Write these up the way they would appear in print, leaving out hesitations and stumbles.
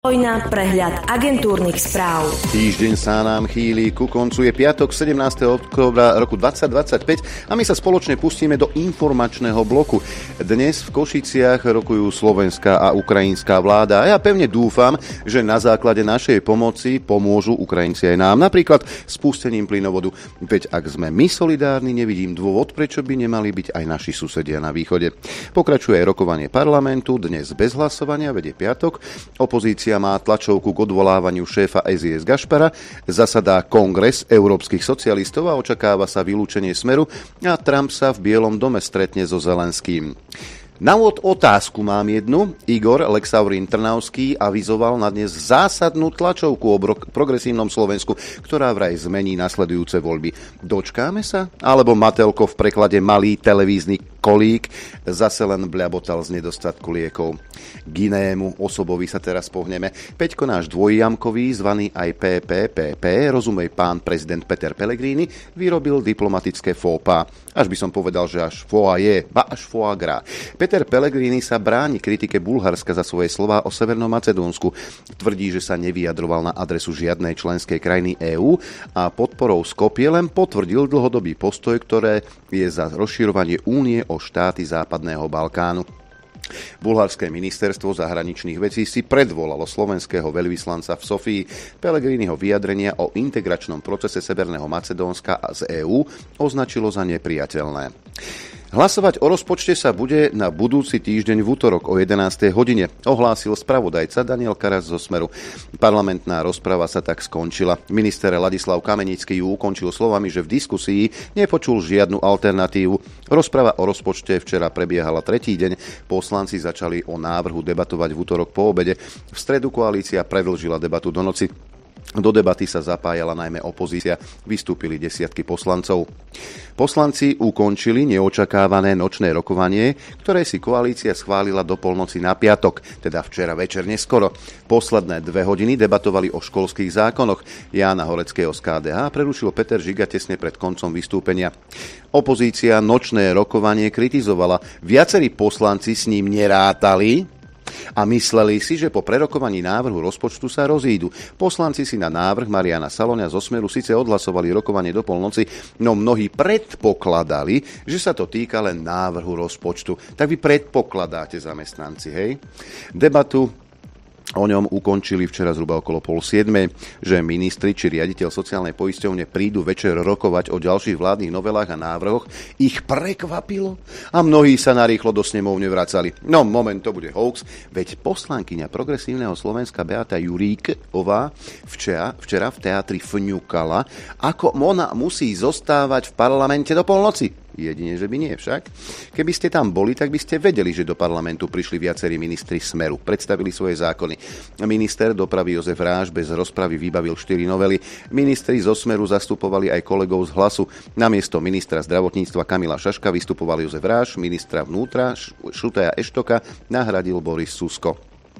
Vojna, prehľad agentúrnych správ. Týždeň sa nám chýli ku koncu. Je piatok 17. októbra roku 2025 a my sa spoločne pustíme do informačného bloku. Dnes v Košiciach rokujú slovenská a ukrajinská vláda a ja pevne dúfam, že na základe našej pomoci pomôžu Ukrajinci aj nám. Napríklad spustením plynovodu. Veď ak sme my solidárni, nevidím dôvod, prečo by nemali byť aj naši susedia na východe. Pokračuje rokovanie parlamentu, dnes bez hlasovania, veď je piatok. Opozícia má tlačovku k odvolávaniu šéfa SIS Gašpara, zasadá kongres európskych socialistov a očakáva sa vylúčenie Smeru a Trump sa v Bielom dome stretne so Zelenským. Na úvod otázku mám jednu. Igor Lexaurin Trnavský avizoval na dnes zásadnú tlačovku o progresívnom Slovensku, ktorá vraj zmení nasledujúce voľby. Dočkáme sa? Alebo Matelko v preklade malý televízny kolík zase len bľabotal z nedostatku liekov. K inému osobovi sa teraz pohneme. Peťko náš dvojjamkový, zvaný aj PPPP, rozumej pán prezident Peter Pellegrini, vyrobil diplomatické faux pas. Až by som povedal, že až foie je, ba až foie gras. Peter Pellegrini sa bráni kritike Bulharska za svoje slová o Severnom Macedónsku. Tvrdí, že sa nevyjadroval na adresu žiadnej členskej krajiny EÚ a podporou Skopje len potvrdil dlhodobý postoj, ktoré je za rozširovanie únie o štáty Západného Balkánu. Bulharské ministerstvo zahraničných vecí si predvolalo slovenského veľvyslanca v Sofii. Pellegriniho vyjadrenia o integračnom procese Severného Macedónska a z EÚ označilo za nepriateľné. Hlasovať o rozpočte sa bude na budúci týždeň v utorok o 11. hodine, ohlásil spravodajca Daniel Karas zo Smeru. Parlamentná rozprava sa tak skončila. Minister Ladislav Kamenický ju ukončil slovami, že v diskusii nepočul žiadnu alternatívu. Rozprava o rozpočte včera prebiehala tretí deň. Poslanci začali o návrhu debatovať v utorok po obede. V stredu koalícia predĺžila debatu do noci. Do debaty sa zapájala najmä opozícia, vystúpili desiatky poslancov. Poslanci ukončili neočakávané nočné rokovanie, ktoré si koalícia schválila do polnoci na piatok, teda včera večer neskoro. Posledné 2 hodiny debatovali o školských zákonoch. Jána Horeckého z KDH prerušil Peter Žiga tesne pred koncom vystúpenia. Opozícia nočné rokovanie kritizovala. Viacerí poslanci s ním nerátali a mysleli si, že po prerokovaní návrhu rozpočtu sa rozídu. Poslanci si na návrh Mariana Saloňa zo Smeru síce odhlasovali rokovanie do polnoci, no mnohí predpokladali, že sa to týka len návrhu rozpočtu. Tak vy predpokladáte, zamestnanci, hej? Debatu o ňom ukončili včera zhruba okolo 6:30, že ministri či riaditeľ sociálnej poisťovne prídu večer rokovať o ďalších vládnych novelách a návrhoch. Ich prekvapilo a mnohí sa narýchlo do snemovne vracali. No moment, to bude hoax, veď poslankyňa Progresívneho Slovenska Beata Juríková včera v teatri fňukala, ako ona musí zostávať v parlamente do polnoci. Jedine, že by nie však. Keby ste tam boli, tak by ste vedeli, že do parlamentu prišli viacerí ministri Smeru. Predstavili svoje zákony. Minister dopravy Jozef Ráš bez rozpravy vybavil 4 novely. Ministri zo Smeru zastupovali aj kolegov z Hlasu. Namiesto ministra zdravotníctva Kamila Šaška vystupoval Jozef Ráš, ministra vnútra Šutaja Eštoka nahradil Boris Susko.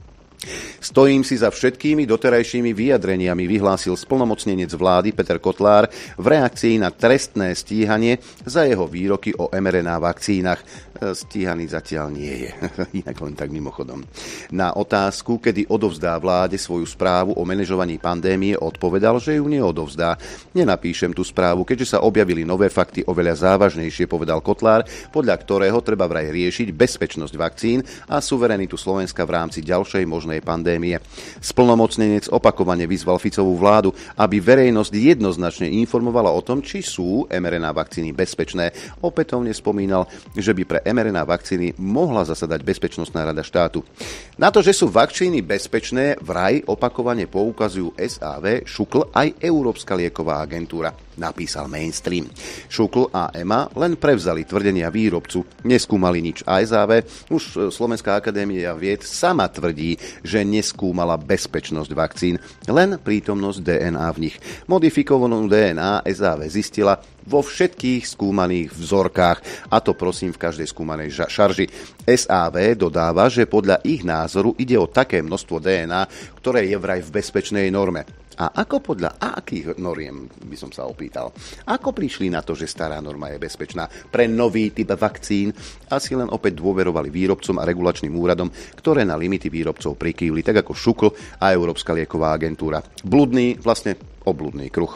Stojím si za všetkými doterajšími vyjadreniami, vyhlásil splnomocnenec vlády Peter Kotlár v reakcii na trestné stíhanie za jeho výroky o mRNA vakcínach. Stíhaný zatiaľ nie je, inak len tak mimochodom. Na otázku, kedy odovzdá vláde svoju správu o manažovaní pandémie, odpovedal, že ju neodovzdá. Nenapíšem tú správu, keďže sa objavili nové fakty oveľa závažnejšie, povedal Kotlár, podľa ktorého treba vraj riešiť bezpečnosť vakcín a suverenitu Slovenska v rámci ďalšej možnej pandémie. Splnomocnenec opakovane vyzval Ficovú vládu, aby verejnosť jednoznačne informovala o tom, či sú mRNA vakcíny bezpečné. Opätovne spomínal, že by pre mRNA vakcíny mohla zasadať Bezpečnostná rada štátu. Na to, že sú vakcíny bezpečné, vraj opakovane poukazujú SAV, ŠUKL aj Európska lieková agentúra, napísal Mainstream. ŠUKL a EMA len prevzali tvrdenia výrobcu, neskúmali nič. A SAV, už Slovenská akadémia vied sama tvrdí, že neskúmala bezpečnosť vakcín, len prítomnosť DNA v nich. Modifikovanú DNA SAV zistila vo všetkých skúmaných vzorkách, a to prosím v každej skúmanej šarži. SAV dodáva, že podľa ich názoru ide o také množstvo DNA, ktoré je vraj v bezpečnej norme. A ako podľa akých noriem, by som sa opýtal? spýtal, ako prišli na to, že stará norma je bezpečná pre nový typ vakcín, asi len opäť dôverovali výrobcom a regulačným úradom, ktoré na limity výrobcov prikývli, tak ako ŠUKL a Európska lieková agentúra. Bludný, vlastne obludný kruh.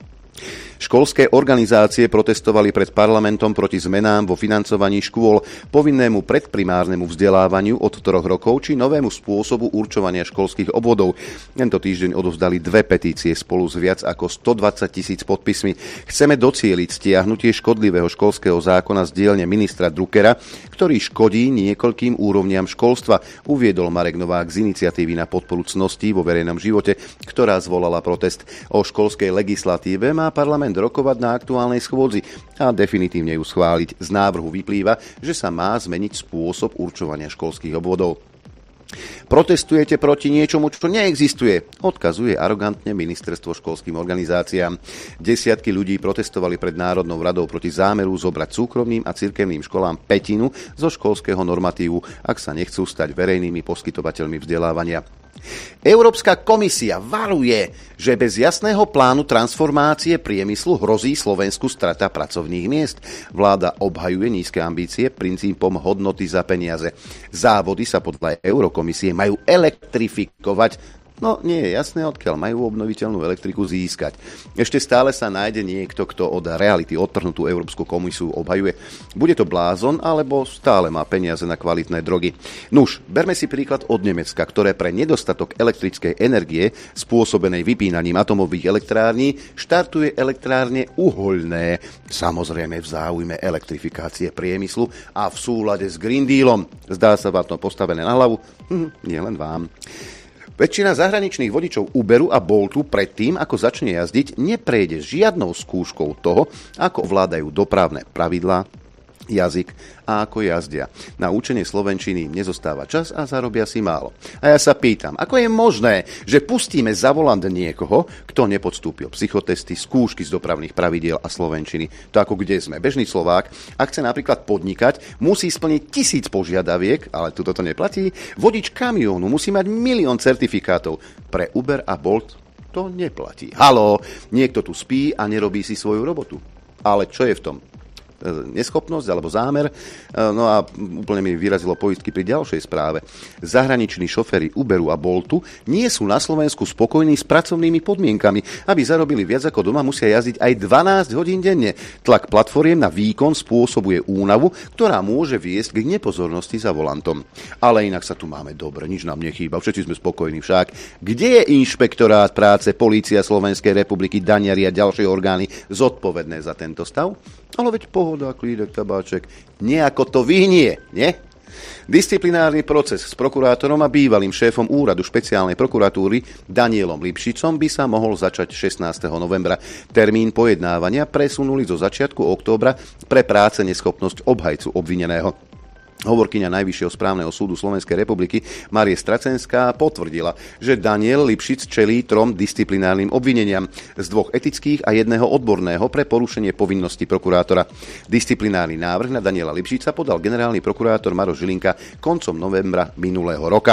Školské organizácie protestovali pred parlamentom proti zmenám vo financovaní škôl, povinnému predprimárnemu vzdelávaniu od 3 rokov či novému spôsobu určovania školských obvodov. Tento týždeň odovzdali 2 petície spolu s viac ako 120 000 podpismi. Chceme docieliť stiahnutie škodlivého školského zákona z dielne ministra Druckera, ktorý škodí niekoľkým úrovniam školstva, uviedol Marek Novák z iniciatívy na podporu cností vo verejnom živote, ktorá zvolala protest. O školskej legislatíve má parlament rokovať na aktuálnej schôdzi a definitívne ju schváliť. Z návrhu vyplýva, že sa má zmeniť spôsob určovania školských obvodov. Protestujete proti niečomu, čo neexistuje, odkazuje arogantne ministerstvo školským organizáciám. Desiatky ľudí protestovali pred Národnou radou proti zámeru zobrať súkromným a cirkevným školám 1/5 zo školského normatívu, ak sa nechcú stať verejnými poskytovateľmi vzdelávania. Európska komisia varuje, že bez jasného plánu transformácie priemyslu hrozí Slovensku strata pracovných miest. Vláda obhajuje nízke ambície princípom hodnoty za peniaze. Závody sa podľa Eurokomisie majú elektrifikovať. No nie je jasné, odkiaľ majú obnoviteľnú elektriku získať. Ešte stále sa nájde niekto, kto od reality odtrhnutú Európsku komisiu obhajuje. Bude to blázon, alebo stále má peniaze na kvalitné drogy. Nuž, berme si príklad od Nemecka, ktoré pre nedostatok elektrickej energie spôsobenej vypínaním atomových elektrární štartuje elektrárne uhoľné. Samozrejme v záujme elektrifikácie priemyslu a v súlade s Green Dealom. Zdá sa vám to postavené na hlavu? Nie len vám. Väčšina zahraničných vodičov Uberu a Boltu predtým, ako začne jazdiť, neprejde žiadnou skúškou toho, ako ovládajú dopravné pravidlá, jazyk a ako jazdia. Na učenie slovenčiny im nezostáva čas a zarobia si málo. A ja sa pýtam, ako je možné, že pustíme za volant niekoho, kto nepodstúpil psychotesty, skúšky z dopravných pravidiel a slovenčiny. To ako kde sme. Bežný Slovák, ak chce napríklad podnikať, musí splniť 1000 požiadaviek, ale tu toto neplatí. Vodič kamiónu musí mať 1 000 000 certifikátov. Pre Uber a Bolt to neplatí. Haló, niekto tu spí a nerobí si svoju robotu. Ale čo je v tom? Neschopnosť alebo zámer. No a úplne mi vyrazilo poistky pri ďalšej správe. Zahraniční šoféri Uberu a Boltu nie sú na Slovensku spokojní s pracovnými podmienkami. Aby zarobili viac ako doma, musia jazdiť aj 12 hodín denne. Tlak platformiem na výkon spôsobuje únavu, ktorá môže viesť k nepozornosti za volantom. Ale inak sa tu máme dobre, nič nám nechýba, všetci sme spokojní však. Kde je Inšpektorát práce, Polícia Slovenskej republiky, daniari a ďalšie orgány zodpovedné za tento stav? Ale veď pohoda, klídek, tabáček, nejako to vyhnie, nie? Disciplinárny proces s prokurátorom a bývalým šéfom úradu špeciálnej prokuratúry Danielom Lipšicom by sa mohol začať 16. novembra. Termín pojednávania presunuli zo začiatku októbra pre práce neschopnosť obhajcu obvineného. Hovorkyňa Najvyššieho správneho súdu Slovenskej republiky Márie Stracenská potvrdila, že Daniel Lipšic čelí 3 disciplinárnym obvineniam z 2 etických a 1 odborného pre porušenie povinnosti prokurátora. Disciplinárny návrh na Daniela Lipšica podal generálny prokurátor Maroš Žilinka koncom novembra minulého roka.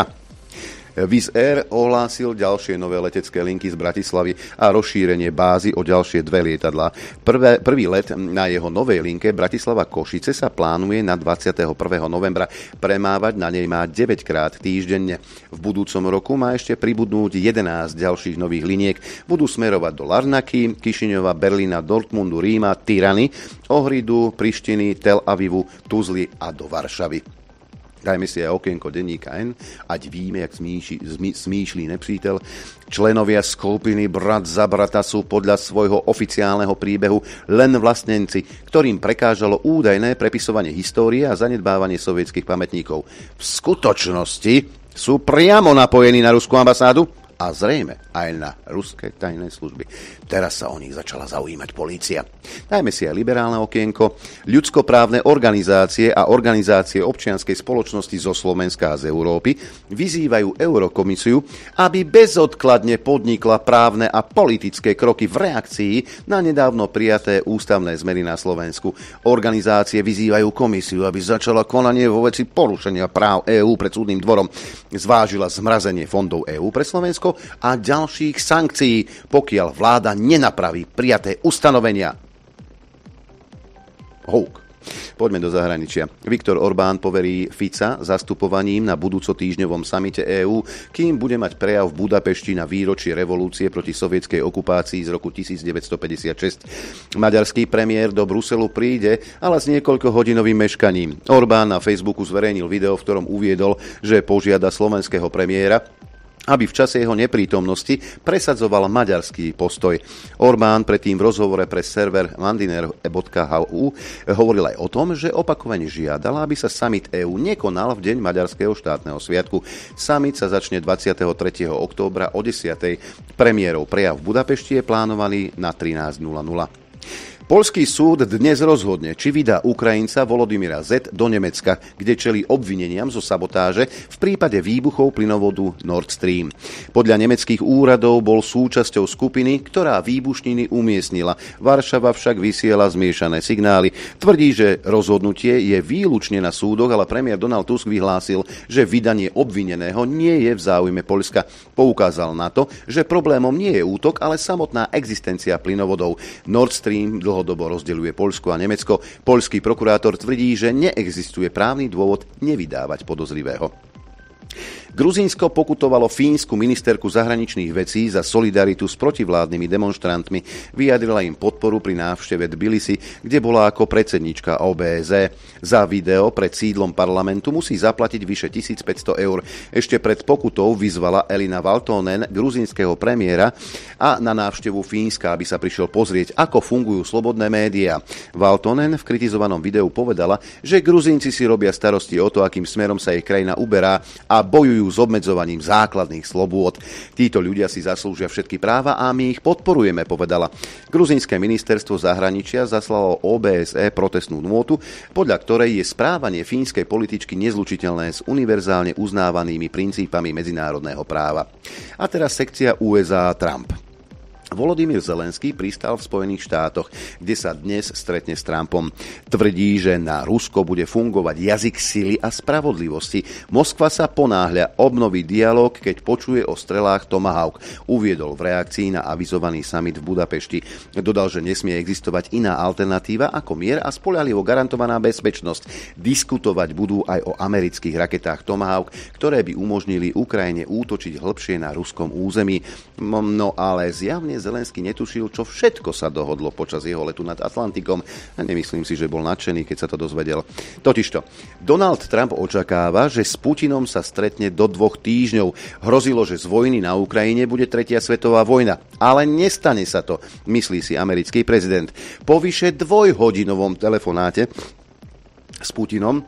Wizz Air ohlásil ďalšie nové letecké linky z Bratislavy a rozšírenie bázy o ďalšie 2 lietadlá. Prvý let na jeho novej linke Bratislava-Košice sa plánuje na 21. novembra. Premávať na nej má 9 krát týždenne. V budúcom roku má ešte pribudnúť 11 ďalších nových liniek. Budú smerovať do Larnaky, Kišiňova, Berlína, Dortmundu, Ríma, Tirany, Ohridu, Prištiny, Tel Avivu, Tuzly a do Varšavy. Dajme si aj okienko denníka N, ať víme, jak smýšlí nepřítel. Členovia skupiny Brat za brata sú podľa svojho oficiálneho príbehu len vlastnenci, ktorým prekážalo údajné prepisovanie histórie a zanedbávanie sovietských pamätníkov. V skutočnosti sú priamo napojení na ruskú ambasádu a zrejme aj na ruské tajné služby. Teraz sa o nich začala zaujímať polícia. Dajme si aj liberálne okienko. Ľudskoprávne organizácie a organizácie občianskej spoločnosti zo Slovenska a z Európy vyzývajú Eurokomisiu, aby bezodkladne podnikla právne a politické kroky v reakcii na nedávno prijaté ústavné zmeny na Slovensku. Organizácie vyzývajú komisiu, aby začala konanie vo veci porušenia práv EÚ pred súdnym dvorom. Zvážila zmrazenie fondov EÚ pre Slovensko Rusko a ďalších sankcií, pokiaľ vláda nenapraví prijaté ustanovenia. Houk. Poďme do zahraničia. Viktor Orbán poverí Fica zastupovaním na budúcotýždňovom samite EÚ, kým bude mať prejav v Budapešti na výročie revolúcie proti sovietskej okupácii z roku 1956. Maďarský premiér do Bruselu príde, ale s niekoľkohodinovým meškaním. Orbán na Facebooku zverejnil video, v ktorom uviedol, že požiada slovenského premiéra, aby v čase jeho neprítomnosti presadzoval maďarský postoj. Orbán predtým v rozhovore pre server mandiner.hu hovoril aj o tom, že opakovane žiadal, aby sa summit EÚ nekonal v deň maďarského štátneho sviatku. Summit sa začne 23. októbra o 10. Premiérov prejav v Budapešti je plánovaný na 13:00. Poľský súd dnes rozhodne, či vydá Ukrajinca Volodymyra Z do Nemecka, kde čelí obvineniam zo sabotáže v prípade výbuchov plynovodu Nord Stream. Podľa nemeckých úradov bol súčasťou skupiny, ktorá výbušniny umiestnila. Varšava však vysiela zmiešané signály. Tvrdí, že rozhodnutie je výlučne na súdoch, ale premiér Donald Tusk vyhlásil, že vydanie obvineného nie je v záujme Poľska. Poukázal na to, že problémom nie je útok, ale samotná existencia plynovodov. Nord Stream dlhodobo rozdeľuje Poľsko a Nemecko. Poľský prokurátor tvrdí, že neexistuje právny dôvod nevydávať podozrivého. Gruzínsko pokutovalo fínsku ministerku zahraničných vecí za solidaritu s protivládnymi demonštrantmi. Vyjadrila im podporu pri návšteve Tbilisi, kde bola ako predsednička OBSE. Za video pred sídlom parlamentu musí zaplatiť vyše 1500 eur. Ešte pred pokutou vyzvala Elina Valtonen, gruzínskeho premiéra, a na návštevu Fínska, aby sa prišiel pozrieť, ako fungujú slobodné médiá. Valtonen v kritizovanom videu povedala, že Gruzínci si robia starosti o to, akým smerom sa ich krajina uberá, a bojujú s obmedzovaním základných slobôd. Títo ľudia si zaslúžia všetky práva a my ich podporujeme, povedala. Gruzínske ministerstvo zahraničia zaslalo OBSE protestnú nôtu, podľa ktorej je správanie fínskej političky nezlučiteľné s univerzálne uznávanými princípami medzinárodného práva. A teraz sekcia USA Trump. Volodymyr Zelenský pristal v Spojených štátoch, kde sa dnes stretne s Trumpom. Tvrdí, že na Rusko bude fungovať jazyk sily a spravodlivosti. Moskva sa ponáhľa obnoviť dialog, keď počuje o strelách Tomahawk. Uviedol v reakcii na avizovaný summit v Budapešti. Dodal, že nesmie existovať iná alternatíva ako mier a spoľahlivo garantovaná bezpečnosť. Diskutovať budú aj o amerických raketách Tomahawk, ktoré by umožnili Ukrajine útočiť hlbšie na ruskom území. No ale zjavne Zelenský netušil, čo všetko sa dohodlo počas jeho letu nad Atlantikom. A nemyslím si, že bol nadšený, keď sa to dozvedel. Totižto, Donald Trump očakáva, že s Putinom sa stretne do 2 týždňov. Hrozilo, že z vojny na Ukrajine bude 3. svetová vojna. Ale nestane sa to, myslí si americký prezident. Po vyše 2-hodinovom telefonáte s Putinom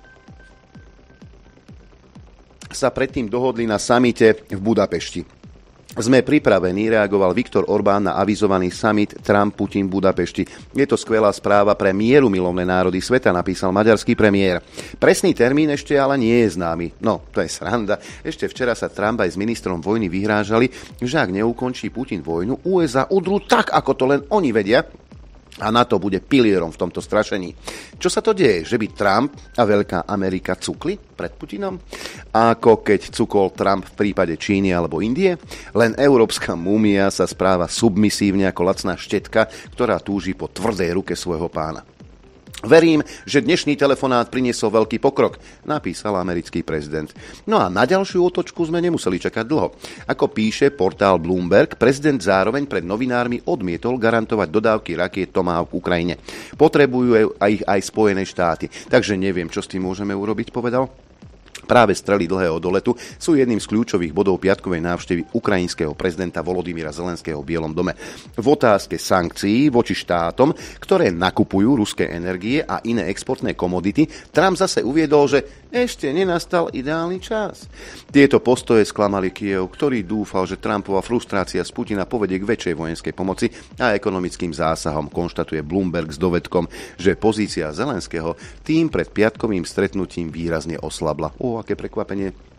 sa predtým dohodli na samite v Budapešti. Sme pripravení, reagoval Viktor Orbán na avizovaný summit Trump-Putin v Budapešti. Je to skvelá správa pre mierumilovné národy sveta, napísal maďarský premiér. Presný termín ešte ale nie je známy. No, to je sranda. Ešte včera sa Trump aj s ministrom vojny vyhrážali, že ak neukončí Putin vojnu, USA udrú tak, ako to len oni vedia, a NATO bude pilierom v tomto strašení. Čo sa to deje? Že by Trump a Veľká Amerika cukli pred Putinom? Ako keď cukol Trump v prípade Číny alebo Indie? Len európska múmia sa správa submisívne ako lacná štetka, ktorá túži po tvrdej ruke svojho pána. Verím, že dnešný telefonát priniesol veľký pokrok, napísal americký prezident. No a na ďalšiu otočku sme nemuseli čakať dlho. Ako píše portál Bloomberg, prezident zároveň pred novinármi odmietol garantovať dodávky rakiet Tomahawk Ukrajine. Potrebujú ich aj Spojené štáty, takže neviem, čo s tým môžeme urobiť, povedal. Práve strely dlhého doletu sú jedným z kľúčových bodov piatkovej návštevy ukrajinského prezidenta Volodymyra Zelenského v Bielom dome. V otázke sankcií voči štátom, ktoré nakupujú ruské energie a iné exportné komodity, Trump zase uviedol, že ešte nenastal ideálny čas. Tieto postoje sklamali Kyjev, ktorý dúfal, že Trumpova frustrácia z Putina povedie k väčšej vojenskej pomoci a ekonomickým zásahom, konštatuje Bloomberg s dovedkom, že pozícia Zelenského tým pred piatkovým stretnutím výrazne oslabla. Aké prekvapenie.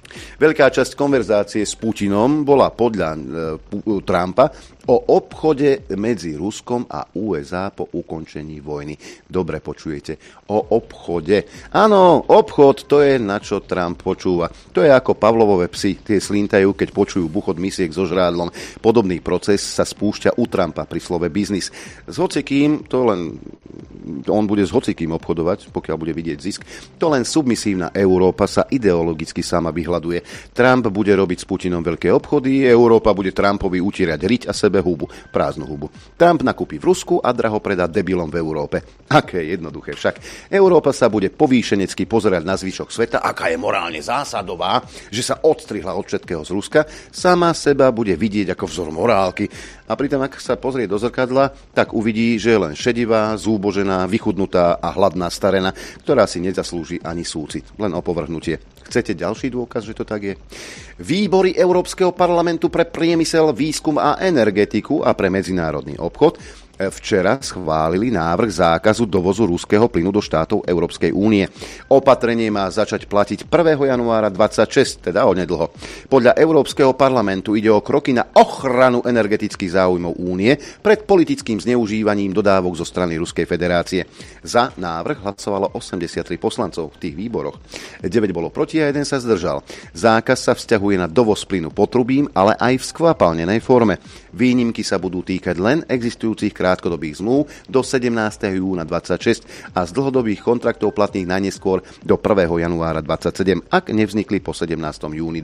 Veľká časť konverzácie s Putinom bola podľa Trumpa o obchode medzi Ruskom a USA po ukončení vojny. Dobre počujete, o obchode. Áno, obchod, to je na čo Trump počúva. To je ako Pavlovové psy, tie slintajú, keď počujú buchot misiek so žrádlom. Podobný proces sa spúšťa u Trumpa pri slove biznis. S hocikým, to len on bude s hocikým obchodovať, pokiaľ bude vidieť zisk. To len submisívna Európa sa ideologicky sama vyhľaduje. Trump bude robiť s Putinom veľké obchody, Európa bude Trumpovi utierať riť a sebe hubu, prázdnu hubu. Trump nakúpi v Rusku a draho predá debilom v Európe. Aké jednoduché však. Európa sa bude povýšenecky pozerať na zvyšok sveta, aká je morálne zásadová, že sa odstrihla od všetkého z Ruska, sama seba bude vidieť ako vzor morálky. A pritom, ak sa pozrie do zrkadla, tak uvidí, že je len šedivá, zúbožená, vychudnutá a hladná starena, ktorá si nezaslúži ani súcit, len opovrhnutie. Chcete ďalší dôkaz, že to tak je? Výbory Európskeho parlamentu pre priemysel, výskum a energetiku a pre medzinárodný obchod včera schválili návrh zákazu dovozu ruského plynu do štátov Európskej únie. Opatrenie má začať platiť 1. januára 2026, teda onedlho. Podľa Európskeho parlamentu ide o kroky na ochranu energetických záujmov únie pred politickým zneužívaním dodávok zo strany Ruskej federácie. Za návrh hlasovalo 83 poslancov v tých výboroch. 9 bolo proti a 1 sa zdržal. Zákaz sa vzťahuje na dovoz plynu potrubím, ale aj v skvapalnenej forme. Výnimky sa budú týkať len existujúcich krátkodobých zmluv do 17. júna 26 a z dlhodobých kontraktov platných najneskôr do 1. januára 27, ak nevznikli po 17. júni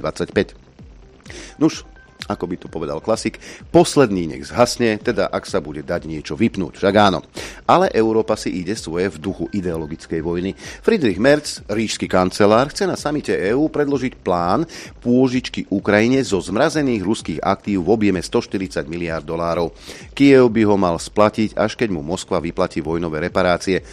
25. Nuž, ako by tu povedal klasik, posledný nech zhasne, teda ak sa bude dať niečo vypnúť, však áno. Ale Európa si ide svoje v duchu ideologickej vojny. Friedrich Merz, ríšsky kancelár, chce na samite EÚ predložiť plán pôžičky Ukrajine zo zmrazených ruských aktív v objeme 140 miliárd dolárov. Kyjev by ho mal splatiť, až keď mu Moskva vyplatí vojnové reparácie.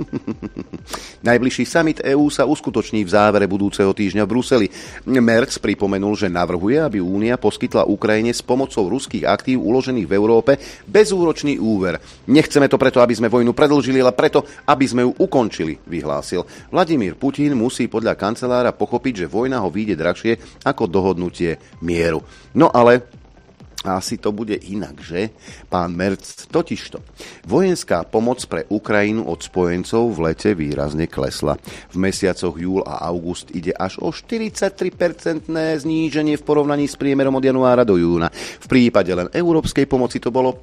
Najbližší summit EÚ sa uskutoční v závere budúceho týždňa v Bruseli. Merz pripomenul, že navrhuje, aby Únia poskytla Ukrajine s pomocou ruských aktív uložených v Európe bezúročný úver. Nechceme to preto, aby sme vojnu predĺžili, ale preto, aby sme ju ukončili, vyhlásil. Vladimír Putin musí podľa kancelára pochopiť, že vojna ho vyjde drahšie ako dohodnutie mieru. No ale asi to bude inak, že? Pán Merz, totižto. Vojenská pomoc pre Ukrajinu od spojencov v lete výrazne klesla. V mesiacoch júl a august ide až o 43% zníženie v porovnaní s priemerom od januára do júna. V prípade len európskej pomoci to bolo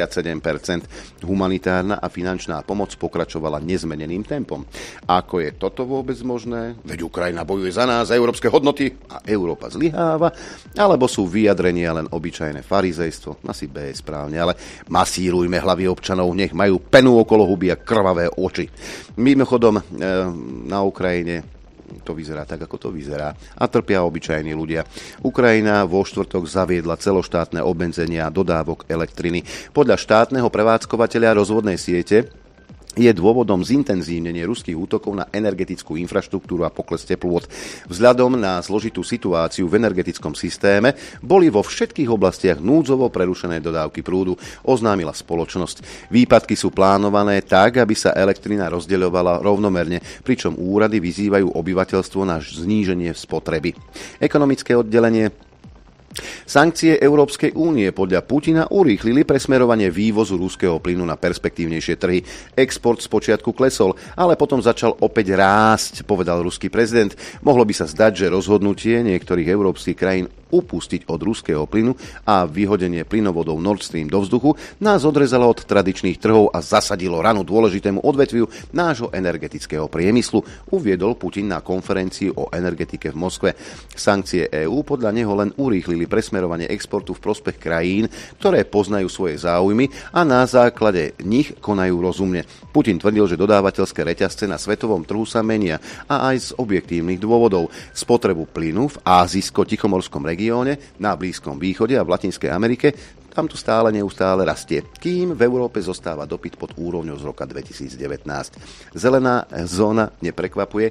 57%. Humanitárna a finančná pomoc pokračovala nezmeneným tempom. Ako je toto vôbec možné? Veď Ukrajina bojuje za nás, za európske hodnoty a Európa zlyháva? Alebo sú vyjadrenia len obyčajné farizejstvo, asi B je správne, ale masírujme hlavy občanov, nech majú penu okolo huby a krvavé oči. Mimochodom, na Ukrajine to vyzerá tak, ako to vyzerá a trpia obyčajní ľudia. Ukrajina vo štvrtok zaviedla celoštátne obmedzenia dodávok elektriny. Podľa štátneho prevádzkovateľa rozvodnej siete je dôvodom zintenzívnenie ruských útokov na energetickú infraštruktúru a pokles teplôt. Vzhľadom na zložitú situáciu v energetickom systéme boli vo všetkých oblastiach núdzovo prerušené dodávky prúdu, oznámila spoločnosť. Výpadky sú plánované tak, aby sa elektrina rozdeľovala rovnomerne, pričom úrady vyzývajú obyvateľstvo na zníženie spotreby. Ekonomické oddelenie. Sankcie Európskej únie podľa Putina urýchlili presmerovanie vývozu ruského plynu na perspektívnejšie trhy. Export spočiatku klesol, ale potom začal opäť rásť, povedal ruský prezident. Mohlo by sa zdať, že rozhodnutie niektorých európskych krajín upustiť od ruského plynu a vyhodenie plynovodov Nord Stream do vzduchu nás odrezalo od tradičných trhov a zasadilo ranu dôležitému odvetviu nášho energetického priemyslu, uviedol Putin na konferencii o energetike v Moskve. Sankcie EÚ podľa neho len urýchlili presmerovanie exportu v prospech krajín, ktoré poznajú svoje záujmy a na základe nich konajú rozumne. Putin tvrdil, že dodávateľské reťazce na svetovom trhu sa menia a aj z objektívnych dôvodov. Spotrebu plynu v ázijsko-tichomorskom regióne, na Blízkom východe a v Latinskej Amerike tam to stále neustále rastie, kým v Európe zostáva dopyt pod úrovňou z roka 2019. Zelená zóna neprekvapuje.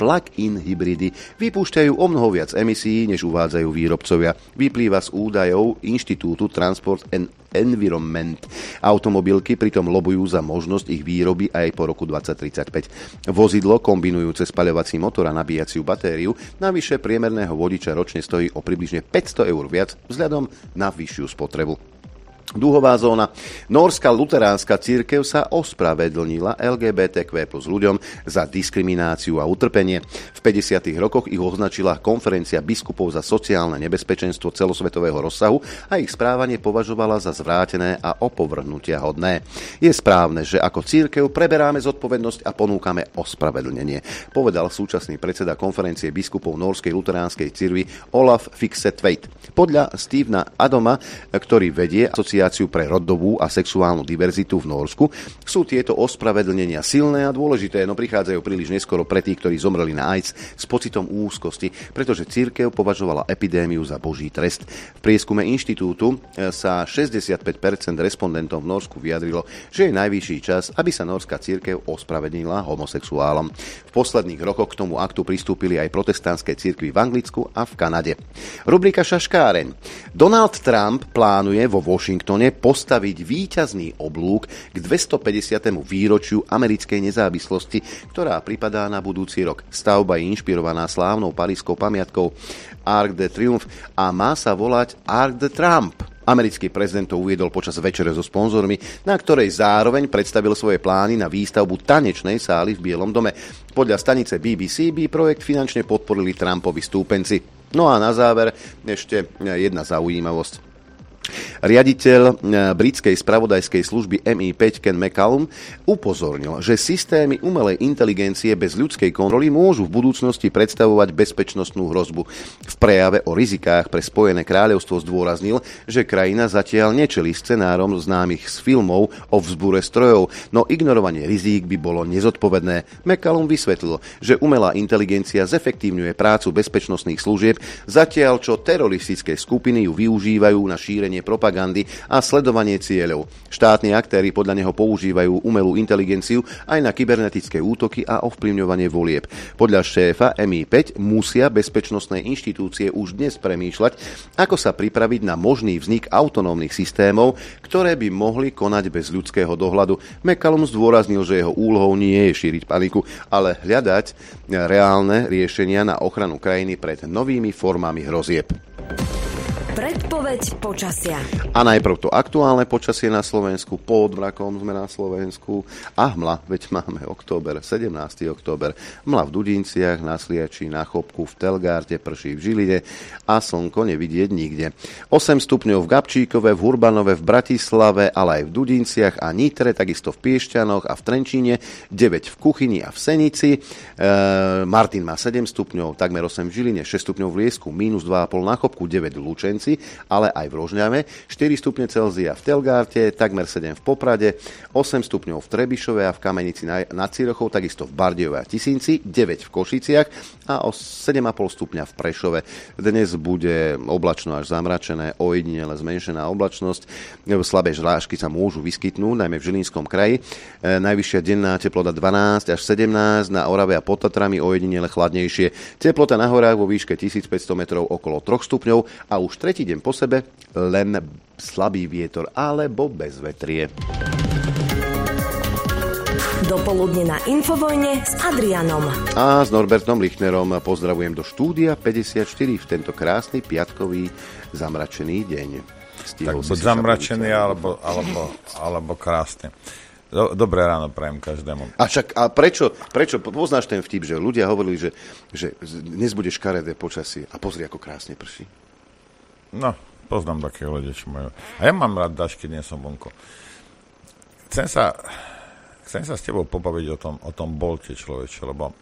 plug-in hybridy vypúšťajú omnoho viac emisí, než uvádzajú výrobcovia. Vyplýva z údajov Inštitútu Transport and Environment. Automobilky pritom lobujú za možnosť ich výroby aj po roku 2035. Vozidlo kombinujúce spaľovací motor a nabíjaciu batériu navyše priemerného vodiča ročne stojí o približne 500 eur viac vzhľadom na vyššiu spotrebu. Dúhová zóna. Nórská luteránska cirkev sa ospravedlnila LGBTQ plus ľuďom za diskrimináciu a utrpenie. V 50. rokoch ich označila konferencia biskupov za sociálne nebezpečenstvo celosvetového rozsahu a ich správanie považovala za zvrátené a opovrhnutia hodné. Je správne, že ako cirkev preberáme zodpovednosť a ponúkame ospravedlnenie, povedal súčasný predseda konferencie biskupov Norskej luteránskej cirkvi Olaf Fiksetveit. Podľa Stevena Adama, ktorý vedie asociáciu pre rodovú a sexuálnu diverzitu v Nórsku, sú tieto ospravedlnenia silné a dôležité, no prichádzajú príliš neskoro pre tých, ktorí zomreli na AIDS s pocitom úzkosti, pretože cirkev považovala epidémiu za boží trest. V prieskume inštitútu sa 65% respondentov v Nórsku vyjadrilo, že je najvyšší čas, aby sa norská cirkev ospravedlnila homosexuálom. V posledných rokoch k tomu aktu pristúpili aj protestantské cirkvi v Anglicku a v Kanade. Rubrika Šaškáreň. Donald Trump plánuje vo Washingtone postaviť víťazný oblúk k 250. výročiu americkej nezávislosti, ktorá pripadá na budúci rok. Stavba je inšpirovaná slávnou parížskou pamiatkou Arc de Triomphe a má sa volať Arc de Trump. Americký prezident to uviedol počas večere so sponzormi, na ktorej zároveň predstavil svoje plány na výstavbu tanečnej sály v Bielom dome. Podľa stanice BBC by projekt finančne podporili Trumpovi stúpenci. No a na záver ešte jedna zaujímavosť. Riaditeľ britskej spravodajskej služby MI5 Ken McCallum upozornil, že systémy umelej inteligencie bez ľudskej kontroly môžu v budúcnosti predstavovať bezpečnostnú hrozbu. V prejave o rizikách pre Spojené kráľovstvo zdôraznil, že krajina zatiaľ nečelí scenárom známych z filmov o vzbure strojov, no ignorovanie rizík by bolo nezodpovedné. McCallum vysvetlil, že umelá inteligencia zefektívňuje prácu bezpečnostných služieb, zatiaľ čo teroristické skupiny ju využívajú na šírenie propagandy a sledovanie cieľov. Štátni aktéri podľa neho používajú umelú inteligenciu aj na kybernetické útoky a ovplyvňovanie volieb. Podľa šéfa MI5 musia bezpečnostné inštitúcie už dnes premýšľať, ako sa pripraviť na možný vznik autonómnych systémov, ktoré by mohli konať bez ľudského dohľadu. McCallum zdôraznil, že jeho úlohou nie je šíriť paniku, ale hľadať reálne riešenia na ochranu krajiny pred novými formami hrozieb. Predpoveď počasia. A najprv to aktuálne počasie na Slovensku, pod mrakom sme na Slovensku a hmla, veď máme október, 17. október, hmla v Dudinciach, na Sliači, na Chopku, v Telgárte, prší v Žiline a slnko nevidieť nikde. 8 stupňov v Gabčíkove, v Hurbanove, v Bratislave, ale aj v Dudinciach a Nitre, takisto v Piešťanoch a v Trenčíne, 9 v Kuchyni a v Senici, Martin má 7 stupňov, takmer 8 v Žiline, 6 stupňov v Liesku, minus 2,5 na Chopku, 9 v Lučenci, ale aj v Rožňave, 4 stupne Celzia v Telgárte, takmer 7 v Poprade, 8 stupňov v Trebišove a v Kamenici nad Cirochou, takisto v Bardejove a Tisínci, 9 v Košiciach a o 7,5 stupňa v Prešove. Dnes bude oblačno až zamračené, ojedinele zmenšená oblačnosť, slabé žrážky sa môžu vyskytnúť, najmä v Žilinskom kraji. Najvyššia denná teplota 12 až 17, na Orave a pod Tatrami ojedinele chladnejšie. Teplota na horách vo výške 1500 metrov okolo 3 stupňov a už tretí deň po sebe len slabý vietor alebo bezvetrie. Dopoludne na Infovojne s Adrianom. A s Norbertom Lichnerom pozdravujem do štúdia 54 v tento krásny piatkový zamračený deň. Tak buď zamračený alebo krásne. Dobré ráno prajem každému. A prečo poznáš ten vtip, že ľudia hovorili, že dnes bude škaredé počasie a pozri, ako krásne prší. No, poznám také ľudia, čo majú. A ja mám rád dažky, nie som vonko. Chcem sa s tebou pobaviť o tom Bolte, človeče, lebo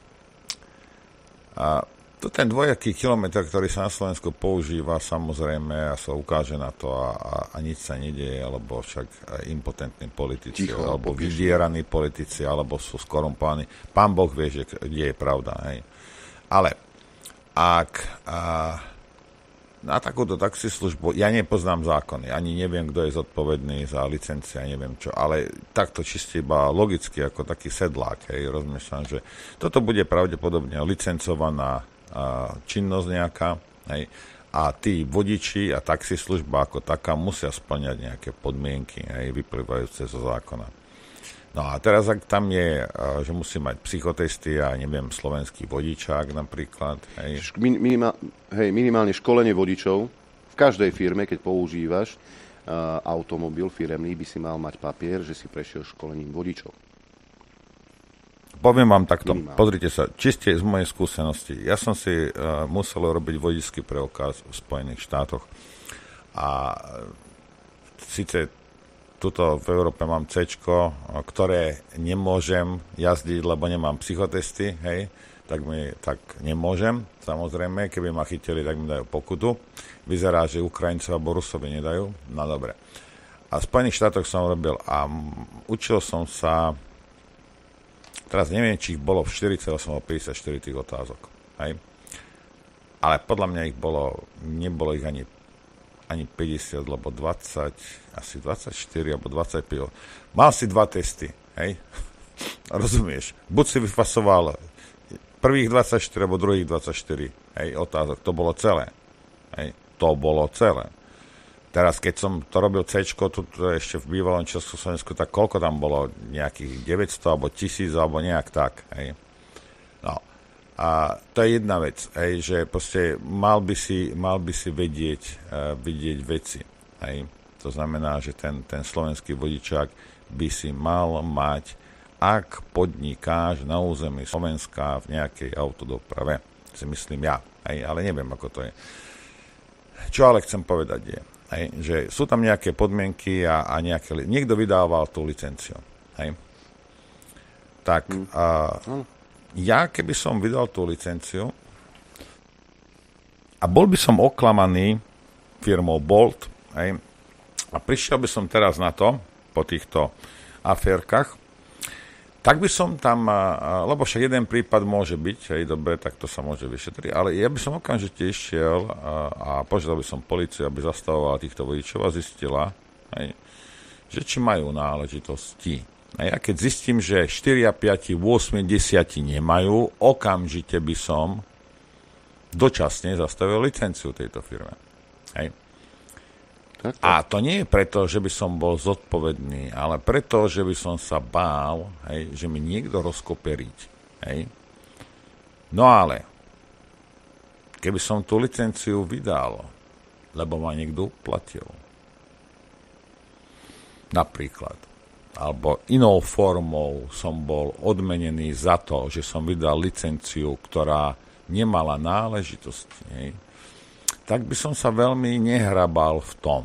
to ten dvojaký kilometr, ktorý sa na Slovensku používa, samozrejme, a sa ukáže na to a nič sa nedieje, alebo však impotentní politici, alebo vydieraní politici, alebo sú skorumpovaní. Pán Boh vie, že kde je pravda. Hej. Ale ak na takúto taxislužbu, ja nepoznám zákony, ani neviem, kto je zodpovedný za licencia, neviem čo, ale takto čiste iba logicky, ako taký sedlák, rozmýšľam, že toto bude pravdepodobne licencovaná činnosť nejaká, a tí vodiči a taxislužba ako taká musia spĺňať nejaké podmienky, vyplývajúce zo zákona. No a teraz, ak tam je, že musí mať psychotesty a neviem, slovenský vodičák napríklad. Minimálne školenie vodičov. V každej firme, keď používaš automobil firemný, by si mal mať papier, že si prešiel školením vodičov. Poviem vám takto, pozrite sa, čiste z mojej skúsenosti. Ja som si musel robiť vodičský preukaz v Spojených štátoch a síce tuto v Európe mám C-čko, ktoré nemôžem jazdiť, lebo nemám psychotesty, tak nemôžem. Samozrejme, keby ma chytili, tak mi dajú pokutu. Vyzerá, že Ukrajinci alebo Rusovi nedajú. No dobre. A v Spojených štátoch som robil a učil som sa, teraz neviem, či ich bolo v 48 alebo 54 tých otázok. Ale podľa mňa nebolo ich ani 50, lebo 20, asi 24 alebo 25. Mal si 2 testy, Rozumieš? Buď si vyfasoval prvých 24 alebo druhých 24, otázok. To bolo celé. To bolo celé. Teraz, keď som to robil C-čko, tu ešte v bývalom Československu, tak koľko tam bolo? Nejakých 900 alebo 1000 alebo nejak tak, No. A to je jedna vec, že proste mal by si vedieť veci. To znamená, že ten slovenský vodičák by si mal mať, ak podnikáš na území Slovenska v nejakej autodoprave. Si myslím ja, ale neviem, ako to je. Čo ale chcem povedať je, že sú tam nejaké podmienky a niekto vydával tú licenciu. Tak ja, keby som vydal tú licenciu a bol by som oklamaný firmou Bolt, a prišiel by som teraz na to, po týchto aférkach, tak by som tam, lebo však jeden prípad môže byť, dobre, tak to sa môže vyšetriť, ale ja by som okamžite išiel a požiadal by som políciu, aby zastavovala týchto vodičov a zistila, že či majú náležitosti. A ja keď zistím, že 4, 5, 8, 10 nemajú, okamžite by som dočasne zastavil licenciu tejto firme. A to nie je preto, že by som bol zodpovedný, ale preto, že by som sa bál, že mi niekto rozkope riť. No ale, keby som tú licenciu vydal, lebo ma niekto uplatil, napríklad, alebo inou formou som bol odmenený za to, že som vydal licenciu, ktorá nemala náležitosti, tak by som sa veľmi nehrabal v tom.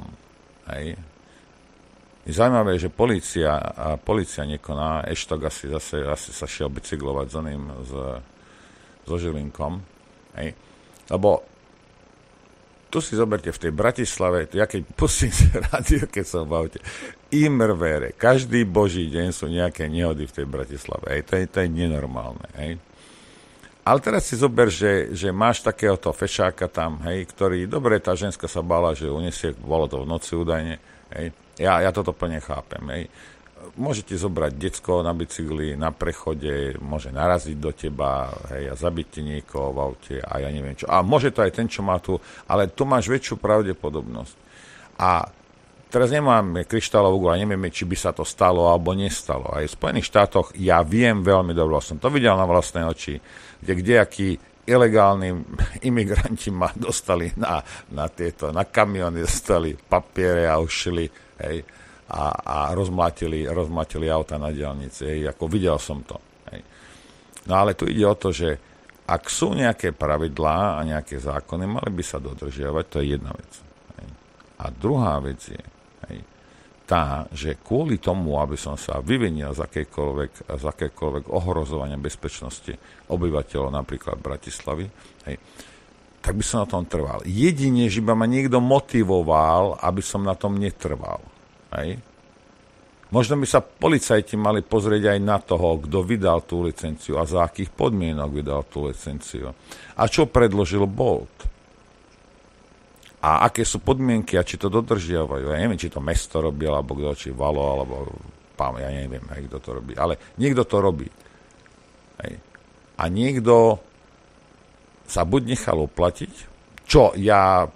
Je zaujímavé, že polícia nekoná, Eštok asi sa šiel bicyklovať za ním so Žilinkom, lebo tu si zoberte v tej Bratislave, ja keď pustím rádio, keď som v aute, imrvére, každý boží deň sú nejaké nehody v tej Bratislave. To je nenormálne. Ale teraz si zober, že máš takéhoto fešáka tam, ktorý, dobre, tá ženská sa bála, že uniesie, bolo to v noci údajne. Ja toto plne chápem. Môžete zobrať decko na bicykli, na prechode, môže naraziť do teba, a zabiť ti niekoho v aute a ja neviem čo. A môže to aj ten, čo má tu, ale tu máš väčšiu pravdepodobnosť. A teraz nemáme kryštálovú guľu a nevieme, či by sa to stalo alebo nestalo. Aj v Spojených štátoch ja viem veľmi dobre, som to videl na vlastné oči, kde kdejakí ilegálni imigranti ma dostali na kamiony, dostali papiere a ušili, a rozmlátili auta na diaľnici. Ako videl som to. No ale tu ide o to, že ak sú nejaké pravidlá a nejaké zákony, mali by sa dodržiavať, to je jedna vec. A druhá vec je tá, že kvôli tomu, aby som sa vyvinil z akékoľvek ohrozovania bezpečnosti obyvateľov napríklad Bratislavy, tak by som na tom trval. Jedine, že by ma niekto motivoval, aby som na tom netrval. Možno by sa policajti mali pozrieť aj na toho, kto vydal tú licenciu a za akých podmienok vydal tú licenciu. A čo predložil Bolt. a aké sú podmienky a či to dodržiavajú. Ja neviem, či to mesto robí, alebo kto, či Valo, alebo ja neviem, kto to robí. Ale niekto to robí. Hej. A niekto sa buď nechal uplatiť, čo ja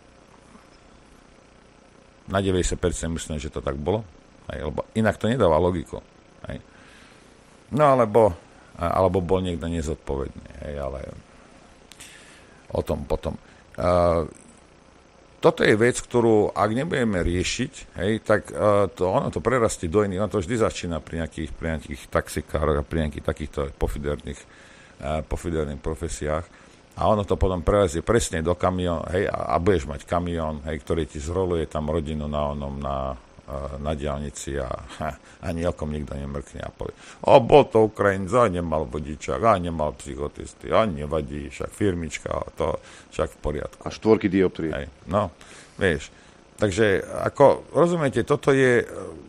na 90% myslím, že to tak bolo, hej, lebo inak to nedáva logiku. Hej. No alebo bol niekto nezodpovedný, hej, ale o tom potom. Toto je vec, ktorú ak nebudeme riešiť, hej, tak ono to prerastie do iných, ono to vždy začína pri nejakých taxikároch a pri nejakých takýchto pofiderných profesiách. A ono to potom prelezie presne do kamión, hej, a budeš mať kamión, hej, ktorý ti zroluje tam rodinu na diaľnici a ani okom nikto nemrkne a povie, bol to Ukrajinec, a nemal vodičák, a nemal psychotesty, a nevadí, však firmička, to však v poriadku. A 4 dioptrie. Hej, no, vieš. Takže, ako, rozumiete, toto je...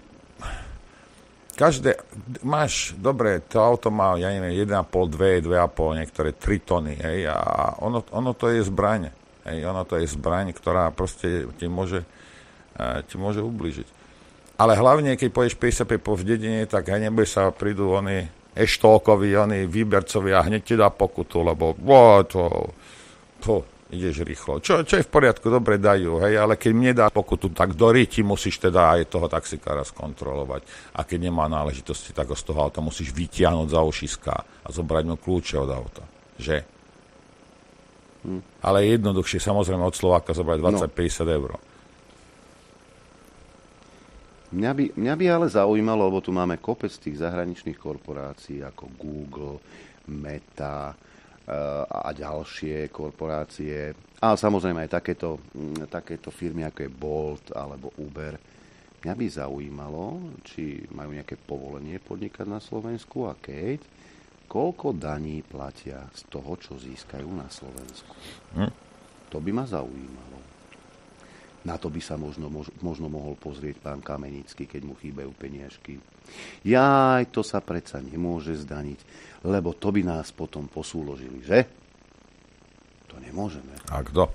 máš, dobre, to auto má, ja neviem, 1,5, 2,5, niektoré 3 tony, hej, a ono to je zbraň, hej, ono to je zbraň, ktorá proste ti môže ublížiť. Ale hlavne, keď pôjdeš 55 po v dedine, tak hej, nebude sa prídu oni eštolkovi, oni výbercovi a hneď ti dá pokutu, lebo ideš rýchlo. Čo je v poriadku, dobre dajú, hej, ale keď mne dá pokutu, tak do ríti musíš teda aj toho taxikára skontrolovať. A keď nemá náležitosti, tak z toho auta musíš vytiahnuť za ušiska a zobrať mu kľúče od auta. Že? Ale je jednoduchšie, samozrejme, od Slováka zobrať 20-50 eur. Mňa by ale zaujímalo, lebo tu máme kopec tých zahraničných korporácií ako Google, Meta a ďalšie korporácie. A samozrejme aj takéto firmy ako je Bolt alebo Uber. Mňa by zaujímalo, či majú nejaké povolenie podnikať na Slovensku a keď, koľko daní platia z toho, čo získajú na Slovensku. To by ma zaujímalo. Na to by sa možno mohol pozrieť pán Kamenický, keď mu chýbajú peniažky. Jaj, to sa predsa nemôže zdaniť, lebo to by nás potom posúložili, že? To nemôžeme. A kto?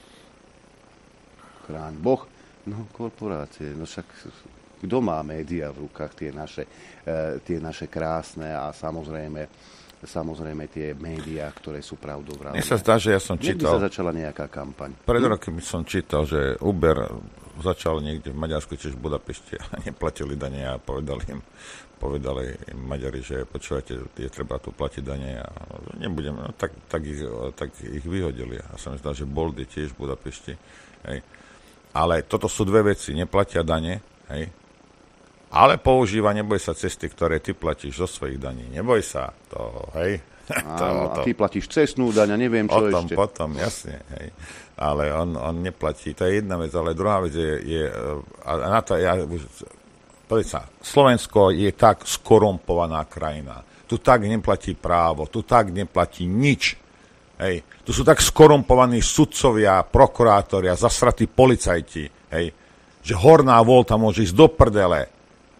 Chráň Boh. No, korporácie. No však kto má médiá v rukách, tie naše krásne a samozrejme tie médiá, ktoré sú pravdovravné. Mne sa zdá, že ja som čítal... Niekde sa začala nejaká kampaň. Pred rokom som čítal, že Uber začal niekde v Maďarsku, čiže v Budapešti a neplatili dane a povedali im Maďari, že počúvate, je treba tu platiť dane a nebudeme, no, tak ich vyhodili. A sa mi zdá, že Bolt je tiež v Budapešti. Hej. Ale toto sú dve veci, neplatia dane, hej. Ale neboj sa cesty, ktoré ty platíš zo svojich daní. Neboj sa, to, hej. Áno, a ty platíš cestnú daň a neviem, čo ešte. Potom, jasne, hej. Ale on neplatí, to je jedna vec, ale druhá vec je a na to povedz sa, Slovensko je tak skorumpovaná krajina. Tu tak neplatí právo, tu tak neplatí nič. Hej. Tu sú tak skorumpovaní sudcovia, prokurátori a zasratí policajti, hej, že horná volta môže ísť do prdele.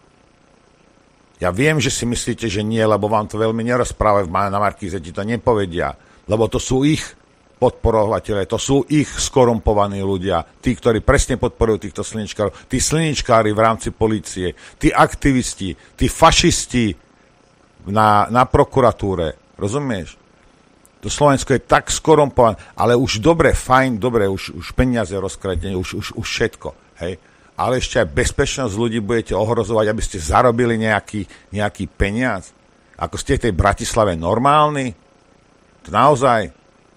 Ja viem, že si myslíte, že nie, lebo vám to veľmi nerozprávajú na Markíze, ti to nepovedia, lebo to sú ich podporovateľe, to sú ich skorumpovaní ľudia, tí, ktorí presne podporujú týchto slniečkárov, tí slniečkári v rámci polície, tí aktivisti, tí fašisti na prokuratúre, rozumieš? To Slovensko je tak skorumpované, ale už dobre, už peniaze rozkradenie, už všetko, hej? Ale ešte aj bezpečnosť ľudí budete ohrozovať, aby ste zarobili nejaký peniaz. Ako ste v tej Bratislave normálni? To naozaj?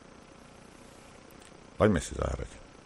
Poďme si zahrať.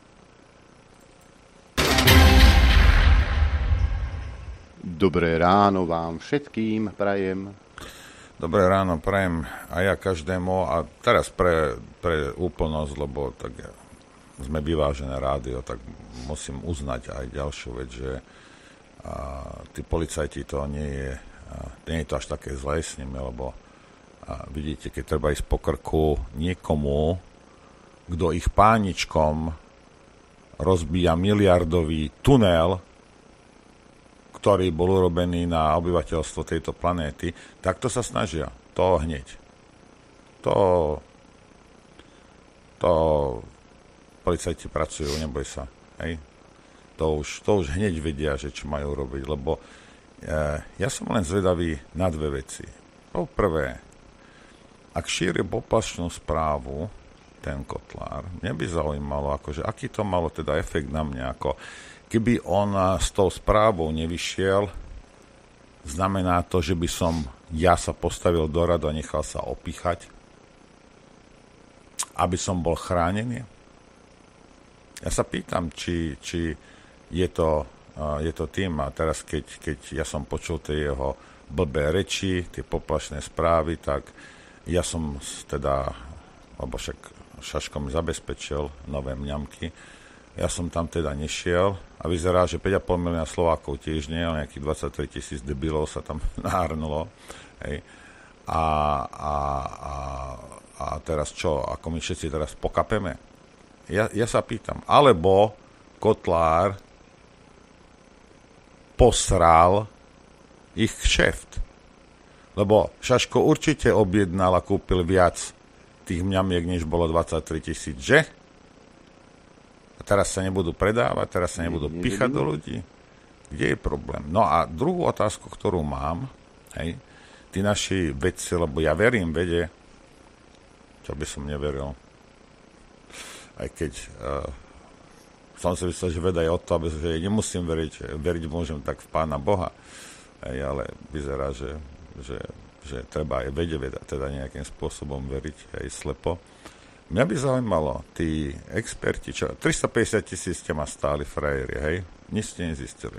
Dobré ráno vám všetkým prajem. Dobré ráno prajem a ja každému. A teraz pre úplnosť, lebo tak sme vyvážené rádio, tak musím uznať aj ďalšiu vec, že tí policajti to nie je to až také zlé s nimi, lebo vidíte, keď treba ísť po krku niekomu, kto ich páničkom rozbíja miliardový tunel, ktorý bol urobený na obyvateľstvo tejto planéty, tak to sa snažia. To hneď. To policajti pracujú, neboj sa. Hej. To už hneď vedia, že čo majú robiť, lebo ja som len zvedavý na dve veci. Poprvé, ak šíri poplašnú správu ten Kotlár, mňa by zaujímalo, akože, aký to malo teda efekt na mňa, ako keby on s tou správou nevyšiel, znamená to, že by som ja sa postavil do radu a nechal sa opíchať, aby som bol chránený. Ja sa pýtam, či je to tým, a teraz keď ja som počul tie jeho blbé reči, tie poplašné správy, tak ja som teda, lebo však Šaško mi zabezpečil nové mňamky, ja som tam teda nešiel a vyzerá, že 5,5 milióna Slovákov tiež nie, ale nejakých 23 000 debilov sa tam nárnulo. Hej. A teraz čo? Ako my všetci teraz pokapeme? Ja sa pýtam. Alebo Kotlár posral ich kšeft. Lebo Šaško určite objednal a kúpil viac tých mňamiek, než bolo 23 000, že? A teraz sa nebudú predávať, teraz sa nebudú píchať do ľudí. Kde je problém? No a druhú otázku, ktorú mám, hej, tí naši vedci, lebo ja verím vede, čo by som neveril, aj keď som si myslel, že veda je o to, že nemusím veriť môžem tak v Pána Boha, hej, ale vyzerá, že treba aj vede teda nejakým spôsobom veriť aj slepo. Mňa by zaujímalo, tí experti, 350 000 ste ma stáli frajeri, hej? Nič ste nezistili.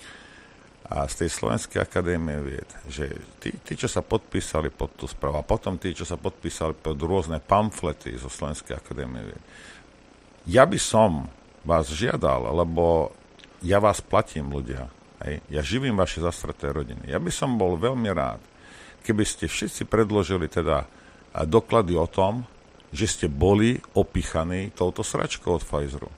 A z tej Slovenskej akadémie vied, že tí, čo sa podpísali pod tú správu, a potom tí, čo sa podpísali pod rôzne pamflety zo Slovenskej akadémie vied, ja by som vás žiadal, lebo ja vás platím, ľudia, hej? Ja živím vaše zastraté rodiny. Ja by som bol veľmi rád, keby ste všetci predložili teda doklady o tom, že ste boli opichaní touto sračkou od Pfizeru.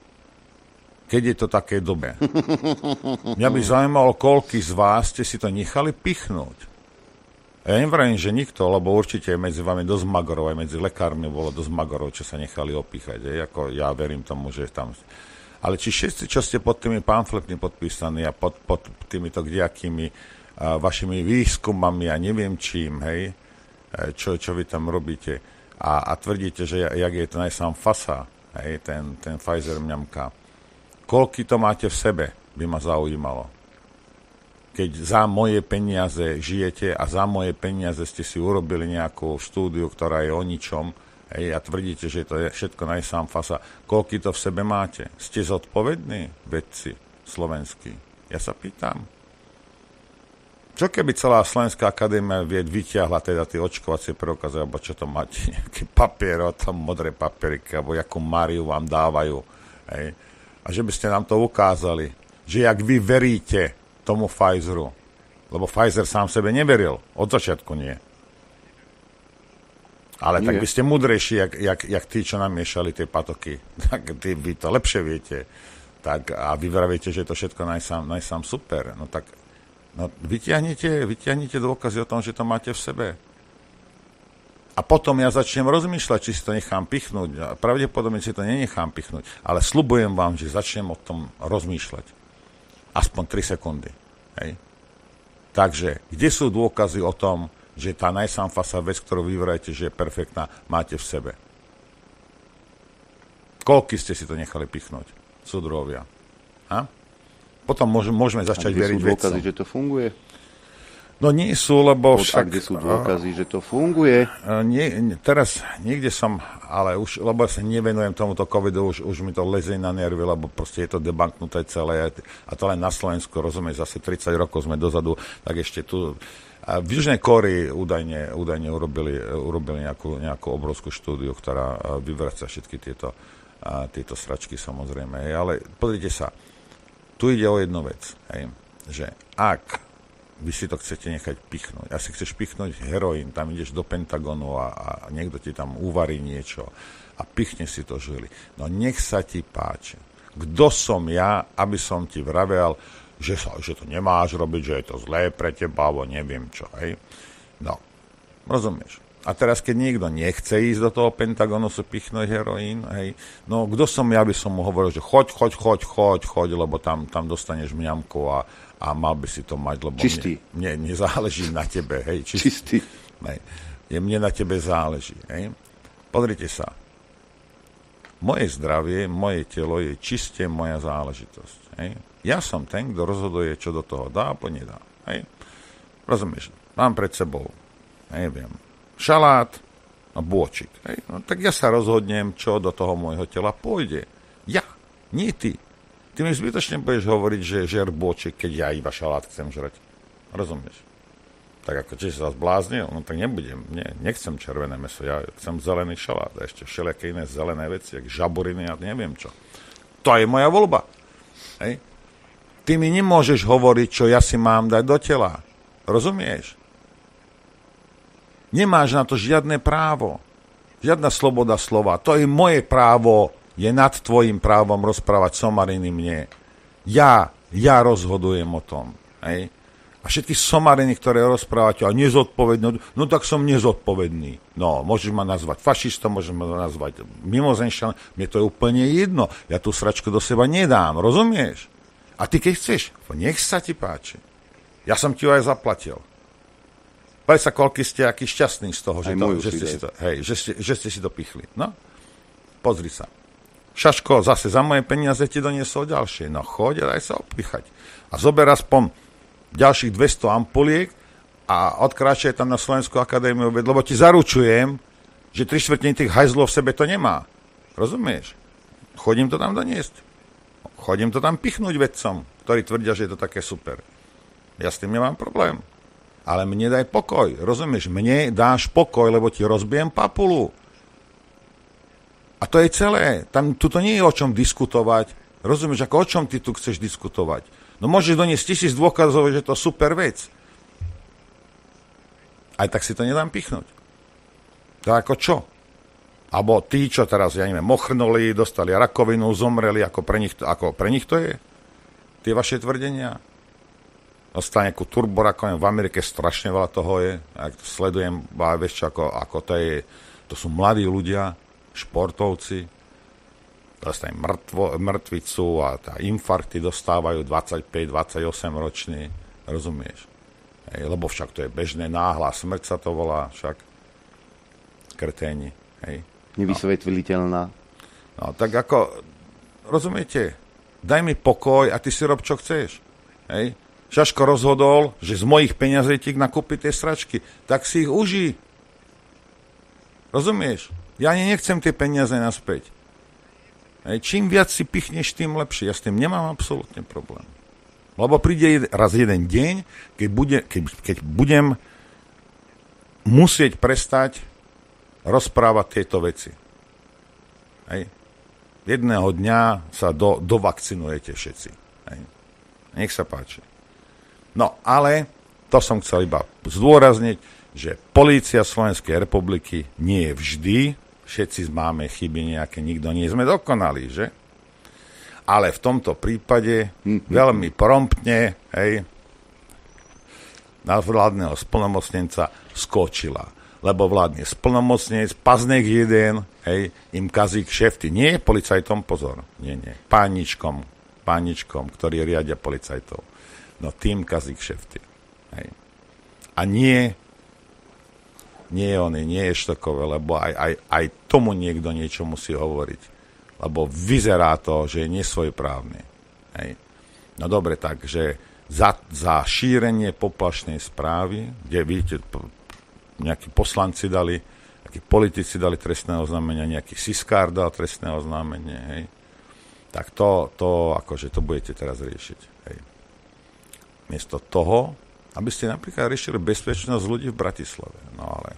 Keď je to také dobré. Mňa by zaujímalo, koľký z vás ste si to nechali pichnúť. Ja nevravím, že nikto, lebo určite medzi vami dosť magorov, aj medzi lekármi bolo dosť magorov, čo sa nechali opíchať. Ako ja verím tomu, že tam... Ale či všetci, čo ste pod tými pamfletmi podpísaní a pod týmito kdejakými vašimi výskumami a neviem čím, hej, čo vy tam robíte, a tvrdíte, že jak je to najsám fasa, hej, ten Pfizer mňamka. Koľky to máte v sebe, by ma zaujímalo. Keď za moje peniaze žijete a za moje peniaze ste si urobili nejakú štúdiu, ktorá je o ničom, hej, a tvrdíte, že to je všetko najsám fasa, koľky to v sebe máte? Ste zodpovední, vedci slovenskí? Ja sa pýtam. Čo keby celá Slovenská akadémia vied vyťahla teda tie očkovacie preukazy, alebo čo to máte, nejaký papier, tam modré papieriky, alebo jakú Máriu vám dávajú, hej? A že by ste nám to ukázali, že jak vy veríte tomu Pfizeru, lebo Pfizer sám sebe neveril, od začiatku nie. Ale nie. Tak by ste múdrejší, jak tí, čo namiešali tie patoky, tak vy to lepšie viete, tak, a vy vravíte, že je to všetko najsám super, no tak vyťahnite dôkazy o tom, že to máte v sebe. A potom ja začnem rozmýšľať, či si to nechám pichnúť. Pravdepodobne si to nenechám pichnúť, ale sľubujem vám, že začnem o tom rozmýšľať. Aspoň 3 sekundy. Hej? Takže, kde sú dôkazy o tom, že tá najsám fasa vec, ktorú vyvrajete, že je perfektná, máte v sebe? Koľky ste si to nechali pichnúť? Súdruhovia. Potom môžeme začať veriť vedcom. A kde sú dôkazy, že to funguje? No nie sú, lebo však... A kde sú dôkazy, že to funguje? Teraz niekde som, ale už, lebo sa nevenujem tomuto covidu, už mi to lezie na nervy, lebo proste je to debanknuté celé. A to len na Slovensku, rozumieš, zase 30 rokov sme dozadu, tak ešte tu... A v Južnej Kórei údajne urobili nejakú obrovskú štúdiu, ktorá vyvracia všetky tieto sračky, samozrejme. Ale pozrite sa, tu ide o jednu vec, hej, že ak vy si to chcete nechať pichnúť, si chceš pichnúť heroín, tam ideš do Pentagonu a niekto ti tam uvarí niečo a pichne si to žili. No nech sa ti páči. Kto som ja, aby som ti vravel, že to nemáš robiť, že je to zlé pre teba, alebo neviem čo, hej. No, rozumieš. A teraz, keď niekto nechce ísť do toho Pentagonu si pichnúť heroín, hej, no kto som ja, by som mu hovoril, že choď, lebo tam dostaneš mňamku a mal by si to mať, lebo čistý. Mne záleží na tebe, hej. Čistý. Hej. Mne na tebe záleží, hej. Pozrite sa. Moje zdravie, moje telo je čiste moja záležitosť, hej. Ja som ten, kto rozhoduje, čo do toho dá, alebo nedá, hej. Rozumieš? Mám pred sebou, neviem, šalát a bôčik. Hej? No, tak ja sa rozhodnem, čo do toho môjho tela pôjde. Ja, nie ty. Ty mi zbytočne budeš hovoriť, že žer bôčik, keď ja iba šalát chcem žrať. Rozumieš? Tak ako či sa zbláznil, no tak nebudem. Nechcem červené mäso, ja chcem zelený šalát a ešte všelijaké iné zelené veci, jak žaburiny a neviem čo. To je moja voľba. Hej? Ty mi nemôžeš hovoriť, čo ja si mám dať do tela. Rozumieš? Nemáš na to žiadne právo. Žiadna sloboda slova. To je moje právo, je nad tvojim právom rozprávať somariny mne. Ja rozhodujem o tom. Hej? A všetky somariny, ktoré rozprávate, a nezodpovedný, no tak som nezodpovedný. No, môžeš ma nazvať fašistom, môžeš ma nazvať mimozenšťan, mne to je úplne jedno. Ja tú sračku do seba nedám, rozumieš? A ty keď chceš, nech sa ti páči. Ja som ti ho aj zaplatil. Povedz sa, koľko ste aký šťastní z toho, že ste si to pichli. No, pozri sa. Šaško, zase za moje peniaze ti doniesol ďalšie. No, choď a daj sa opichať. A zober aspoň ďalších 200 ampuliek a odkráčaj tam na Slovenskú akadémiu vied, lebo ti zaručujem, že 3/4 tých hajzlov v sebe to nemá. Rozumieš? Chodím to tam doniesť. Chodím to tam pichnúť vedcom, ktorí tvrdia, že je to také super. Ja s tým nemám problém. Ale mne daj pokoj, rozumieš? Mne dáš pokoj, lebo ti rozbijem papulu. A to je celé. Tuto nie je o čom diskutovať. Rozumieš, ako o čom ty tu chceš diskutovať? No môžeš doniesť 1000 dôkazov, že to je super vec. Aj tak si to nedám pichnúť. To ako čo? Abo tí, čo teraz, ja neviem, ochrnuli, dostali rakovinu, zomreli, ako pre nich to je? Tie vaše tvrdenia? Dostane nejakú turborakovinu, v Amerike strašne veľa toho je. Ja to sledujem, vieš čo, ako to je. To sú mladí ľudia, športovci, dostane mŕtvicu a infarkty dostávajú 25-28 roční. Rozumieš? Lebo však to je bežné, náhla smrť sa to volá, však kreténi. Hej. Nevysvetliteľná. No, tak ako, rozumiete, daj mi pokoj a ty si rob, čo chceš. Hej. Šaško rozhodol, že z mojich peňazí ti nakúpi tie sračky, tak si ich užij. Rozumieš? Ja ani nechcem tie peniaze naspäť. Hej. Čím viac si pichneš, tým lepšie. Ja s tým nemám absolútne problém. Lebo príde raz jeden deň, keď budem musieť prestať rozprávať tieto veci. Hej. Jedného dňa sa dovakcinujete všetci. Hej. Nech sa páči. No, ale to som chcel iba zdôrazniť, že polícia Slovenskej republiky nie je vždy, všetci máme chyby nejaké, nikto nie sme dokonalí, že? Ale v tomto prípade veľmi promptne, hej, na vládneho splnomocnenca skočila. Lebo vládne splnomocnenec, paznek jeden, hej, im kazí kšefty. Nie policajtom, pozor, nie, páničkom, ktorí riadia policajtov. No tým kazí kšefty. Hej. A nie je štokové, lebo aj tomu niekto niečo musí hovoriť. Lebo vyzerá to, že je nesvojprávny. Hej. No dobre, takže za šírenie poplašnej správy, kde vidíte, nejakí poslanci dali, nejakí politici dali trestné oznámenia, nejaký siskár dal trestné oznámenie, hej. Tak to akože to budete teraz riešiť, hej. Miesto toho, aby ste napríklad riešili bezpečnosť ľudí v Bratislave. No ale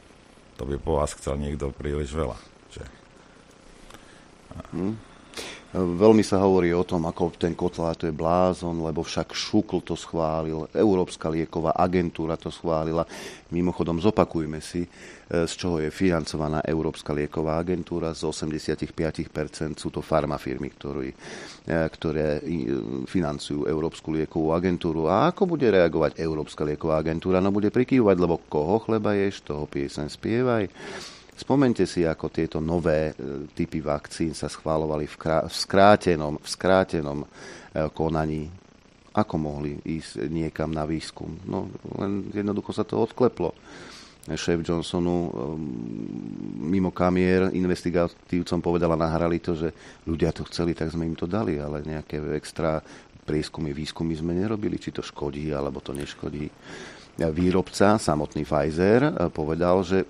to by po vás chcel niekto príliš veľa. Že? Veľmi sa hovorí o tom, ako ten Kotlár to je blázon, lebo však Šukl to schválil, Európska lieková agentúra to schválila. Mimochodom, zopakujme si, z čoho je financovaná Európska lieková agentúra. Z 85% sú to farmafirmy, ktoré financujú Európsku liekovú agentúru. A ako bude reagovať Európska lieková agentúra? No bude prikývať, lebo koho chleba ješ, toho pieseň spievaj. Spomeňte si, ako tieto nové typy vakcín sa schváľovali v skrátenom konaní. Ako mohli ísť niekam na výskum? No, len jednoducho sa to odkleplo. Šéf Johnsonu mimo kamier investigatívcom povedala, nahrali to, že ľudia to chceli, tak sme im to dali, ale nejaké extra prieskumy, výskumy sme nerobili, či to škodí, alebo to neškodí. Výrobca, samotný Pfizer, povedal, že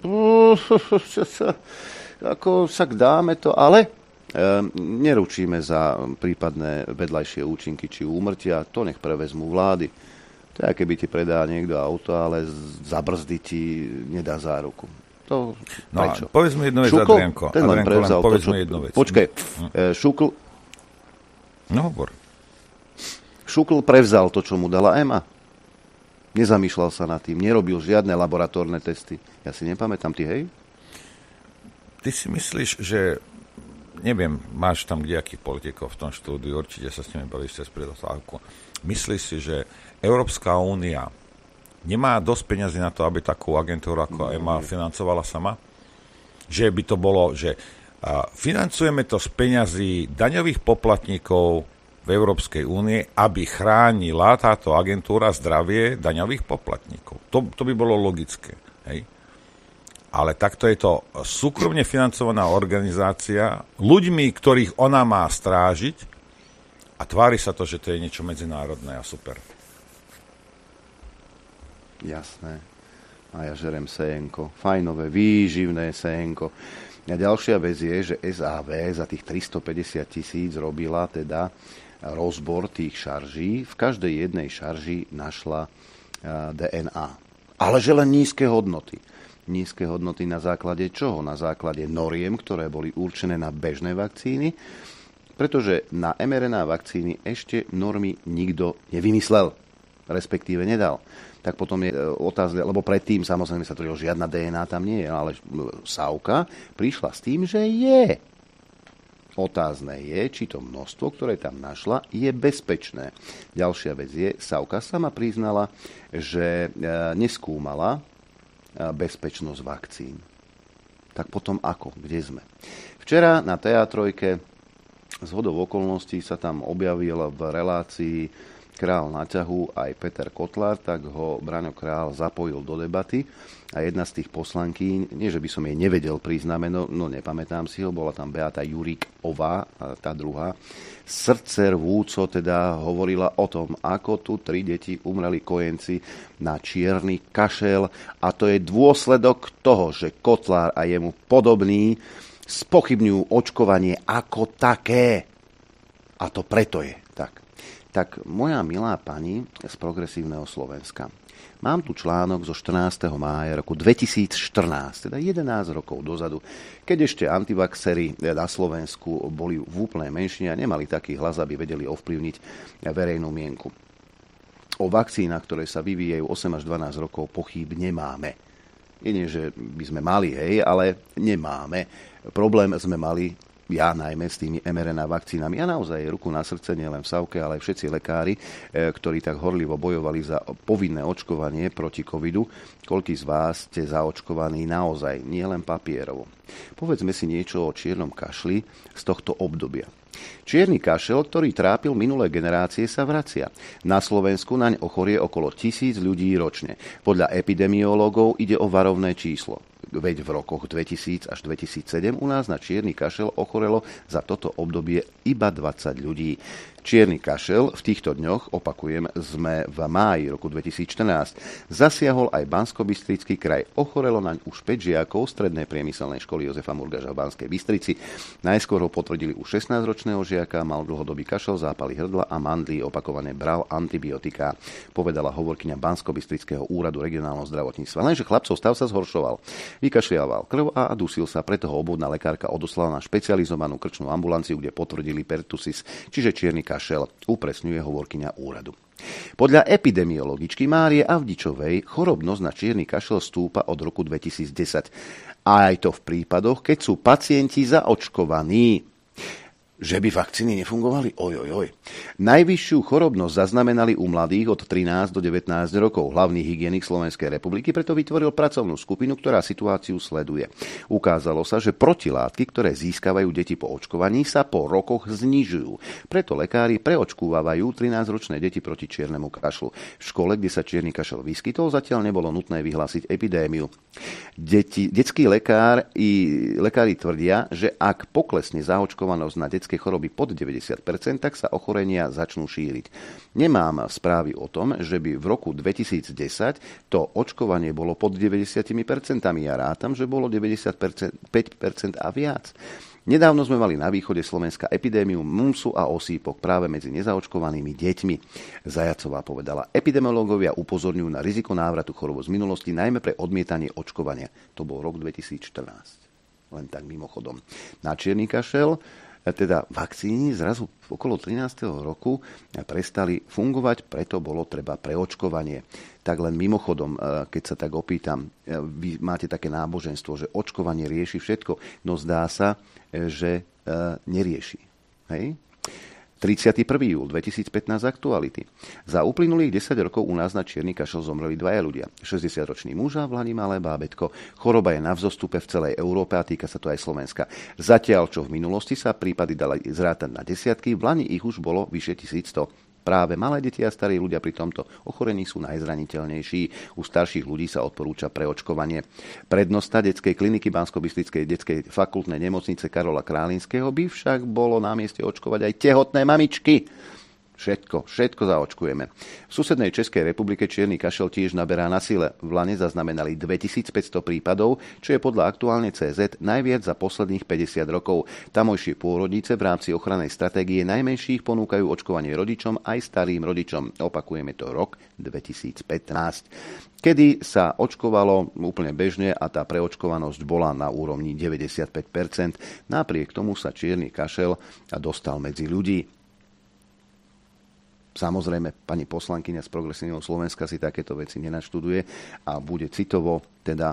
ako však dáme to, ale neručíme za prípadné vedľajšie účinky či úmrtia, to nech prevezmú vlády. To je, keby ti predá niekto auto, ale za brzdy ti nedá záruku. To prečo? Povedz mi jednu vec, Adrianko. Ten len prevzal to, čo... Počkaj, Šukl... No, hovor. Šukl prevzal to, čo mu dala EMA. Nezamýšľal sa nad tým, nerobil žiadne laboratórne testy. Ja si nepamätám, ty hej? Ty si myslíš, že, neviem, máš tam kdejakých politikov v tom štúdiu, určite sa s nimi bavíš cez predostávku. Myslíš si, že Európska únia nemá dosť peňazí na to, aby takú agentúru ako EMA financovala sama? Že by to bolo, že financujeme to z peňazí daňových poplatníkov v Európskej únie, aby chránila táto agentúra zdravie daňových poplatníkov. To by bolo logické. Hej? Ale takto je to súkromne financovaná organizácia ľuďmi, ktorých ona má strážiť a tvári sa to, že to je niečo medzinárodné a super. Jasné. A ja žerem sénko. Fajnové, výživné sénko. A ďalšia vec je, že SAV za tých 350 000 robila teda rozbor tých šarží. V každej jednej šarži našla DNA. Ale že len nízke hodnoty. Nízke hodnoty na základe čoho? Na základe noriem, ktoré boli určené na bežné vakcíny, pretože na mRNA vakcíny ešte normy nikto nevymyslel, respektíve nedal. Tak potom je otázka, lebo predtým samozrejme sa tvrdilo, žiadna DNA tam nie je, ale Savka prišla s tým, že je. Otázne je, či to množstvo, ktoré tam našla, je bezpečné. Ďalšia vec je, Savka sama priznala, že neskúmala bezpečnosť vakcín. Tak potom ako? Kde sme? Včera na TA3 zhodou okolností sa tam objavil v relácii Král na ťahu aj Peter Kotlár, tak ho Braňo Král zapojil do debaty a jedna z tých poslankyň, nie že by som jej nevedel priznať, no nepamätám si ho, bola tam Beata Juríková, tá druhá, srdce rvúco teda hovorila o tom, ako tu 3 deti umreli kojenci na čierny kašel a to je dôsledok toho, že Kotlár a jemu podobný spochybňujú očkovanie ako také. A to preto je tak. Tak moja milá pani z Progresívneho Slovenska, mám tu článok zo 14. mája roku 2014, teda 11 rokov dozadu, keď ešte antivaxery na Slovensku boli v úplnej menšine a nemali taký hlas, aby vedeli ovplyvniť verejnú mienku. O vakcínach, ktoré sa vyvíjajú 8 až 12 rokov, pochýb nemáme. Nie, že by sme mali, ale nemáme. Problém sme mali ja najmä s tými mRNA vakcínami. A naozaj ruku na srdce, nielen v Savke, ale aj všetci lekári, ktorí tak horlivo bojovali za povinné očkovanie proti covidu. Koľký z vás ste zaočkovaní naozaj, nielen papierovo. Povedzme si niečo o čiernom kašli z tohto obdobia. Čierny kašel, ktorý trápil minulé generácie, sa vracia. Na Slovensku naň ochorie okolo 1000 ľudí ročne. Podľa epidemiológov ide o varovné číslo. Veď v rokoch 2000 až 2007 u nás na čierny kašel ochorelo za toto obdobie iba 20 ľudí. Čierny kašel v týchto dňoch, opakujem, sme v máji roku 2014, zasiahol aj Banskobystrický kraj. Ochorelo naň už 5 žiakov strednej priemyselnej školy Jozefa Murgaža v Banskej Bystrici. Najskôr ho potvrdili u 16-ročného žiaka, mal dlhodobý kašel, zápaly hrdla a mandlí, opakovane bral antibiotika, povedala hovorkyňa Banskobystrického úradu regionálneho zdravotníctva. Lenže chlapcov stav sa zhoršoval. Vykašľaval krv a dusil sa, preto ho obvodná lekárka odoslala na špecializovanú krčnú ambulanciu, kde potvrdili pertusis, čiže čierny kašel, upresňuje hovorkyňa úradu. Podľa epidemiologičky Márie Avdičovej chorobnosť na čierny kašel stúpa od roku 2010. A aj to v prípadoch, keď sú pacienti zaočkovaní. Že by vakcíny nefungovali? Ojojoj. Najvyššiu chorobnosť zaznamenali u mladých od 13 do 19 rokov. Hlavný hygienik Slovenskej republiky preto vytvoril pracovnú skupinu, ktorá situáciu sleduje. Ukázalo sa, že protilátky, ktoré získavajú deti po očkovaní, sa po rokoch znižujú. Preto lekári preočkúvajú 13-ročné deti proti čiernemu kašlu. V škole, kde sa čierny kašel vyskytol, zatiaľ nebolo nutné vyhlásiť epidémiu. Detskí lekári tvrdia, že ak poklesne zaočkovanosť na detské choroby pod 90%, tak sa ochorenia začnú šíriť. Nemám správy o tom, že by v roku 2010 to očkovanie bolo pod 90%. Ja rátam, že bolo 95% a viac. Nedávno sme mali na východe Slovenska epidémiu mumsu a osýpok práve medzi nezaočkovanými deťmi. Zajacová povedala, epidemiológovia upozorňujú na riziko návratu chorôb z minulosti, najmä pre odmietanie očkovania. To bol rok 2014. Len tak mimochodom. Na čierny kašel, teda vakcíny zrazu okolo 13. roku prestali fungovať, preto bolo treba preočkovanie. Tak len mimochodom, keď sa tak opýtam, vy máte také náboženstvo, že očkovanie rieši všetko, no zdá sa, že nerieši. Hej? 31. júl 2015 aktuality. Za uplynulých 10 rokov u nás na čierny kašel zomreli 2 ľudia. 60-ročný muž a v Lani malé bábätko. Choroba je na vzostupe v celej Európe a týka sa to aj Slovenska. Zatiaľ, čo v minulosti sa prípady dali zrátať na desiatky, v Lani ich už bolo vyše 1100. Práve malé deti a starí ľudia pri tomto ochorení sú najzraniteľnejší. U starších ľudí sa odporúča preočkovanie. Prednosta detskej kliniky Banskobystrickej detskej fakultnej nemocnice Karola Králinského by však bolo na mieste očkovať aj tehotné mamičky. Všetko zaočkujeme. V susednej Českej republike čierny kašel tiež naberá na sile. V Lane zaznamenali 2500 prípadov, čo je podľa aktuálne CZ najviac za posledných 50 rokov. Tamojšie pôrodnice v rámci ochrannej stratégie najmenších ponúkajú očkovanie rodičom aj starým rodičom. Opakujeme to rok 2015. Kedy sa očkovalo úplne bežne a tá preočkovanosť bola na úrovni 95%. Napriek tomu sa čierny kašel dostal medzi ľudí. Samozrejme, pani poslankyňa z Progresívneho Slovenska si takéto veci nenaštuduje a bude citovo teda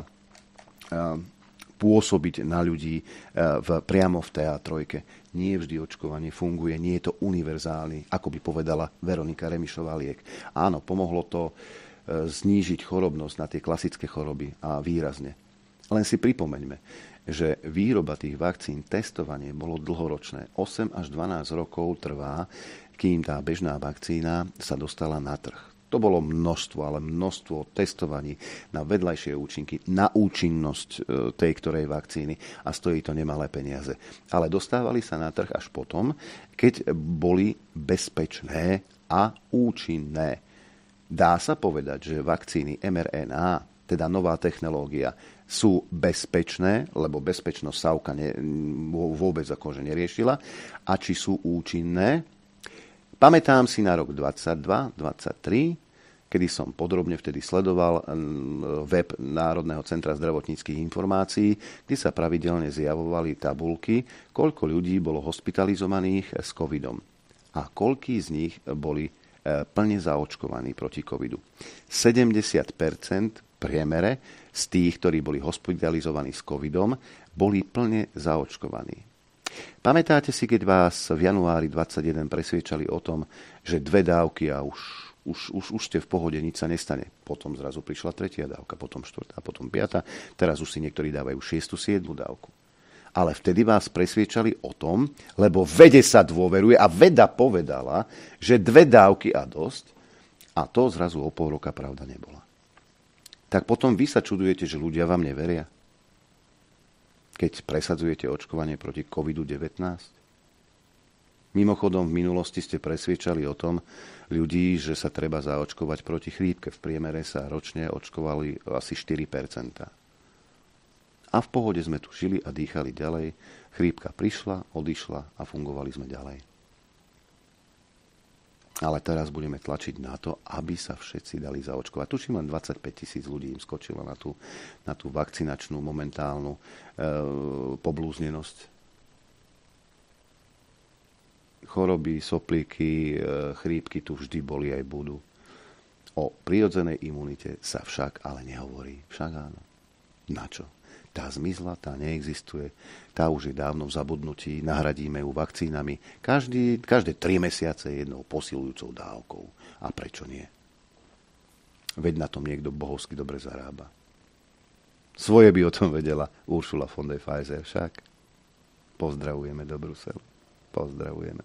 pôsobiť na ľudí priamo v TA3. Nie vždy očkovanie funguje, nie je to univerzálny, ako by povedala Veronika Remišová liek. Áno, pomohlo to znížiť chorobnosť na tie klasické choroby a výrazne. Len si pripomeňme, že výroba tých vakcín, testovanie bolo dlhoročné. 8 až 12 rokov trvá, kým tá bežná vakcína sa dostala na trh. To bolo množstvo testovaní na vedľajšie účinky, na účinnosť tej ktorej vakcíny a stojí to nemalé peniaze. Ale dostávali sa na trh až potom, keď boli bezpečné a účinné. Dá sa povedať, že vakcíny mRNA, teda nová technológia, sú bezpečné, lebo bezpečnosť SAUKA vôbec akože neriešila, a či sú účinné. Pamätám si na rok 2022-2023, kedy som podrobne vtedy sledoval web Národného centra zdravotníckych informácií, kde sa pravidelne zjavovali tabuľky, koľko ľudí bolo hospitalizovaných s covidom a koľkí z nich boli plne zaočkovaní proti covidu. 70% priemere z tých, ktorí boli hospitalizovaní s covidom, boli plne zaočkovaní. Pamätáte si, keď vás v januári 2021 presviečali o tom, že 2 dávky a už ste v pohode, nič sa nestane. Potom zrazu prišla 3. dávka, potom 4. a potom 5. Teraz už si niektorí dávajú 6. 7. dávku. Ale vtedy vás presviečali o tom, lebo vede sa dôveruje a veda povedala, že 2 dávky a dosť, a to zrazu o pol roka pravda nebola. Tak potom vy sa čudujete, že ľudia vám neveria, keď presadzujete očkovanie proti COVID-19? Mimochodom, v minulosti ste presviečali o tom ľudí, že sa treba zaočkovať proti chrípke. V priemere sa ročne očkovali asi 4%. A v pohode sme tu žili a dýchali ďalej. Chrípka prišla, odišla a fungovali sme ďalej. Ale teraz budeme tlačiť na to, aby sa všetci dali zaočkovať. Tuším, len 25 000 ľudí im skočilo na tú vakcinačnú momentálnu poblúznenosť. Choroby, soplíky, chrípky tu vždy boli aj budú. O prirodzenej imunite sa však ale nehovorí. Však áno. Na čo? Tá zmizla, tá neexistuje, tá už je dávno v zabudnutí, nahradíme ju vakcínami každé 3 mesiace jednou posilujúcou dávkou. A prečo nie? Veď na tom niekto bohovsky dobre zarába. Svoje by o tom vedela Ursula von der Leyen však. Pozdravujeme do Bruselu. Pozdravujeme.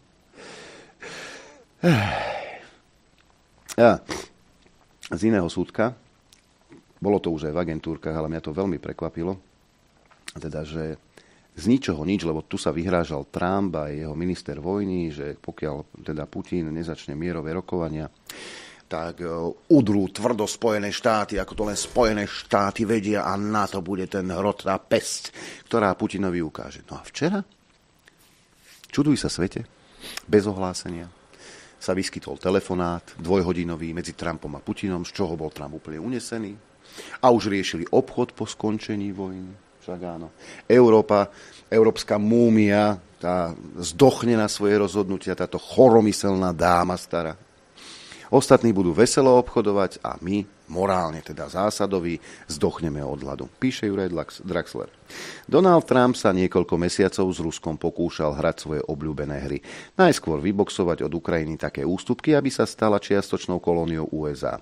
Z iného súdka, bolo to už aj v agentúrkach, ale mňa to veľmi prekvapilo, teda, že z ničoho nič, lebo tu sa vyhrážal Trump a jeho minister vojny, že pokiaľ teda Putin nezačne mierové rokovania, tak udrú tvrdo Spojené štáty, ako to len Spojené štáty vedia a na to bude ten hrot, tá pesť, ktorá Putinovi ukáže. No a včera, čuduj sa svete, bez ohlásenia, sa vyskytol telefonát dvojhodinový medzi Trumpom a Putinom, z čoho bol Trump úplne unesený. A už riešili obchod po skončení vojny. Však áno. Európska múmia, tá zdochne na svoje rozhodnutia, táto choromyselná dáma stará. Ostatní budú veselo obchodovať a my, morálne teda zásadoví, zdochneme od hladu. Píše Juraj Draxler. Donald Trump sa niekoľko mesiacov s Ruskom pokúšal hrať svoje obľúbené hry. Najskôr vyboxovať od Ukrajiny také ústupky, aby sa stala čiastočnou kolóniou USA.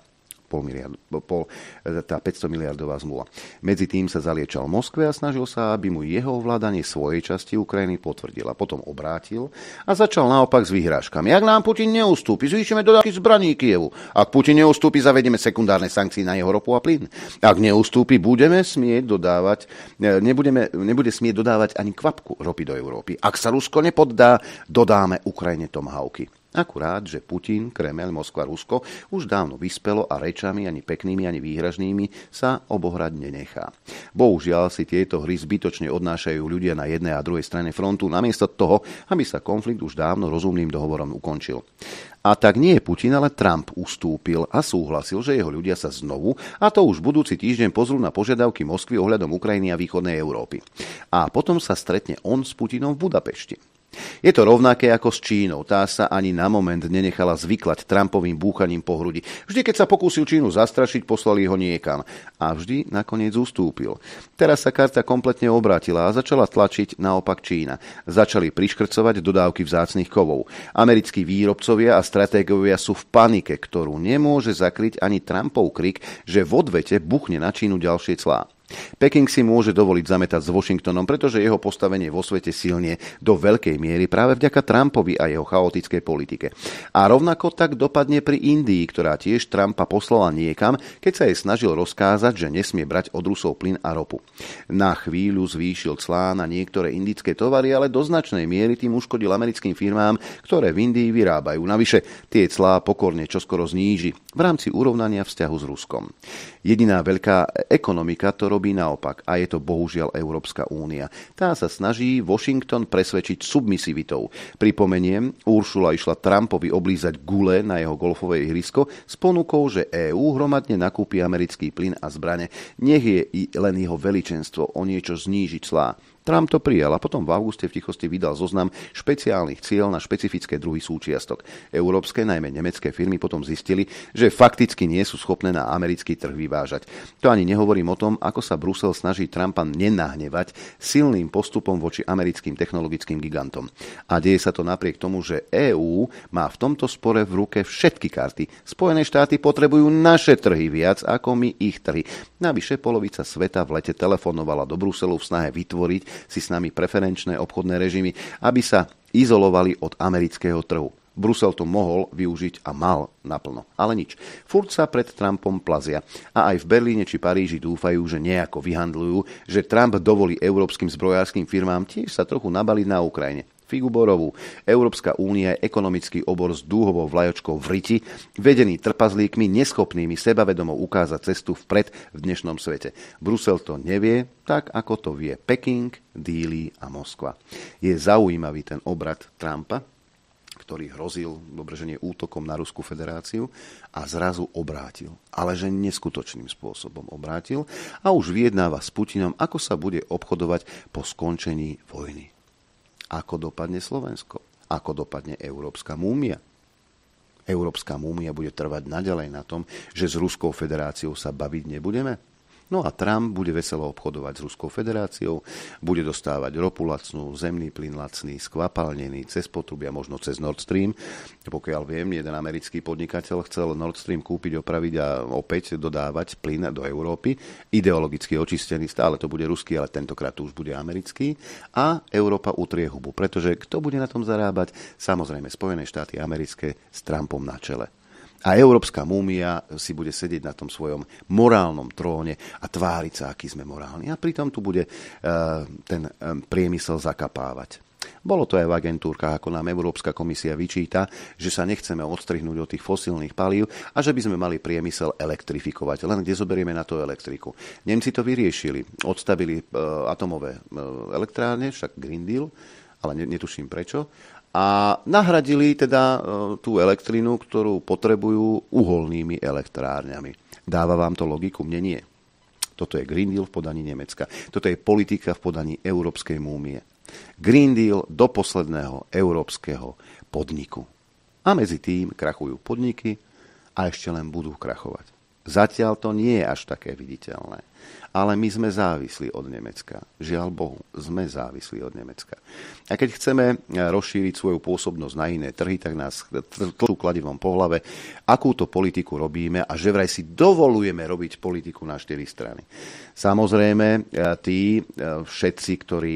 500 miliardová zmluva. Medzi tým sa zaliečal Moskve a snažil sa, aby mu jeho ovládanie svojej časti Ukrajiny potvrdil. A potom obrátil a začal naopak s vyhrážkami. Ak nám Putin neustúpi, zvýšime dodávky zbraní Kievu. Ak Putin neustúpi, zavedieme sekundárne sankcie na jeho ropu a plyn. Ak neustúpi, nebude smieť dodávať ani kvapku ropy do Európy. Ak sa Rusko nepoddá, dodáme Ukrajine tomahawky. Akurát, že Putin, Kremeľ, Moskva, Rusko už dávno vyspelo a rečami ani peknými, ani výhražnými sa obohrať nenechá. Bohužiaľ si tieto hry zbytočne odnášajú ľudia na jednej a druhej strane frontu, namiesto toho, aby sa konflikt už dávno rozumným dohovorom ukončil. A tak nie Putin, ale Trump ustúpil a súhlasil, že jeho ľudia sa znovu, a to už budúci týždeň, pozrú na požiadavky Moskvy ohľadom Ukrajiny a východnej Európy. A potom sa stretne on s Putinom v Budapešti. Je to rovnaké ako s Čínou. Tá sa ani na moment nenechala zvyklať Trumpovým búchaním po hrudi. Vždy, keď sa pokúsil Čínu zastrašiť, poslali ho niekam. A vždy nakoniec ustúpil. Teraz sa karta kompletne obrátila a začala tlačiť naopak Čína. Začali priškrcovať dodávky vzácnych kovov. Americkí výrobcovia a stratégovia sú v panike, ktorú nemôže zakryť ani Trumpov krik, že v odvete buchne na Čínu ďalšie clá. Peking si môže dovoliť zametať s Washingtonom, pretože jeho postavenie vo svete silnie do veľkej miery práve vďaka Trumpovi a jeho chaotickej politike. A rovnako tak dopadne pri Indii, ktorá tiež Trumpa poslala niekam, keď sa jej snažil rozkázať, že nesmie brať od Rusov plyn a ropu. Na chvíľu zvýšil clá na niektoré indické tovary, ale do značnej miery tým uškodil americkým firmám, ktoré v Indii vyrábajú. Navyše tie clá pokorne čoskoro zníži v rámci urovnania vzťahu s Ruskom. Jediná veľká ekonomika to robí naopak a je to bohužiaľ Európska únia. Tá sa snaží Washington presvedčiť submisivitou. Pripomeniem, Ursula išla Trumpovi oblízať gule na jeho golfové ihrisko s ponukou, že EÚ hromadne nakúpi americký plyn a zbrane. Nech je len jeho veličenstvo o niečo znížiť clá. Trump to prijal a potom v auguste v tichosti vydal zoznam špeciálnych ciel na špecifické druhy súčiastok. Európske, najmä nemecké firmy potom zistili, že fakticky nie sú schopné na americký trh vyvážať. To ani nehovorím o tom, ako sa Brusel snaží Trumpa nenahnevať silným postupom voči americkým technologickým gigantom. A deje sa to napriek tomu, že EÚ má v tomto spore v ruke všetky karty. Spojené štáty potrebujú naše trhy viac ako my ich trhy. Navyše polovica sveta v lete telefonovala do Bruselu v snahe vytvoriť si s nami preferenčné obchodné režimy, aby sa izolovali od amerického trhu. Brusel to mohol využiť a mal naplno. Ale nič. Furt sa pred Trumpom plazia. A aj v Berlíne či Paríži dúfajú, že nejako vyhandlujú, že Trump dovolí európskym zbrojárskym firmám tiež sa trochu nabaliť na Ukrajine. Figu borovú. Európska únia je ekonomický obor s dúhovou vlajočkou v riti, vedený trpazlíkmi, neschopnými sebavedomo ukázať cestu vpred v dnešnom svete. Brusel to nevie, tak ako to vie Peking, Dili a Moskva. Je zaujímavý ten obrad Trumpa, ktorý hrozil, dobre, že nie útokom na Ruskú federáciu a zrazu obrátil. Ale že neskutočným spôsobom obrátil a už vyjednáva s Putinom, ako sa bude obchodovať po skončení vojny. Ako dopadne Slovensko? Ako dopadne Európska múmia? Európska múmia bude trvať naďalej na tom, že s Ruskou federáciou sa baviť nebudeme? No a Trump bude veselo obchodovať s Ruskou federáciou, bude dostávať ropu lacnú, zemný plyn lacný, skvapalnený, cez potrubia, možno cez Nord Stream. Pokiaľ viem, jeden americký podnikateľ chcel Nord Stream kúpiť, opraviť a opäť dodávať plyn do Európy. Ideologicky očistený, stále to bude ruský, ale tentokrát to už bude americký. A Európa utrie hubu, pretože kto bude na tom zarábať? Samozrejme Spojené štáty americké s Trumpom na čele. A Európska múmia si bude sedieť na tom svojom morálnom tróne a tváriť sa, aký sme morálni. A pritom tu bude ten priemysel zakapávať. Bolo to aj v agentúrkach, ako nám Európska komisia vyčíta, že sa nechceme odstrihnúť od tých fosílnych palív a že by sme mali priemysel elektrifikovať. Len kde zoberieme na to elektriku? Nemci to vyriešili. Odstavili atomové elektrárne, však Green Deal, ale netuším prečo. A nahradili teda tú elektrinu, ktorú potrebujú uholnými elektrárňami. Dáva vám to logiku? Mne nie. Toto je Green Deal v podaní Nemecka. Toto je politika v podaní Európskej múmie. Green Deal do posledného európskeho podniku. A medzi tým krachujú podniky a ešte len budú krachovať. Zatiaľ to nie je až také viditeľné. Ale my sme závislí od Nemecka. Žiaľ Bohu, sme závislí od Nemecka. A keď chceme rozšíriť svoju pôsobnosť na iné trhy, tak nás tlčú kladivom po hlave, akúto politiku robíme a že vraj si dovolujeme robiť politiku na 4 strany. Samozrejme, tí všetci, ktorí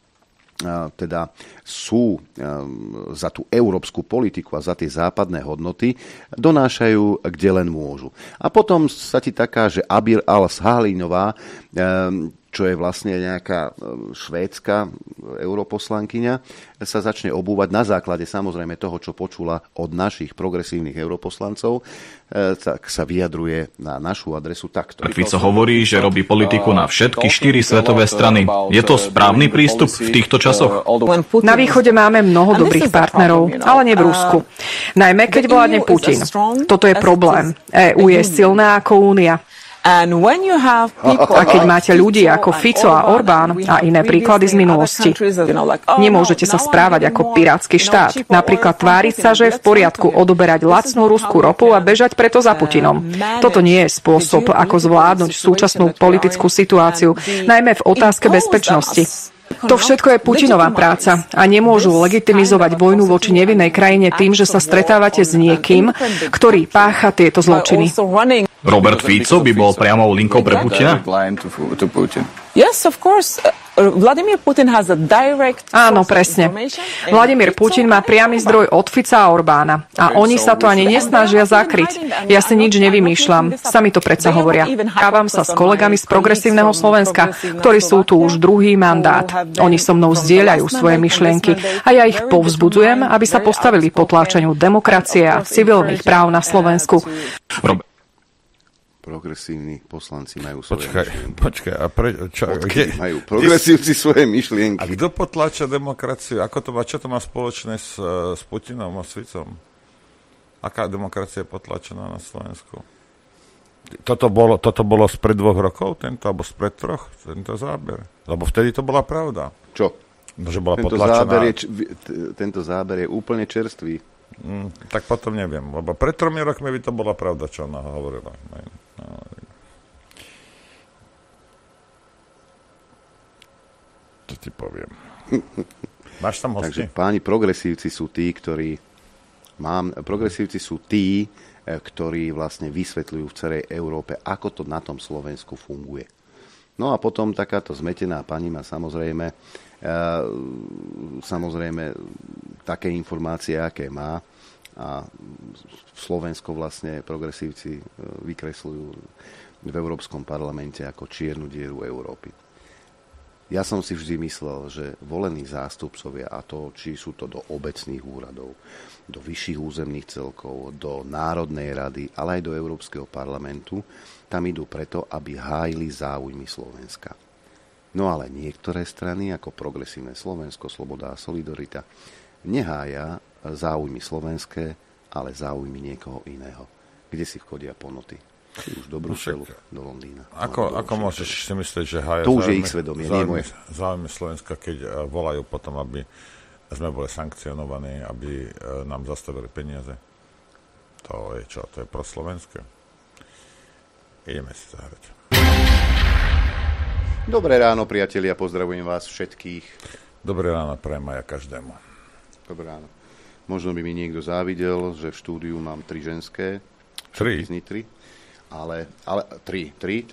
teda sú za tú európsku politiku a za tie západné hodnoty, donášajú, kde len môžu. A potom sa ti taká, že Abir al-Sahlinová, čo je vlastne nejaká švédska europoslankyňa, sa začne obúvať na základe samozrejme toho, čo počula od našich progresívnych europoslancov, tak sa vyjadruje na našu adresu takto. Fico hovorí, že robí politiku na všetky 4 svetové strany. Je to správny prístup v týchto časoch? Na východe máme mnoho dobrých partnerov, ale nie v Rusku. Najmä keď vládne Putin. Toto je problém. EÚ je silná ako únia. A keď máte ľudí ako Fico a Orbán a iné príklady z minulosti, nemôžete sa správať ako pirátsky štát. Napríklad tváriť sa, že je v poriadku odoberať lacnú ruskú ropu a bežať preto za Putinom. Toto nie je spôsob, ako zvládnuť súčasnú politickú situáciu, najmä v otázke bezpečnosti. To všetko je Putinová práca a nemôžu legitimizovať vojnu voči nevinnej krajine tým, že sa stretávate s niekým, ktorý pácha tieto zločiny. Robert Fico by bol priamou linkou pre Putina? Áno, presne. Vladimír Putin má priamy zdroj od Fica a Orbána. A oni sa to ani nesnažia zakryť. Ja si nič nevymýšľam. Sami to predsa hovoria. Kávam sa s kolegami z Progresívneho Slovenska, ktorí sú tu už druhý mandát. Oni so mnou zdieľajú svoje myšlienky a ja ich povzbudzujem, aby sa postavili potláčaniu demokracie a civilných práv na Slovensku. Progresívni poslanci majú svoje myšlienky. Počkaj, a majú progresívci svoje myšlienky. A kto potláča demokraciu? Čo to má spoločné s Putinom a s Ficom? Aká demokracia je potlačená na Slovensku? Toto bolo spred 2 rokov, alebo spred 3, tento záber? Lebo vtedy to bola pravda. Čo? Že bola potlačená. Tento záber je úplne čerstvý. Tak potom neviem, lebo pred 3 rokmi by to bola pravda, čo ona hovorila. To ti poviem. Máš tam hosti? Takže páni progresívci sú tí, ktorí vlastne vysvetľujú v celej Európe, ako to na tom Slovensku funguje. No a potom takáto zmetená pani má samozrejme také informácie, aké má. A Slovensko vlastne progresívci vykresľujú v Európskom parlamente ako čiernu dieru Európy. Ja som si vždy myslel, že volení zástupcovia, a to, či sú to do obecných úradov, do vyšších územných celkov, do Národnej rady, ale aj do Európskeho parlamentu, tam idú preto, aby hájili záujmy Slovenska. No ale niektoré strany, ako Progresívne Slovensko, Sloboda a Solidarita, nehája záujmy slovenské, ale záujmy niekoho iného. Kde si chodia ponoty? Už do Bruselu, do Londýna. Ako môžeš si myslieť, že hája to už je ich svedomie, nie moje. Záujmy Slovenska, keď volajú potom, aby sme boli sankcionovaní, aby nám zastavili peniaze? To je čo? To je proslovenské? Ideme si zahrať. Dobré ráno, priatelia, pozdravujem vás všetkých. Dobré ráno prajem aj každému. Dobré ráno. Možno by mi niekto závidel, že v štúdiu mám 3 ženské. 3? Ale 3.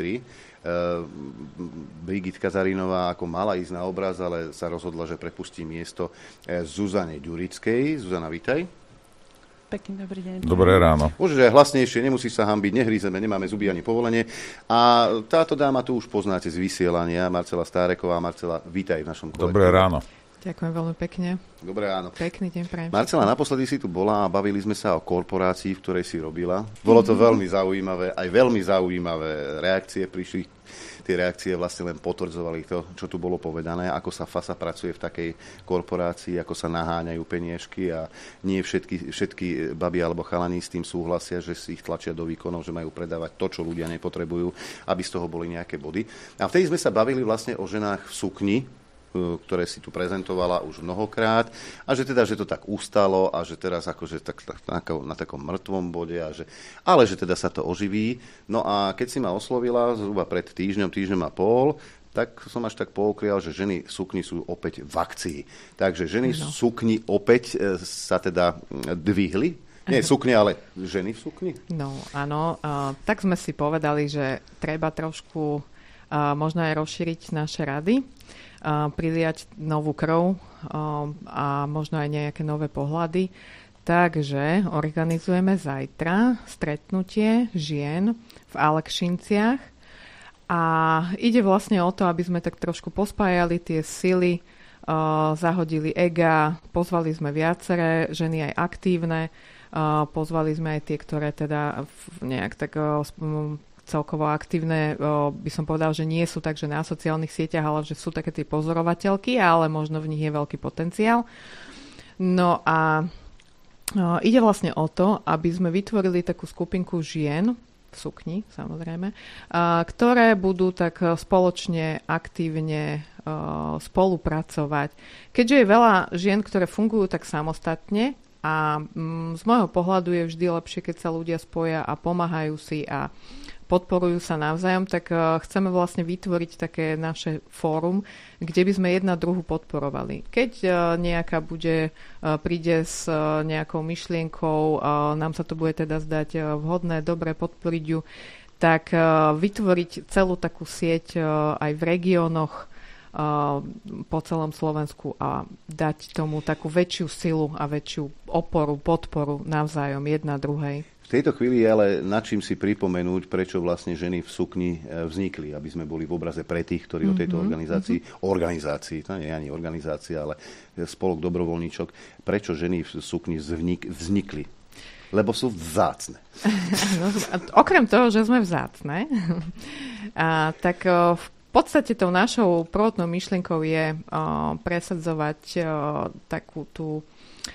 Brigitka Zarinová ako mala ísť na obraz, ale sa rozhodla, že prepustí miesto Zuzane Ďurickej. Zuzana, vitaj. Pekný dobrý deň. Dobré ráno. Môžeš aj hlasnejšie, nemusíš sa hanbiť, nehrízeme, nemáme zuby ani povolenie. A táto dáma tu už poznáte z vysielania, Marcela Stáreková. Marcela, vítaj v našom kolektíve. Dobré ráno. Ďakujem veľmi pekne. Dobré ráno. Pekný deň prajem. Marcela, naposledy si tu bola a bavili sme sa o korporácii, v ktorej si robila. Bolo to veľmi zaujímavé, aj veľmi zaujímavé reakcie prišli. Tie reakcie vlastne len potvrdzovali to, čo tu bolo povedané, ako sa FASA pracuje v takej korporácii, ako sa naháňajú peniažky a nie všetky baby alebo chalani s tým súhlasia, že si ich tlačia do výkonov, že majú predávať to, čo ľudia nepotrebujú, aby z toho boli nejaké body. A vtedy sme sa bavili vlastne o ženách v sukni, ktoré si tu prezentovala už mnohokrát a že to tak ustalo a že teraz akože na takom mŕtvom bode ale že teda sa to oživí. No a keď si ma oslovila zhruba pred týždňom a pol, tak som až tak poukrial, že ženy v sukni sú opäť v akcii. Takže ženy v sukni opäť sa teda dvihli. Nie sukne, ale ženy v sukni? No áno, tak sme si povedali, že treba trošku možno aj rozšíriť naše rady, priliať novú krv a možno aj nejaké nové pohľady. Takže organizujeme zajtra stretnutie žien v Alekšinciach a ide vlastne o to, aby sme tak trošku pospájali tie sily, zahodili ega, pozvali sme viaceré ženy aj aktívne, pozvali sme aj tie, ktoré teda nejak tak celkovo aktívne, by som povedal, že nie sú takže na sociálnych sieťach, ale že sú také tie pozorovateľky, ale možno v nich je veľký potenciál. No a ide vlastne o to, aby sme vytvorili takú skupinku žien, v sukni samozrejme, ktoré budú tak spoločne, aktívne spolupracovať. Keďže je veľa žien, ktoré fungujú tak samostatne a z môjho pohľadu je vždy lepšie, keď sa ľudia spoja a pomáhajú si a podporujú sa navzájom, tak chceme vlastne vytvoriť také naše fórum, kde by sme jedna druhu podporovali. Keď nejaká príde s nejakou myšlienkou, nám sa to bude teda zdať vhodné, dobre, podporiť ju, tak vytvoriť celú takú sieť aj v regiónoch po celom Slovensku a dať tomu takú väčšiu silu a väčšiu oporu, podporu navzájom jedna druhej. V tejto chvíli je ale nad čím si pripomenúť, prečo vlastne ženy v sukni vznikli, aby sme boli v obraze pre tých, ktorí o tejto organizácii, to nie je ani organizácia, ale spolok dobrovoľníčok, prečo ženy v sukni vznikli? Lebo sú vzácne. Okrem toho, že sme vzácne, tak v podstate tou našou prvotnou myšlienkou je presadzovať takú tú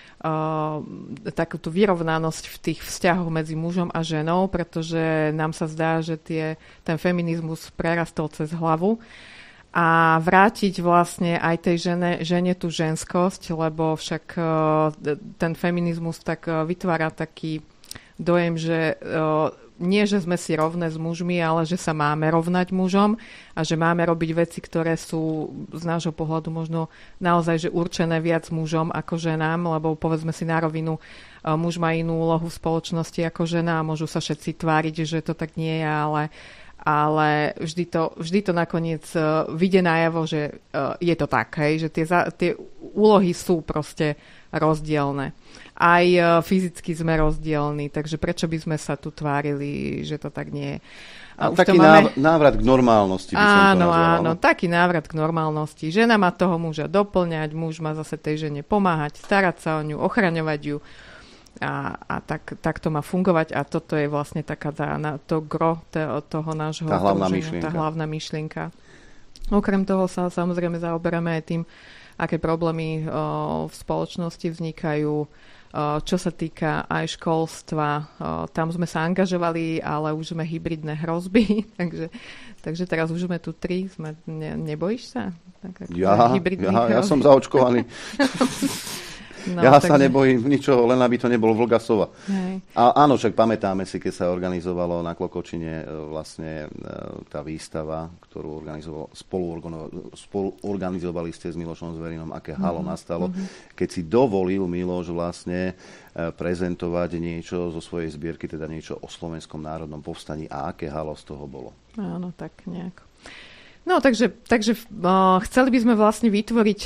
vyrovnanosť v tých vzťahoch medzi mužom a ženou, pretože nám sa zdá, že ten feminizmus prerastol cez hlavu a vrátiť vlastne aj tej žene tú ženskosť, lebo však ten feminizmus tak vytvára taký dojem, že nie, že sme si rovné s mužmi, ale že sa máme rovnať mužom a že máme robiť veci, ktoré sú z nášho pohľadu možno naozaj že určené viac mužom ako ženám, lebo povedzme si na rovinu, muž má inú úlohu v spoločnosti ako žena a môžu sa všetci tváriť, že to tak nie je, ale vždy to nakoniec vyjde najavo, že je to tak, hej, že tie úlohy sú proste rozdielne. Aj fyzicky sme rozdielni, takže prečo by sme sa tu tvárili, že to tak nie je. A taký návrat k normálnosti by som to nazval. Áno, taký návrat k normálnosti. Žena má toho muža doplňať, muž má zase tej žene pomáhať, starať sa o ňu, ochraňovať ju. A tak to má fungovať. A toto je vlastne taká to gro toho nášho tá hlavná myšlienka. Okrem toho sa samozrejme zaoberáme aj tým, aké problémy v spoločnosti vznikajú, čo sa týka aj školstva. Tam sme sa angažovali, ale už sme hybridné hrozby, takže teraz už sme tu 3. Nebojíš sa? Ja som zaočkovaný. No, ja sa nebojím ničoho, len aby to nebol vlk a sova. A áno, však pamätáme si, keď sa organizovalo na Klokočine vlastne tá výstava, ktorú spolu organizovali ste s Milošom Zverinom, aké halo nastalo, keď si dovolil Miloš vlastne prezentovať niečo zo svojej zbierky, teda niečo o Slovenskom národnom povstaní a aké halo z toho bolo. Áno, tak nejako. No, takže chceli by sme vlastne vytvoriť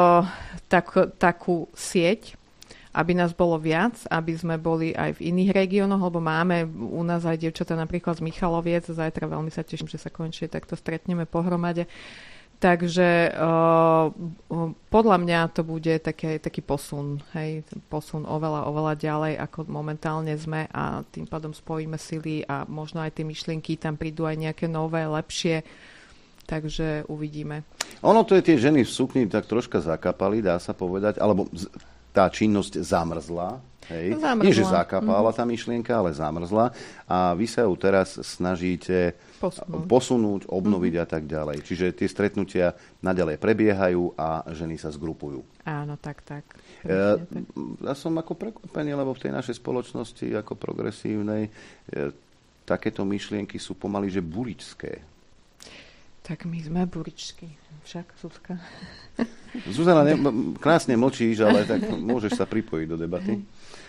takú sieť, aby nás bolo viac, aby sme boli aj v iných regiónoch, lebo máme u nás aj dievčatá napríklad z Michaloviec. Zajtra veľmi sa teším, že sa konečne takto stretneme pohromade. Takže podľa mňa to bude taký posun, posun oveľa ďalej, ako momentálne sme, a tým pádom spojíme sily a možno aj tie myšlienky, tam prídu aj nejaké nové, lepšie. Takže uvidíme. Ono to je, tie ženy v sukni tak troška zakapali, dá sa povedať, alebo tá činnosť zamrzla. Hej. Nie, že zakapala tá myšlienka, ale zamrzla. A vy sa ju teraz snažíte posunúť, obnoviť a tak ďalej. Čiže tie stretnutia naďalej prebiehajú a ženy sa zgrupujú. Áno, tak. Ja som ako prekvapený, lebo v tej našej spoločnosti ako progresívnej takéto myšlienky sú pomaly, že buričské. Tak my sme buričky. Však, Zuzka. Zuzana, krásne mlčíš, ale tak môžeš sa pripojiť do debaty.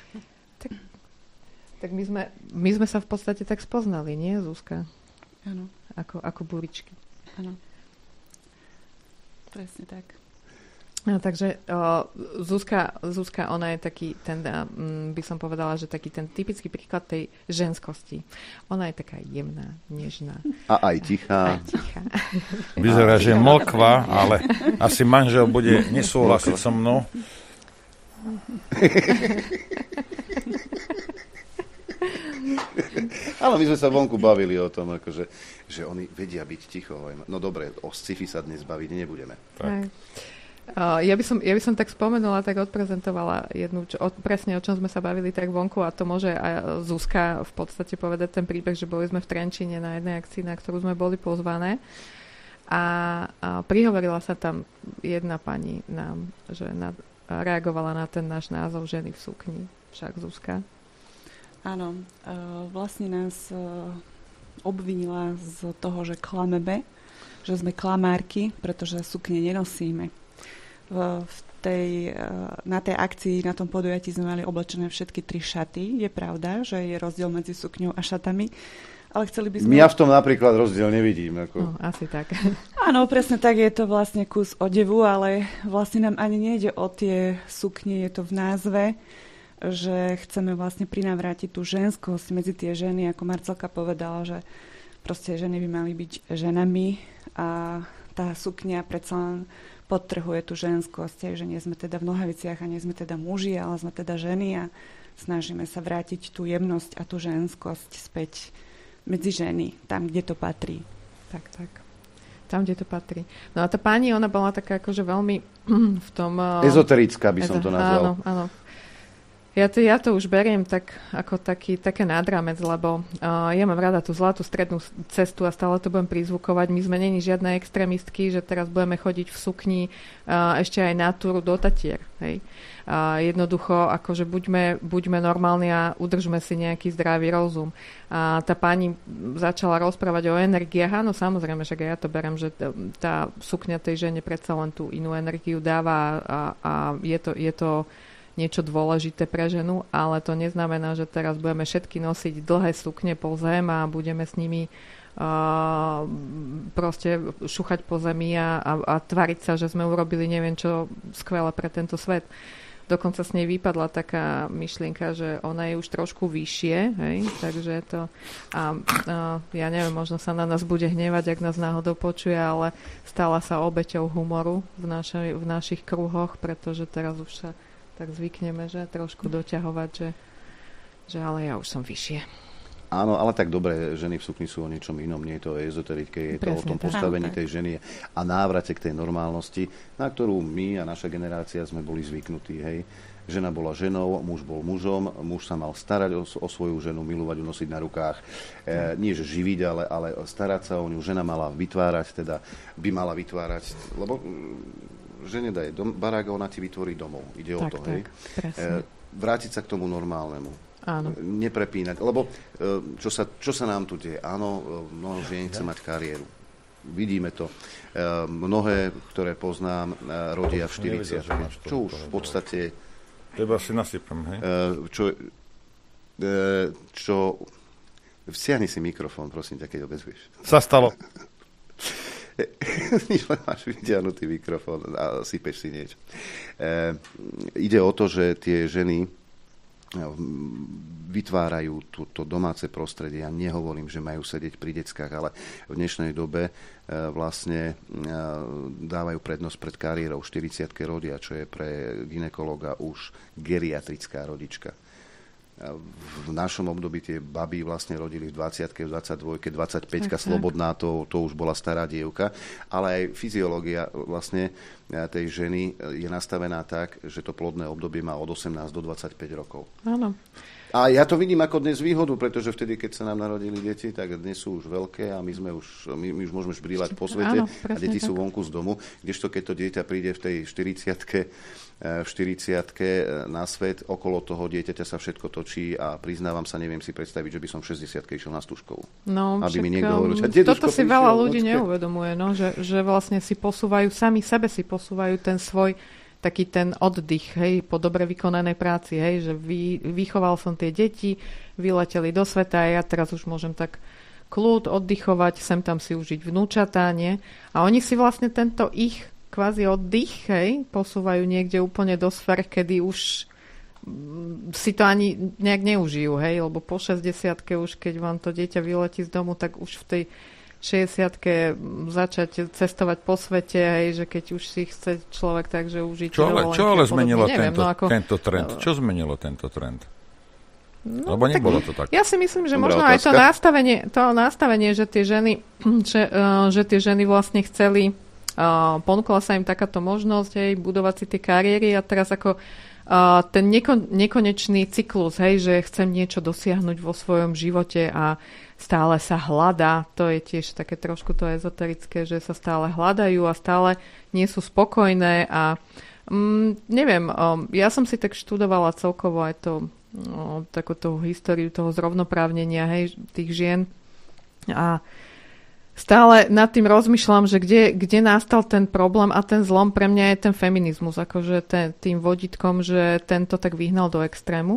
Tak my sme sa v podstate tak spoznali, nie, Zuzka? Áno. Ako buričky. Áno. Presne tak. No, takže Zuzka, ona je taký ten, by som povedala, že taký ten typický príklad tej ženskosti. Ona je taká jemná, nežná. A aj tichá. Vyzerá, že mlkva, ale asi manžel bude nesúhlasiť so mnou. Ale my sme sa vonku bavili o tom, akože, že oni vedia byť ticho. No dobre, o sci-fi sa dnes baviť nebudeme. Tak. Ja by som tak spomenula, tak odprezentovala jednu, presne o čom sme sa bavili tak vonku, a to môže aj Zuzka v podstate povedať ten príbeh, že boli sme v Trenčíne na jednej akcii, na ktorú sme boli pozvané, a prihovorila sa tam jedna pani nám, že reagovala na ten náš názov ženy v sukni. Však, Zuzka? Áno, vlastne nás obvinila z toho, že klameme, že sme klamárky, pretože sukne nenosíme. Na tej akcii, na tom podujatí sme mali oblečené všetky 3 šaty. Je pravda, že je rozdiel medzi sukňou a šatami, ale chceli by sme... Ja v tom napríklad rozdiel nevidím. Asi tak. Áno, presne tak, je to vlastne kus odevu, ale vlastne nám ani nejde o tie sukne, je to v názve, že chceme vlastne prinavrátiť tú ženskosť medzi tie ženy, ako Marcelka povedala, že proste ženy by mali byť ženami a tá sukňa predsa len podtrhuje tú ženskosť, že nie sme teda v nohaviciach a nie sme teda muži, ale sme teda ženy a snažíme sa vrátiť tú jemnosť a tú ženskosť späť medzi ženy, tam, kde to patrí. Tak. Tam, kde to patrí. No a tá pani, ona bola taká akože veľmi v tom... Ezoterická by som to nazval. Áno. Ja to už beriem tak, ako také nadrámec, lebo ja mám rada tú zlatú strednú cestu a stále to budem prizvukovať. My sme není žiadne extrémistky, že teraz budeme chodiť v sukni ešte aj na túru do Tatier. Hej. Jednoducho, akože buďme normálni a udržme si nejaký zdravý rozum. A tá pani začala rozprávať o energiách. Áno, samozrejme, že ja to beriem, že tá sukňa tej žene predsa len tú inú energiu dáva a je to niečo dôležité pre ženu, ale to neznamená, že teraz budeme všetky nosiť dlhé sukne po zem a budeme s nimi proste šuchať po zemi a tvariť sa, že sme urobili neviem čo skvelé pre tento svet. dokonca s nej vypadla taká myšlienka, že ona je už trošku vyššie, hej, takže to ja neviem, možno sa na nás bude hnevať, ak nás náhodou počuje, ale stala sa obeťou humoru v našich kruhoch, pretože teraz už sa tak zvykneme, že trošku doťahovať, že ale ja už som vyššie. Áno, ale tak dobre, ženy v sukni sú o niečom inom, nie je to o ezoterike, je to o tom postavení tej ženy a návrate k tej normálnosti, na ktorú my a naša generácia sme boli zvyknutí, hej. Žena bola ženou, muž bol mužom, muž sa mal starať o svoju ženu, milovať ju, nosiť na rukách, nie že živiť, ale starať sa o ňu, žena mala vytvárať, teda by mala vytvárať, lebo žene daje barák a ona ti vytvorí domov, ide o to, hej. Vrátiť sa k tomu normálnemu. Áno. Neprepínať, lebo čo sa nám tu deje? Áno, mnoho žien chce mať kariéru. Vidíme to. Mnohé, ktoré poznám, rodia v 40. Čo už v podstate... Teba si nasypem, hej? Čo... Vsiahni si mikrofón, prosím ťa, keď odezvieš. Sa stalo. Máš vyťahnutý mikrofón a sypeš si niečo. Ide o to, že tie ženy vytvárajú to domáce prostredie. Ja nehovorím, že majú sedieť pri deckách, ale v dnešnej dobe vlastne dávajú prednosť pred kariérou. 40-ke rodia, čo je pre gynekologa už geriatrická rodička. V našom období tie baby vlastne rodili v 20-ke, v 22-ke, 25-ka slobodná, to už bola stará dievka, ale aj fyziológia vlastne tej ženy je nastavená tak, že to plodné obdobie má od 18 do 25 rokov. Áno. A ja to vidím ako dnes výhodu, pretože vtedy, keď sa nám narodili deti, tak dnes sú už veľké a my už môžeme šbrývať po svete. Áno, a deti sú vonku z domu, kdežto keď to dieťa príde v tej 40-ke na svet, okolo toho dieťaťa sa všetko točí a priznávam sa, neviem si predstaviť, že by som v 60-ke išiel na Stužkovú. No, aby mi niekto hovoril, toto si veľa ľudí neuvedomuje, no, že vlastne si posúvajú, sami sebe si posúvajú ten svoj taký ten oddych, hej, po dobre vykonanej práci, hej, že vychoval som tie deti, vyleteli do sveta a ja teraz už môžem tak kľud oddychovať, sem tam si užiť vnúčatá, nie? A oni si vlastne tento ich kvázi oddych, hej, posúvajú niekde úplne do sfér, kedy už si to ani nejak neužijú, hej, lebo po 60-ke už, keď vám to dieťa vyletí z domu, tak už v tej 60-ke začať cestovať po svete, hej, že keď už si chce človek takže užiť dovolenky. Čo ale zmenilo tento trend? Čo zmenilo tento trend? No, lebo nebolo to tak. Ja si myslím, že možno aj to nastavenie, že tie ženy vlastne chceli, ponúkla sa im takáto možnosť, hej, budovať si tie kariéry a teraz ako ten nekonečný cyklus, hej, že chcem niečo dosiahnuť vo svojom živote a stále sa hľadá, to je tiež také trošku to ezoterické, že sa stále hľadajú a stále nie sú spokojné a neviem, ja som si tak študovala celkovo aj takúto históriu toho zrovnoprávnenia, hej, tých žien a stále nad tým rozmýšľam, že kde nastal ten problém a ten zlom pre mňa je ten feminizmus, akože tým vodítkom, že tento tak vyhnal do extrému.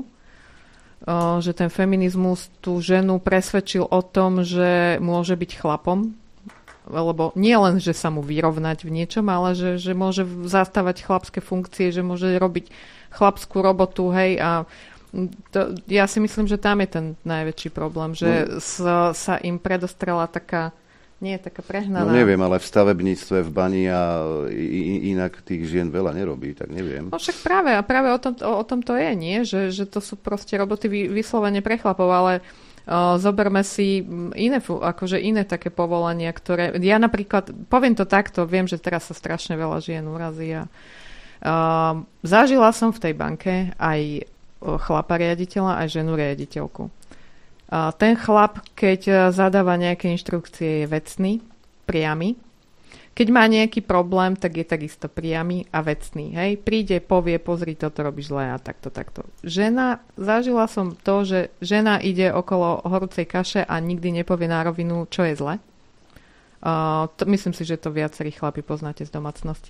Že ten feminizmus tú ženu presvedčil o tom, že môže byť chlapom, lebo nie len, že sa mu vyrovnať v niečom, ale že môže zastávať chlapské funkcie, že môže robiť chlapskú robotu, hej, a ja si myslím, že tam je ten najväčší problém, že sa im predostrela taká nie je taká prehnaná. No neviem, ale v stavebníctve, v bani a inak tých žien veľa nerobí, tak neviem. No však práve o tom to je, nie? Že to sú proste roboty vyslovene pre chlapov, ale zoberme si iné také povolania, ktoré... Ja napríklad, poviem to takto, viem, že teraz sa strašne veľa žien urazí a zažila som v tej banke aj chlapa riaditeľa, aj ženu riaditeľku. Ten chlap, keď zadáva nejaké inštrukcie, je vecný, priamy. Keď má nejaký problém, tak je takisto priamy a vecný. Hej? Príde, povie, pozri, toto robíš zle a takto. Žena, zažila som to, že žena ide okolo horúcej kaše a nikdy nepovie na rovinu, čo je zle. Myslím si, že to viacerí chlapi poznáte z domácnosti.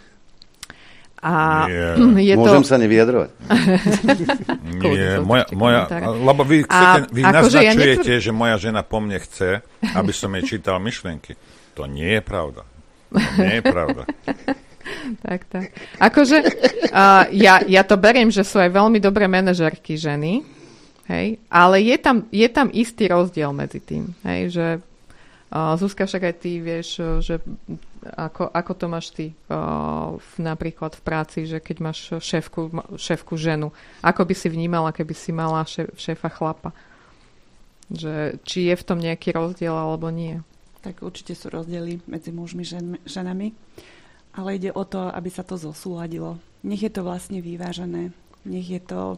A môžem sa nevyjadrovať? Nie, lebo vy naznačujete, že moja žena po mne chce, aby som jej čítal myšlienky. To nie je pravda. Tak. Akože ja to beriem, že sú aj veľmi dobré manažérky ženy, hej, ale je tam istý rozdiel medzi tým, hej, že Zuzka, však aj ty vieš, že ako to máš ty napríklad v práci, že keď máš šéfku ženu, ako by si vnímala, keby si mala šéfa chlapa? Že, či je v tom nejaký rozdiel alebo nie? Tak určite sú rozdiely medzi mužmi ženami. Ale ide o to, aby sa to zosúladilo. Nech je to vlastne vyvážené. Nech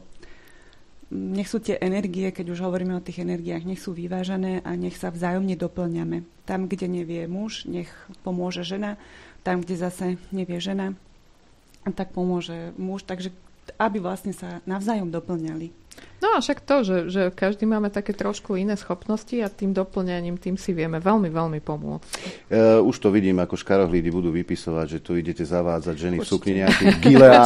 sú tie energie, keď už hovoríme o tých energiách, nech sú vyvážené a nech sa vzájomne doplňame. Tam, kde nevie muž, nech pomôže žena. Tam, kde zase nevie žena, tak pomôže muž. Takže aby vlastne sa navzájom doplňali. No a však to, že každý máme také trošku iné schopnosti a tým doplňaním tým si vieme veľmi, veľmi pomôcť. Už to vidím, ako škarohlídy budú vypisovať, že tu idete zavádzať ženy v sukni nejaký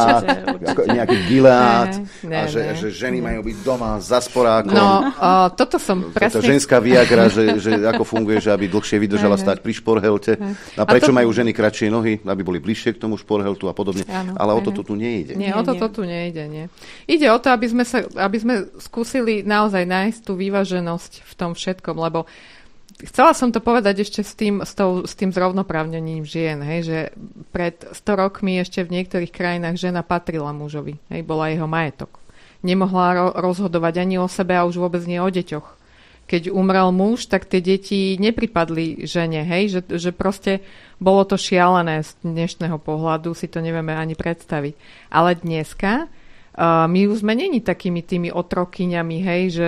gileát a že ženy majú byť doma za sporákom. No, toto som presne... Toto ženská viagra, že ako funguje, že aby dlhšie vydržala stať pri šporhelte. A prečo majú ženy kratšie nohy, aby boli bližšie k tomu šporheltu a podobne. Ale o toto tu nejde. Nie, o toto tu nejde, nie. Ide o to, aby sme skúsili naozaj nájsť tú vyváženosť v tom všetkom, lebo chcela som to povedať ešte s tým zrovnoprávnením žien, hej, že pred 100 rokmi ešte v niektorých krajinách žena patrila mužovi, hej, bola jeho majetok. Nemohla rozhodovať ani o sebe a už vôbec nie o deťoch. Keď umrel muž, tak tie deti nepripadli žene, hej, že proste bolo to šialené z dnešného pohľadu, si to nevieme ani predstaviť. Ale dneska my už sme není takými tými otrokyňami, hej, že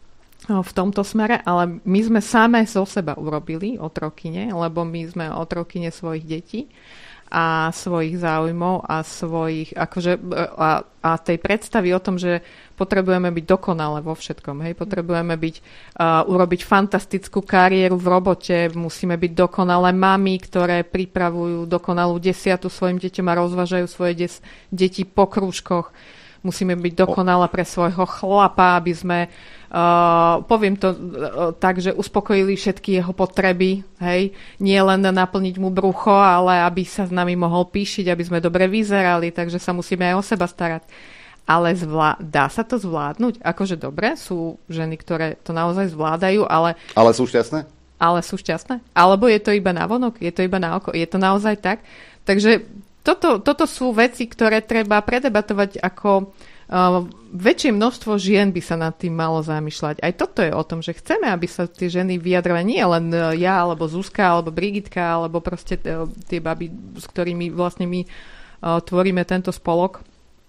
v tomto smere, ale my sme same zo seba urobili otrokyne, lebo my sme otrokyne svojich detí a svojich záujmov a svojich, akože, a tej predstavy o tom, že potrebujeme byť dokonale vo všetkom, hej, potrebujeme urobiť fantastickú kariéru v robote, musíme byť dokonalé mami, ktoré pripravujú dokonalú desiatu svojim deťom a rozvážajú svoje deti po krúžkoch. Musíme byť dokonalá pre svojho chlapa, aby sme, poviem to tak, že uspokojili všetky jeho potreby, hej, nie len naplniť mu brucho, ale aby sa s nami mohol píšiť, aby sme dobre vyzerali, takže sa musíme aj o seba starať. Ale dá sa to zvládnuť? Akože dobre, sú ženy, ktoré to naozaj zvládajú, ale... Ale sú šťastné? Ale sú šťastné? Alebo je to iba navonok? Je to iba na oko? Je to naozaj tak? Takže toto sú veci, ktoré treba predebatovať, ako väčšie množstvo žien by sa nad tým malo zamýšľať. Aj toto je o tom, že chceme, aby sa tie ženy vyjadrovali, nie len ja, alebo Zuzka, alebo Brigitka, alebo proste tie baby, s ktorými vlastne my tvoríme tento spolok.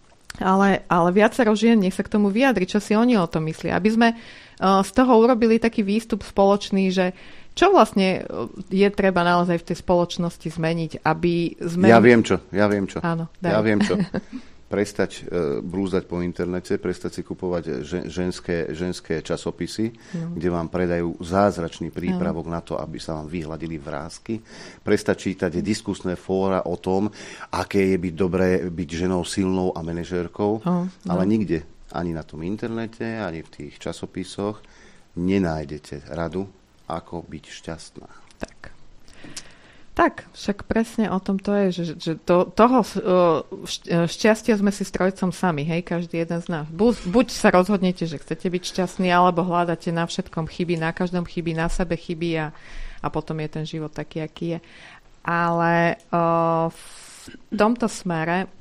Ale viacero žien, nech sa k tomu vyjadri, čo si oni o tom myslia. Aby sme z toho urobili taký výstup spoločný, že čo vlastne je treba naozaj v tej spoločnosti zmeniť, aby sme... Ja viem čo. Áno, ja viem čo. Prestať blúzať po internete, prestať si kupovať ženské časopisy, kde vám predajú zázračný prípravok na to, aby sa vám vyhladili vrásky. Prestať čítať diskusné fóra o tom, aké je byť dobré byť ženou silnou a manažérkou, ale nikde, ani na tom internete, ani v tých časopisoch nenájdete radu, ako byť šťastná. Tak, však presne o tom to je, že toho šťastia sme si strojcom sami, hej, každý jeden z nás. Buď sa rozhodnete, že chcete byť šťastní, alebo hľadáte na všetkom chyby, na každom chyby, na sebe chyby a potom je ten život taký, aký je. Ale v tomto smere,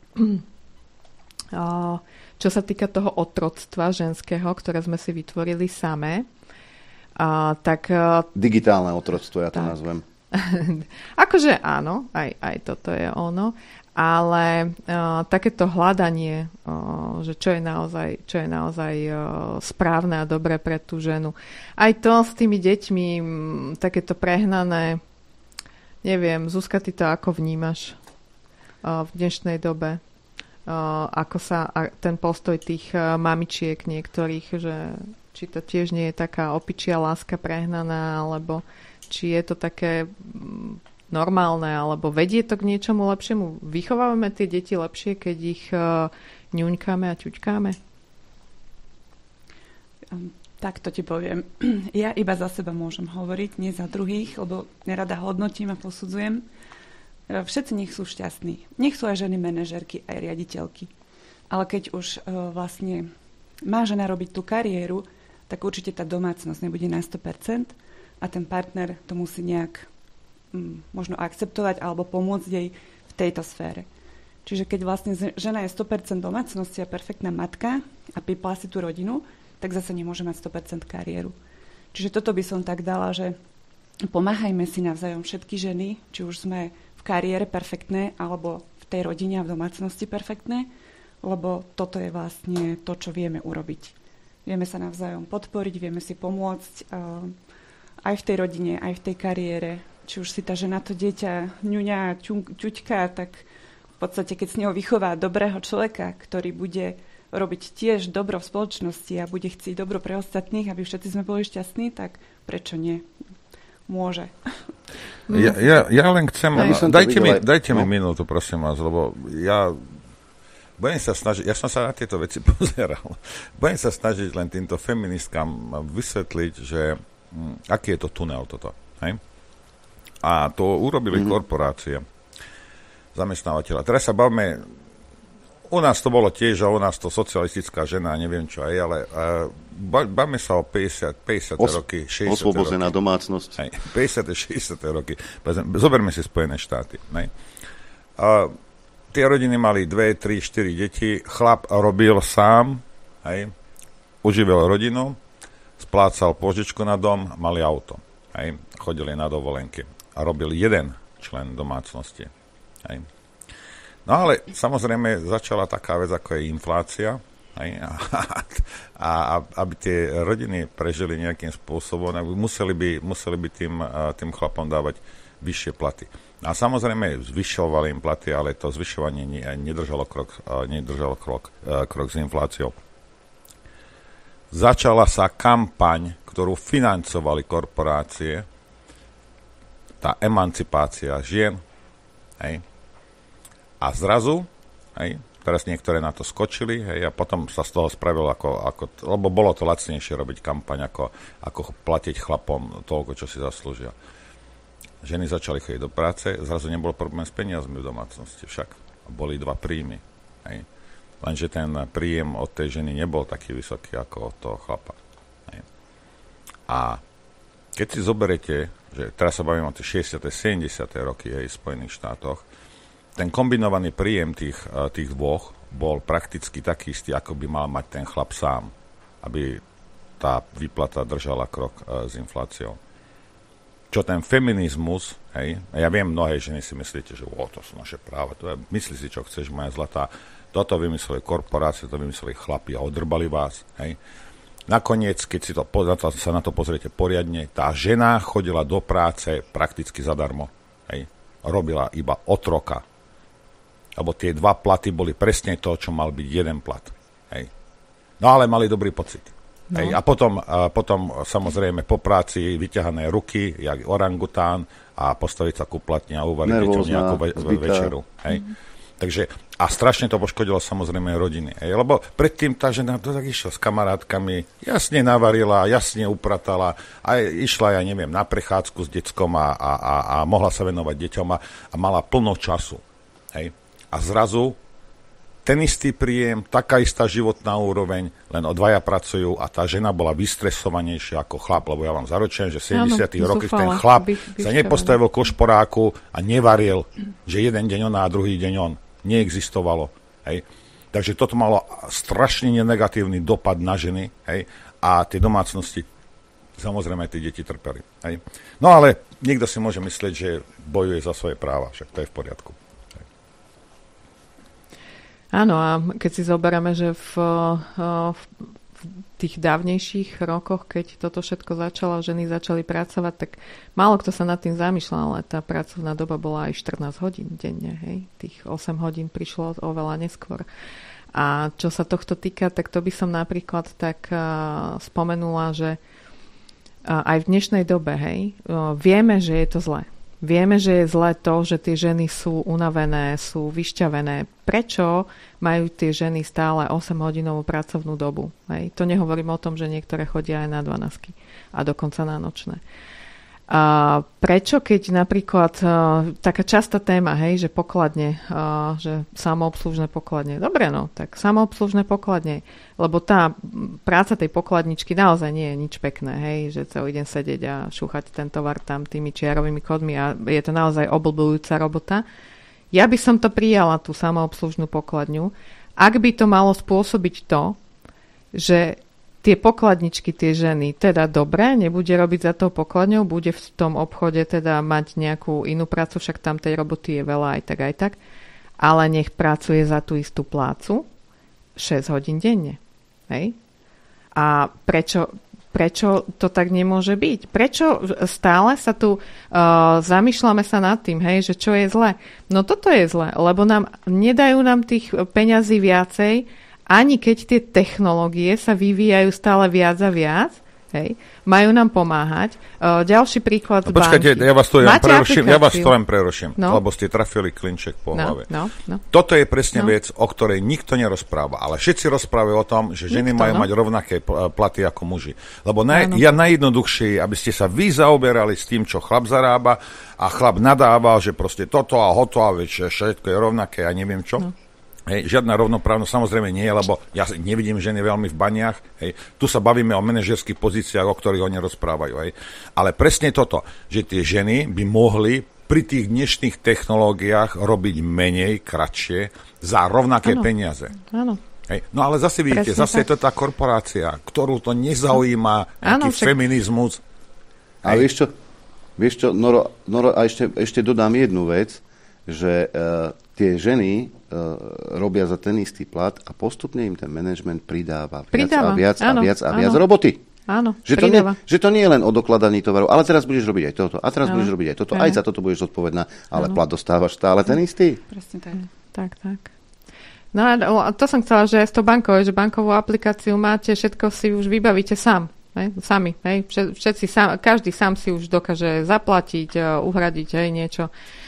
čo sa týka toho otroctva ženského, ktoré sme si vytvorili samé, tak... Digitálne otroctvo, ja to nazvem. Akože áno, aj toto je ono, ale takéto hľadanie, že čo je naozaj správne a dobré pre tú ženu. Aj to s tými deťmi, takéto prehnané, neviem, Zuzka, ty to ako vnímaš v dnešnej dobe? Ako sa ten postoj tých mamičiek niektorých, že či to tiež nie je taká opičia láska prehnaná, alebo či je to také normálne, alebo vedie to k niečomu lepšiemu. Vychovávame tie deti lepšie, keď ich ňuňkáme a ťuťkáme? Tak to ti poviem. Ja iba za seba môžem hovoriť, nie za druhých, lebo nerada hodnotím a posudzujem. Všetci nech sú šťastní. Nech sú aj ženy manažérky, aj riaditeľky. Ale keď už vlastne má žena robiť tú kariéru, tak určite tá domácnosť nebude na 100% a ten partner to musí nejak možno akceptovať alebo pomôcť jej v tejto sfére. Čiže keď vlastne žena je 100% domácnosti a perfektná matka a pípla si tú rodinu, tak zase nemôže mať 100% kariéru. Čiže toto by som tak dala, že pomáhajme si navzájom všetky ženy, či už sme v kariére perfektné alebo v tej rodine a v domácnosti perfektné, lebo toto je vlastne to, čo vieme urobiť. Vieme sa navzájom podporiť, vieme si pomôcť aj v tej rodine, aj v tej kariére. Či už si tá žena to dieťa ňuňa, ťuťka, tak v podstate, keď s neho vychová dobrého človeka, ktorý bude robiť tiež dobro v spoločnosti a bude chcieť dobro pre ostatných, aby všetci sme boli šťastní, tak prečo nie? Môže. Ja len chcem... Dajte mi minútu, prosím vás, lebo ja... Budem sa snažiť, ja som sa na tieto veci pozeral, budem sa snažiť len týmto feministkám vysvetliť, že aký je to tunel toto. Hej? A to urobili korporácie, zamestnávateľa. Teraz sa bavme, u nás to bolo tiež, a u nás to socialistická žena, neviem čo aj, ale bavme sa o 50 roky, 60 osvobozená roky. Domácnosť. Hej, 50. 60. roky. Zoberme si Spojené štáty. Hej. Tie rodiny mali 2, 3, 4 deti, chlap robil sám, hej, uživil rodinu, splácal požičku na dom, mali auto, hej, chodili na dovolenky a robil jeden člen domácnosti. Hej. No ale samozrejme začala taká vec, ako je inflácia, hej, a aby tie rodiny prežili nejakým spôsobom, museli by tým chlapom dávať vyššie platy. A samozrejme zvyšovali im platy, ale to zvyšovanie nedržalo krok s infláciou. Začala sa kampaň, ktorú financovali korporácie, tá emancipácia žien, hej. A zrazu, hej, teraz niektoré na to skočili, hej, a potom sa z toho spravilo lebo bolo to lacnejšie robiť kampaň, ako platiť chlapom toľko, čo si zaslúžia. Ženy začali chodiť do práce, zrazu nebol problém s peniazmi v domácnosti, však boli 2 príjmy. Hej. Lenže ten príjem od tej ženy nebol taký vysoký ako od toho chlapa. Hej. A keď si zoberete, že teraz sa bavím o tie 60. 70. roky v Spojených štátoch, ten kombinovaný príjem tých dvoch bol prakticky taký istý, ako by mal mať ten chlap sám, aby tá výplata držala krok s infláciou. Čo ten feminizmus, hej, a ja viem, mnohé ženy si myslíte, že to sú naše práva, myslí si, čo chceš, moja zlatá, toto vymysleli korporácie, to vymysleli chlapi a odrbali vás, hej. Nakoniec, keď si sa na to pozriete poriadne, tá žena chodila do práce prakticky zadarmo, hej, robila iba otroka, lebo tie 2 platy boli presne to, čo mal byť 1 plat, hej. No ale mali dobrý pocit. No. Hej, a potom samozrejme po práci vyťahané ruky, jak orangután, a postaviť sa ku platni a uvariť deťom nejakú večeru. Hej. Takže, a strašne to poškodilo samozrejme rodiny. Hej, lebo predtým tá žena to tak išla s kamarátkami, jasne navarila, jasne upratala, a išla, ja neviem, na prechádzku s deckom a mohla sa venovať deťom a mala plno času. Hej. A zrazu ten istý príjem, taká istá životná úroveň, len o 2 pracujú a tá žena bola vystresovanejšia ako chlap, lebo ja vám zaručujem, že v 70. rokoch ten chlap sa nepostavil ko šporáku a nevaril, že jeden deň ona a druhý deň on. Neexistovalo. Hej. Takže toto malo strašne negatívny dopad na ženy, hej, a tie domácnosti, samozrejme tie deti trpeli. Hej. No ale niekto si môže myslieť, že bojuje za svoje práva, však to je v poriadku. Áno, a keď si zoberieme, že v tých dávnejších rokoch, keď toto všetko začalo, ženy začali pracovať, tak málo kto sa nad tým zamýšľal, ale tá pracovná doba bola aj 14 hodín denne. Hej? Tých 8 hodín prišlo oveľa neskôr. A čo sa tohto týka, tak to by som napríklad tak spomenula, že aj v dnešnej dobe, hej, vieme, že je to zlé. Vieme, že je zlé to, že tie ženy sú unavené, sú vyšťavené. Prečo majú tie ženy stále 8-hodinovú pracovnú dobu? Hej? To nehovorím o tom, že niektoré chodia aj na 12 a dokonca na nočné. Prečo, keď napríklad taká častá téma, hej, že pokladne, že samoobslužné pokladne. Dobre, no, tak samoobslužné pokladne, lebo tá práca tej pokladničky naozaj nie je nič pekné, hej, že celý deň sedieť a šúchať ten tovar tam tými čiarovými kódmi a je to naozaj obľúbujúca robota. Ja by som to prijala, tú samoobslužnú pokladňu, ak by to malo spôsobiť to, že tie pokladničky, tie ženy, teda dobre, nebude robiť za tou pokladňou, bude v tom obchode teda mať nejakú inú prácu, však tam tej roboty je veľa aj tak, ale nech pracuje za tú istú plácu 6 hodín denne. Hej? A prečo to tak nemôže byť? Prečo stále sa tu zamýšľame sa nad tým, hej, že čo je zle? No toto je zle, lebo nedajú nám tých peňazí viacej, ani keď tie technológie sa vyvíjajú stále viac a viac, hej, majú nám pomáhať. Ďalší príklad z banky. Počkajte, ja vás to len preruším, lebo ste trafili klinček po hlave. No. Toto je presne vec, o ktorej nikto nerozpráva, ale všetci rozprávajú o tom, že ženy majú mať rovnaké platy ako muži. Lebo je najjednoduchšie, aby ste sa vy zaoberali s tým, čo chlap zarába a chlap nadával, že proste toto a hotovo, všetko je rovnaké a neviem čo. No. Hej, žiadna rovnoprávnosť samozrejme nie je, lebo ja nevidím ženy veľmi v baniach. Hej. Tu sa bavíme o manažerských pozíciách, o ktorých oni rozprávajú. Hej. Ale presne toto, že tie ženy by mohli pri tých dnešných technológiách robiť menej, kratšie, za rovnaké peniaze. Áno. Hej. No ale zase vidíte, zase je to tá korporácia, ktorú to nezaujíma, nejaký feminizmus. A vieš čo, Noro, a ešte dodám jednu vec, že tie ženy robia za ten istý plat a postupne im ten manažment pridáva viac roboty. Áno, že to nie je len o dokladaní tovarov, ale teraz budeš robiť aj toto, a teraz budeš robiť aj toto, aj za toto budeš zodpovedná, ale plat dostávaš stále ten istý. Presne tak. No a to som chcela, že aj s tou bankou, že bankovú aplikáciu máte, všetko si už vybavíte sám. Sami. Všetci každý sám si už dokáže zaplatiť, uhradiť niečo.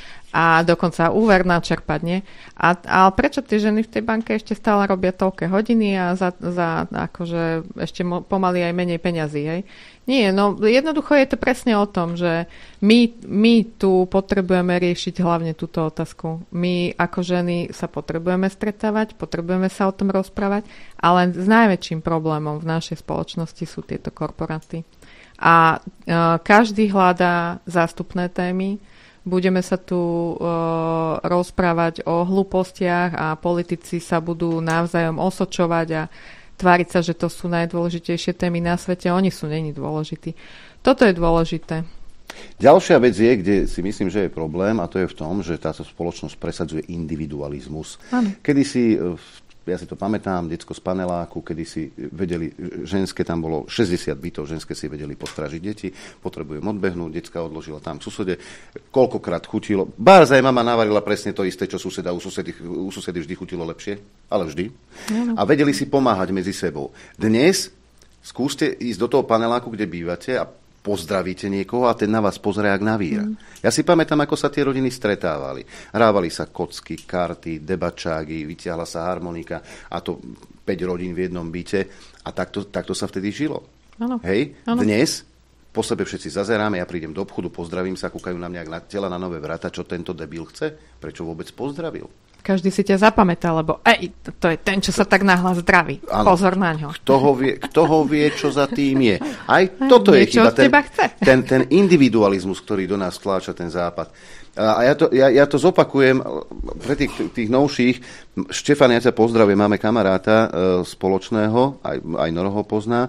A dokonca úver načerpať, nie? Ale prečo tie ženy v tej banke ešte stále robia toľké hodiny a za akože ešte pomaly aj menej peňazí, hej? Nie, no jednoducho je to presne o tom, že my tu potrebujeme riešiť hlavne túto otázku. My ako ženy sa potrebujeme stretávať, potrebujeme sa o tom rozprávať, ale s najväčším problémom v našej spoločnosti sú tieto korporáty. A každý hľadá zástupné témy. Budeme sa tu rozprávať o hlúpostiach a politici sa budú navzájom osočovať a tváriť sa, že to sú najdôležitejšie témy na svete. Oni sú není dôležití. Toto je dôležité. Ďalšia vec je, kde si myslím, že je problém, a to je v tom, že táto spoločnosť presadzuje individualizmus. Kedysi ja si to pamätám, decko z paneláku, kedy si vedeli, ženské tam bolo 60 bytov, ženské si vedeli postražiť deti, potrebujem odbehnúť, decka odložila tam k susede, koľkokrát chutilo. Bárzaj mama navarila presne to isté, čo suseda, u susedy vždy chutilo lepšie, ale vždy. A vedeli si pomáhať medzi sebou. Dnes skúste ísť do toho paneláku, kde bývate a pozdravíte niekoho a ten na vás pozrie jak na víra. Ja si pamätám, ako sa tie rodiny stretávali. Hrávali sa kocky, karty, debačágy, vytiahla sa harmonika a to 5 rodín v jednom byte a takto sa vtedy žilo. Ano. Hej? Ano. Dnes po sebe všetci zazeráme, ja prídem do obchodu, pozdravím sa, kúkajú na mňa na tela na nové vrata, čo tento debil chce, prečo vôbec pozdravil. Každý si ťa zapamätá, lebo to je ten, čo sa tak nahlas zdraví. Ano. Pozor na ňo. Kto ho vie, čo za tým je. Aj toto je chyba. Ten individualizmus, ktorý do nás tláča ten západ. A ja to zopakujem pre tých novších. Štefan, ja ťa pozdravujem, máme kamaráta spoločného, aj Noro ho pozná.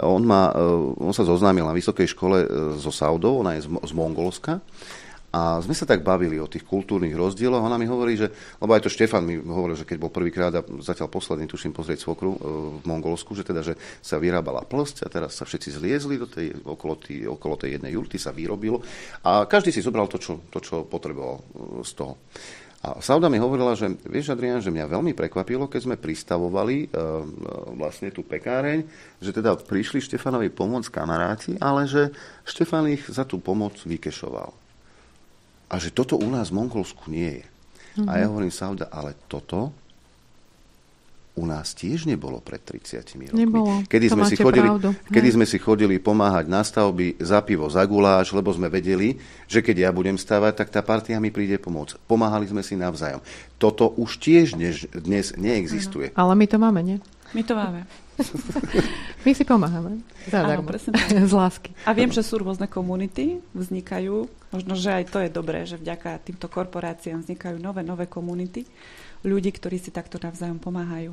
On sa zoznámil na vysokej škole so Saudou, ona je z Mongolska. A sme sa tak bavili o tých kultúrnych rozdieloch. Ona mi hovorí, že, lebo aj to Štefan mi hovoril, že keď bol prvýkrát a zatiaľ posledný, tuším, pozrieť svokru v Mongolsku, že sa vyrábala plsť a teraz sa všetci zliezli okolo tej jednej jurty sa vyrobilo a každý si zobral to, čo potreboval z toho. A Sauda mi hovorila, že vieš, Adrián, že mňa veľmi prekvapilo, keď sme pristavovali vlastne tú pekáreň, že teda prišli Štefanovi pomôcť kamaráti, ale že Štefan ich za tú pomoc vykešoval. A že toto u nás v Mongolsku nie je. A ja hovorím, Sauda, ale toto u u nás tiež nebolo pred 30 rokmi. Nebolo. Kedy sme si chodili pomáhať na stavby za pivo, za guláš, lebo sme vedeli, že keď ja budem stavať, tak tá partia mi príde pomôcť. Pomáhali sme si navzájom. Toto už tiež dnes neexistuje. Ale my to máme, nie? My to máme. My si pomáhame. Zadarmo. Z lásky. A viem, že sú rôzne komunity, vznikajú. Možno, že aj to je dobré, že vďaka týmto korporáciám vznikajú nové komunity. Ľudí, ktorí si takto navzájom pomáhajú.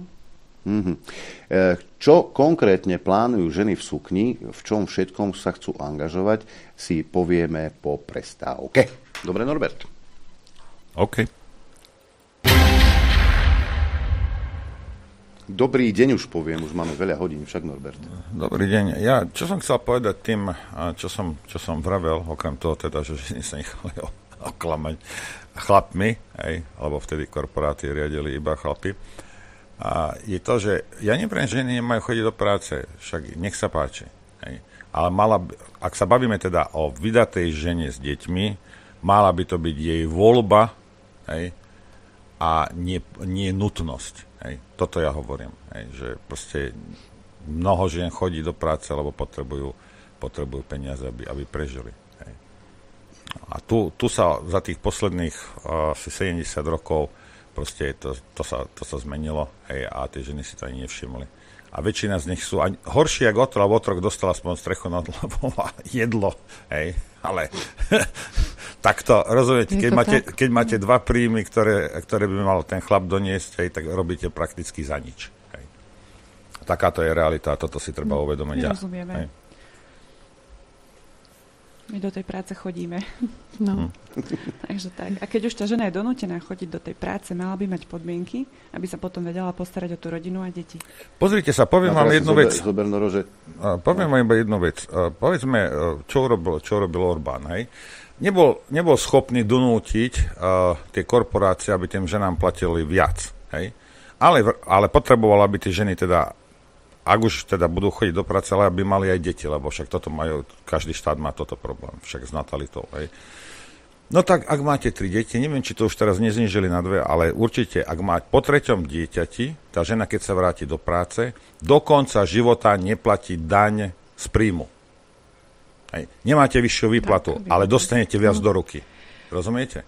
Čo konkrétne plánujú ženy v sukni, v čom všetkom sa chcú angažovať, si povieme po prestávke. Dobre, Norbert? OK. Dobrý deň už poviem, už máme veľa hodín, však Norbert. Dobrý deň. Ja, čo som chcel povedať tým, čo som vravel, okrem toho teda, že ženy sa nechali oklamať chlapmi, alebo vtedy korporáty riadili iba chlapi. A je to, že ja nepriem, že ženy nemajú chodiť do práce, však nech sa páči. Ale ak sa bavíme teda o vydatej žene s deťmi, mala by to byť jej voľba, a nie nutnosť. Toto ja hovorím. Že proste mnoho žien chodí do práce, lebo potrebujú peniaze, aby prežili. A tu sa za tých posledných asi 70 rokov proste to sa zmenilo, a tie ženy si to ani nevšimli. A väčšina z nich sú horší ako otrok, lebo otrok dostal aspoň strechu nad hlavou a jedlo. Ale takto, rozumiete, keď máte dva príjmy, ktoré by mal ten chlap doniesť, tak robíte prakticky za nič. Takáto je realita a toto si treba uvedomiť. Rozumieme. My do tej práce chodíme. No. Takže tak. A keď už tá žena je donútená chodiť do tej práce, mala by mať podmienky, aby sa potom vedela postarať o tú rodinu a deti. Pozrite sa, poviem vám jednu vec. Poviem vám iba jednu vec. Povedzme, čo urobil Orbán. Nebol schopný donútiť tie korporácie, aby tým ženám platili viac. Ale potreboval, aby tie ženy teda, ak už teda budú chodiť do práce, ale aby mali aj deti, lebo však toto majú, každý štát má toto problém, však s natalitou. No tak, ak máte 3 deti, neviem, či to už teraz neznížili na 2, ale určite, ak máte po 3. dieťati, tá žena, keď sa vráti do práce, do konca života neplatí daň z príjmu. Nemáte vyššiu výplatu, ale dostanete viac do ruky. Rozumiete?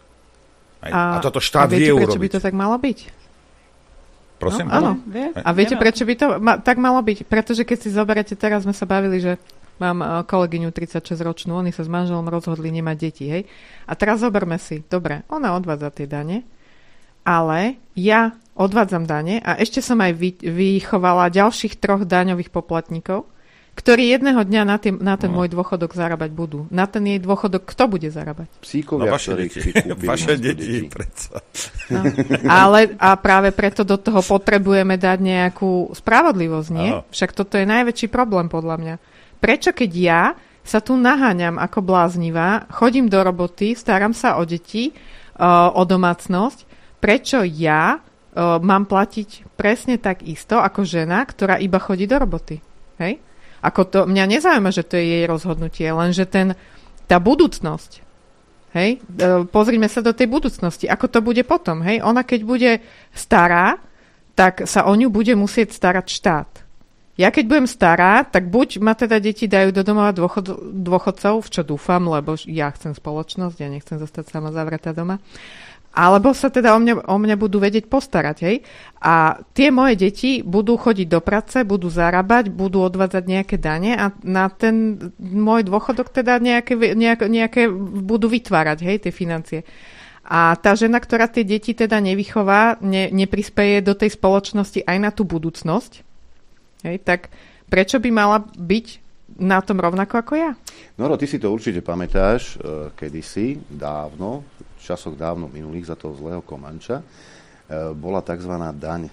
A toto štát vie urobiť. Prečo by to tak malo byť? Prosím? No, áno. A viete, prečo by to tak malo byť? Pretože keď si zoberete, teraz sme sa bavili, že mám kolegyňu 36-ročnú, oni sa s manželom rozhodli nemať deti, hej? A teraz zoberme si, dobre, ona odvádza tie dane, ale ja odvádzam dane a ešte som aj vychovala ďalších 3 daňových poplatníkov, ktorí jedného dňa na ten môj dôchodok zarábať budú. Na ten jej dôchodok kto bude zarábať? Psíkovia, vaše deti. Predsa. No. Ale a práve preto do toho potrebujeme dať nejakú spravodlivosť, nie? Však toto je najväčší problém podľa mňa. Prečo keď ja sa tu naháňam ako bláznivá, chodím do roboty, starám sa o deti, o domácnosť, prečo ja mám platiť presne tak isto ako žena, ktorá iba chodí do roboty? Hej? Mňa nezaujíma, že to je jej rozhodnutie, lenže tá budúcnosť, hej, pozrime sa do tej budúcnosti, ako to bude potom, hej, ona keď bude stará, tak sa o ňu bude musieť starať štát. Ja keď budem stará, tak buď ma teda deti dajú do domova dôchodcov, v čo dúfam, lebo ja chcem spoločnosť, ja nechcem zostať sama zavretá doma, alebo sa teda o mňa budú vedieť postarať, hej. A tie moje deti budú chodiť do práce, budú zarábať, budú odvádzať nejaké dane a na ten môj dôchodok teda nejaké budú vytvárať, hej, tie financie. A tá žena, ktorá tie deti teda nevychová, neprispeje do tej spoločnosti aj na tú budúcnosť, hej, tak prečo by mala byť na tom rovnako ako ja? Noro, ty si to určite pamätáš, kedysi, dávno, časoch dávno minulých, za toho zlého Komanča, bola tzv. Daň.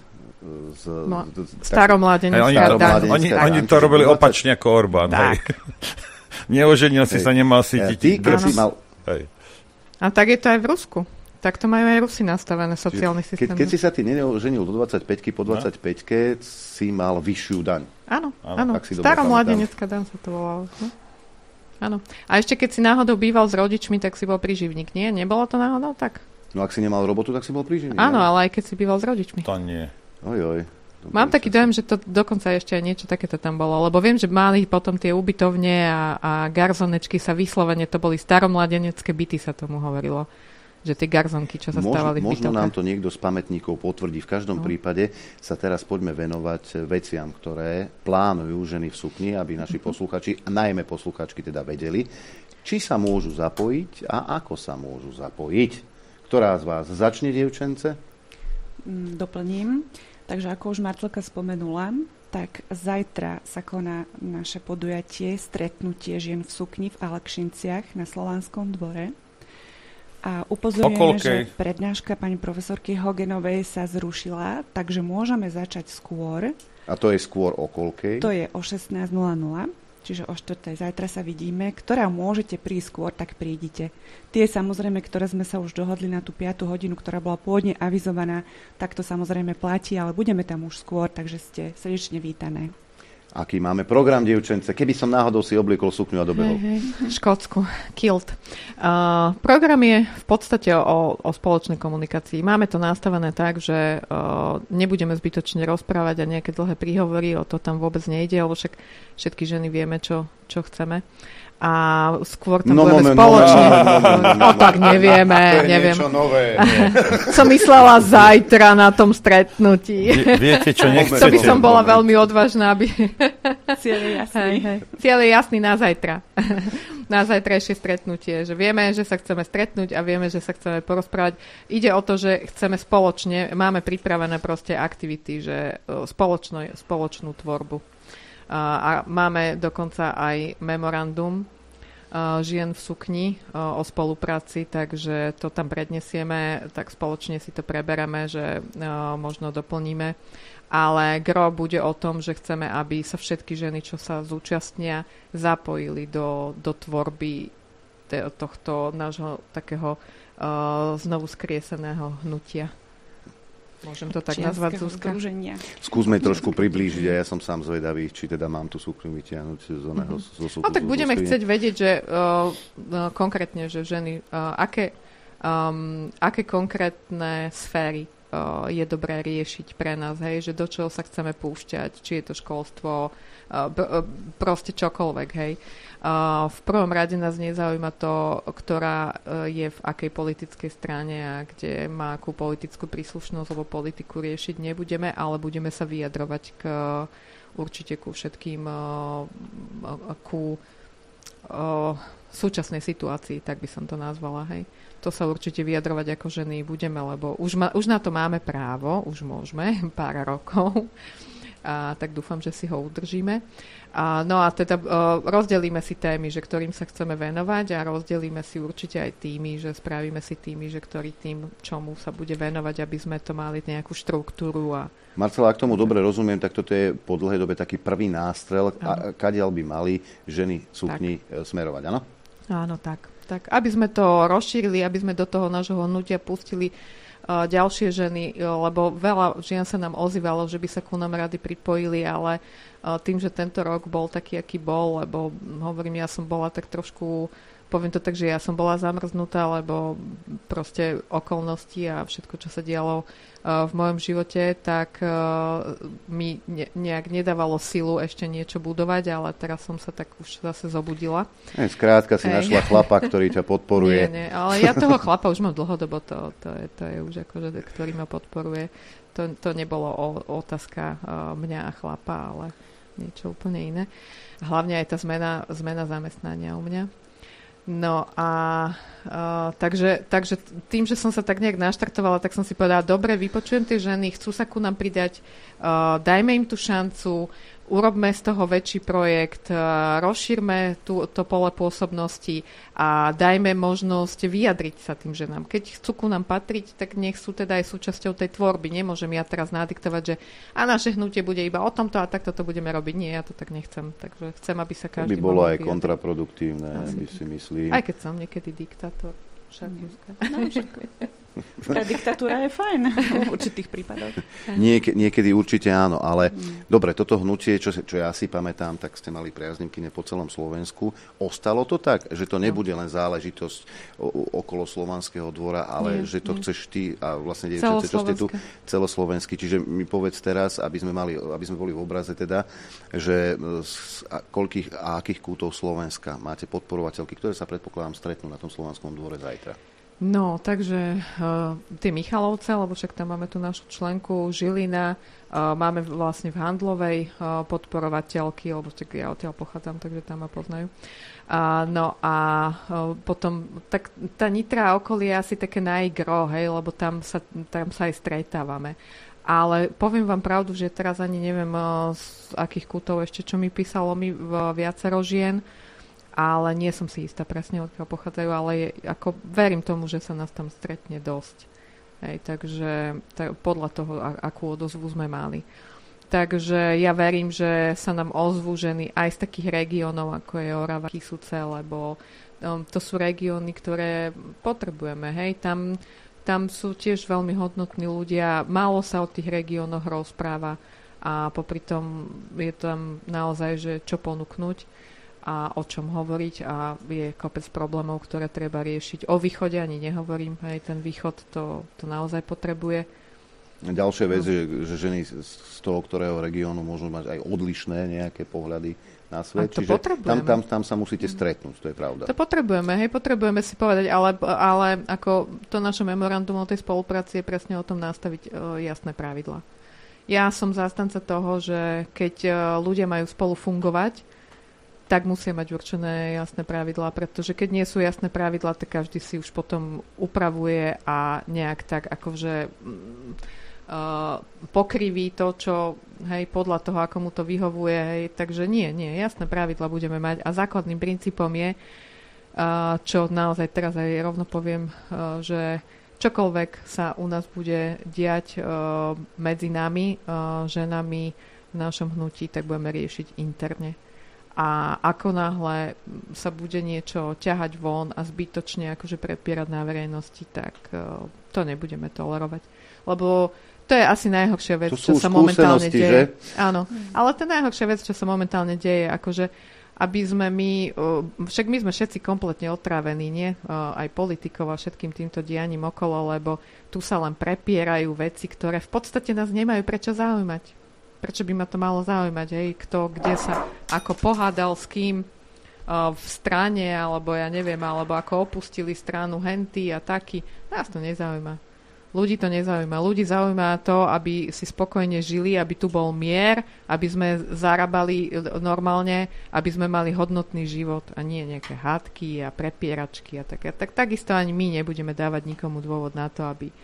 Staromládenecká daň. Oni to robili opačne ako Orbán. Neoženil si sa, nemal si deti. A tak je to aj v Rusku. Tak to majú aj Rusi nastavené, sociálny systém. Keď si sa ty neoženil do 25-ky, po 25-ke si mal vyššiu daň. Áno. Staromládenecká daň sa to volalo. Áno. A ešte keď si náhodou býval s rodičmi, tak si bol príživník, nie? Nebolo to náhodou tak? No ak si nemal robotu, tak si bol príživník. Áno, ale aj keď si býval s rodičmi. To nie. Ojoj. Mám taký dojem, že to dokonca ešte aj niečo takéto tam bolo, lebo viem, že mali potom tie ubytovne a garzonečky sa vyslovene, to boli staromladenecké byty, sa tomu hovorilo. Že tie garzonky, čo sa stávali v bytovkách. Možno nám to niekto z pamätníkov potvrdí. V každom prípade sa teraz poďme venovať veciam, ktoré plánujú ženy v sukni, aby naši posluchači, a najmä posluchačky teda vedeli, či sa môžu zapojiť a ako sa môžu zapojiť. Ktorá z vás začne, dievčence? Doplním. Takže ako už Marcelka spomenula, tak zajtra sa koná naše podujatie Stretnutie žien v sukni v Alekšinciach na Slovanskom dvore. A upozorňujeme, že prednáška pani profesorky Hogenovej sa zrušila, takže môžeme začať skôr. A to je skôr o koľkej? To je o 16:00, čiže o 4:00. Zajtra sa vidíme. Ktorá môžete prísť skôr, tak prídite. Tie samozrejme, ktoré sme sa už dohodli na tú 5. hodinu, ktorá bola pôvodne avizovaná, tak to samozrejme platí, ale budeme tam už skôr, takže ste srdečne vítané. Aký máme program, dievčence? Keby som náhodou si obliekol sukňu a dobehol. Škótsku, kilt. Program je v podstate o spoločnej komunikácii. Máme to nastavené tak, že nebudeme zbytočne rozprávať a nejaké dlhé príhovory, o to tam vôbec nejde, lebo však všetky ženy vieme, čo chceme. A skôr tam budeme spoločne. Tak nevieme. To je niečo nové. Som myslela zajtra na tom stretnutí. Viete, čo nechcete? To by som bola veľmi odvážna, aby... Cieľ je jasný. Cieľ je jasný na zajtra. Na zajtrajšie stretnutie. Že vieme, že sa chceme stretnúť a vieme, že sa chceme porozprávať. Ide o to, že chceme spoločne, máme pripravené proste aktivity, že spoločnú tvorbu. A máme dokonca aj memorandum žien v sukni o spolupráci, takže to tam prednesieme, tak spoločne si to prebereme, že možno doplníme. Ale gro bude o tom, že chceme, aby sa všetky ženy, čo sa zúčastnia, zapojili do tvorby tohto nášho takého znovu skrieseného hnutia. Môžem to tak nazvať, Zuzka? Skúsme trošku priblížiť, a ja som sám zvedavý, či teda mám tú sukňu vytiahnuť zo súku. No tak budeme chcieť vedieť, že konkrétne, že ženy, aké konkrétne sféry je dobré riešiť pre nás, hej, že do čoho sa chceme púšťať, či je to školstvo, proste čokoľvek, hej. V prvom rade nás nezaujíma to, ktorá je v akej politickej strane a kde má akú politickú príslušnosť, lebo politiku riešiť nebudeme, ale budeme sa vyjadrovať určite ku všetkým ku súčasnej situácii, tak by som to nazvala, hej. To sa určite vyjadrovať ako ženy budeme, lebo už na to máme právo, už môžeme pár rokov. A tak dúfam, že si ho udržíme. No a teda rozdelíme si témy, že ktorým sa chceme venovať a rozdelíme si určite aj týmy, že spravíme si týmy, že ktorý tým čomu sa bude venovať, aby sme to mali nejakú štruktúru. Marcela, ak tomu dobre rozumiem, tak toto je po dlhej dobe taký prvý nástrel, kadiaľ by mali ženy sukni smerovať, áno? Áno, tak. Aby sme to rozšírili, aby sme do toho nášho hnutia pustili ďalšie ženy, lebo veľa žien sa nám ozývalo, že by sa ku nám rady pripojili, ale tým, že tento rok bol taký, aký bol, lebo hovorím, ja som bola tak trošku, poviem to tak, že ja som bola zamrznutá, lebo proste okolnosti a všetko, čo sa dialo v mojom živote, tak mi nejak nedávalo silu ešte niečo budovať, ale teraz som sa tak už zase zobudila. Skrátka si našla chlapa, ktorý ťa podporuje. Nie, ale ja toho chlapa už mám dlhodobo, to je už akože, ktorý ma podporuje. To nebolo otázka mňa a chlapa, ale niečo úplne iné. Hlavne aj tá zmena zamestnania u mňa. No a takže tým, že som sa tak nejak naštartovala, tak som si povedala, dobre, vypočujem tie ženy, chcú sa ku nám pridať, dajme im tú šancu, urobme z toho väčší projekt, rozšírme to pole pôsobnosti a dajme možnosť vyjadriť sa tým ženám. Keď chcú ku nám patriť, tak nech sú teda aj súčasťou tej tvorby. Nemôžem ja teraz nadiktovať, že a naše hnutie bude iba o tomto a takto to budeme robiť. Nie, ja to tak nechcem. Takže chcem, aby sa každý... To by bolo aj kontraproduktívne, by si myslím. Aj keď som niekedy diktátor. Diktatúra je fajn v určitých prípadoch. Niekedy určite áno, ale dobre, toto hnutie, čo ja si pamätám, tak ste mali priaznivkyne po celom Slovensku. Ostalo to tak, že to nebude len záležitosť okolo Slovanského dvora, ale že to chceš ty a vlastne dievčate, čo ste tu celoslovenský. Čiže mi povedz teraz, aby sme boli v obraze teda, že z koľkých a akých kútov Slovenska máte podporovateľky, ktoré sa predpokladám stretnú na tom Slovanskom dvore zajtra. No, takže tie Michalovce, lebo však tam máme tu našu členku Žilina, máme vlastne v Handlovej podporovateľky, lebo ja odtiaľ pochádzam, takže tam ma poznajú. No a potom tak tá Nitra okolie je asi také najgro, hej, lebo tam sa aj stretávame. Ale poviem vám pravdu, že teraz ani neviem, z akých kútov ešte, čo mi písalo viacero žien, ale nie som si istá presne, odkiaľ pochádzajú, ale ako verím tomu, že sa nás tam stretne dosť. Hej, takže podľa toho, akú odozvu sme mali. Takže ja verím, že sa nám ozvú ženy aj z takých regiónov, ako je Orava, Kysuce, lebo to sú regióny, ktoré potrebujeme. Hej, tam sú tiež veľmi hodnotní ľudia, málo sa o tých regiónoch rozpráva a popri tom je tam naozaj, že čo ponúknuť a o čom hovoriť a je kopec problémov, ktoré treba riešiť. O východe ani nehovorím, aj ten východ to naozaj potrebuje. Ďalšia vec je, že ženy z toho, ktorého regiónu môžu mať aj odlišné nejaké pohľady na svet. Čiže tam sa musíte stretnúť, to je pravda. To potrebujeme si povedať, ale ako to naše memorandum o tej spolupráci je presne o tom nastaviť jasné pravidlá. Ja som zástanca toho, že keď ľudia majú spolu fungovať, tak musia mať určené jasné pravidlá, pretože keď nie sú jasné pravidlá, tak každý si už potom upravuje a nejak tak akože pokriví to, čo podľa toho, ako mu to vyhovuje. Takže nie, jasné pravidlá budeme mať a základným princípom je, čo naozaj teraz aj rovno poviem, že čokoľvek sa u nás bude diať medzi nami, ženami v našom hnutí, tak budeme riešiť interne. A ako náhle sa bude niečo ťahať von a zbytočne akože predpierať na verejnosti, tak to nebudeme tolerovať. Lebo to je asi najhoršia vec, čo sa momentálne deje. Že? Áno, ale to najhoršia vec, čo sa momentálne deje, akože aby sme však my sme všetci kompletne otrávení, nie? Aj politikov a všetkým týmto dianím okolo, lebo tu sa len prepierajú veci, ktoré v podstate nás nemajú prečo zaujímať. Prečo by ma to malo zaujímať, kto kde sa ako pohádal s kým v strane, alebo ja neviem, alebo ako opustili stranu henty a taký. Nás to nezaujíma. Ľudí to nezaujíma. Ľudí zaujíma to, aby si spokojne žili, aby tu bol mier, aby sme zarábali normálne, aby sme mali hodnotný život a nie nejaké hádky a prepieračky a tak. Takisto ani my nebudeme dávať nikomu dôvod na to, aby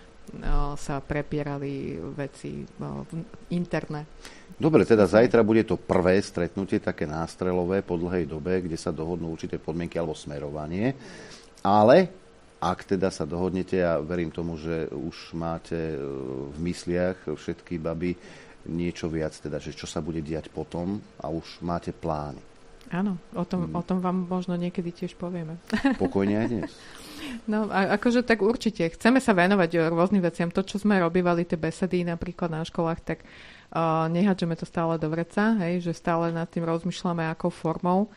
sa prepierali veci interné. Dobre, teda zajtra bude to prvé stretnutie také nástrelové po dlhej dobe, kde sa dohodnú určité podmienky alebo smerovanie, ale ak teda sa dohodnete, ja verím tomu, že už máte v mysliach všetky baby niečo viac, teda, že čo sa bude diať potom a už máte plány. Áno, o tom vám možno niekedy tiež povieme. Pokojne aj dnes. No, akože tak určite. Chceme sa venovať rôznym veciam. To, čo sme robívali, tie besedy napríklad na školách, tak nehádžeme to stále do vreca, že stále nad tým rozmýšľame, akou formou.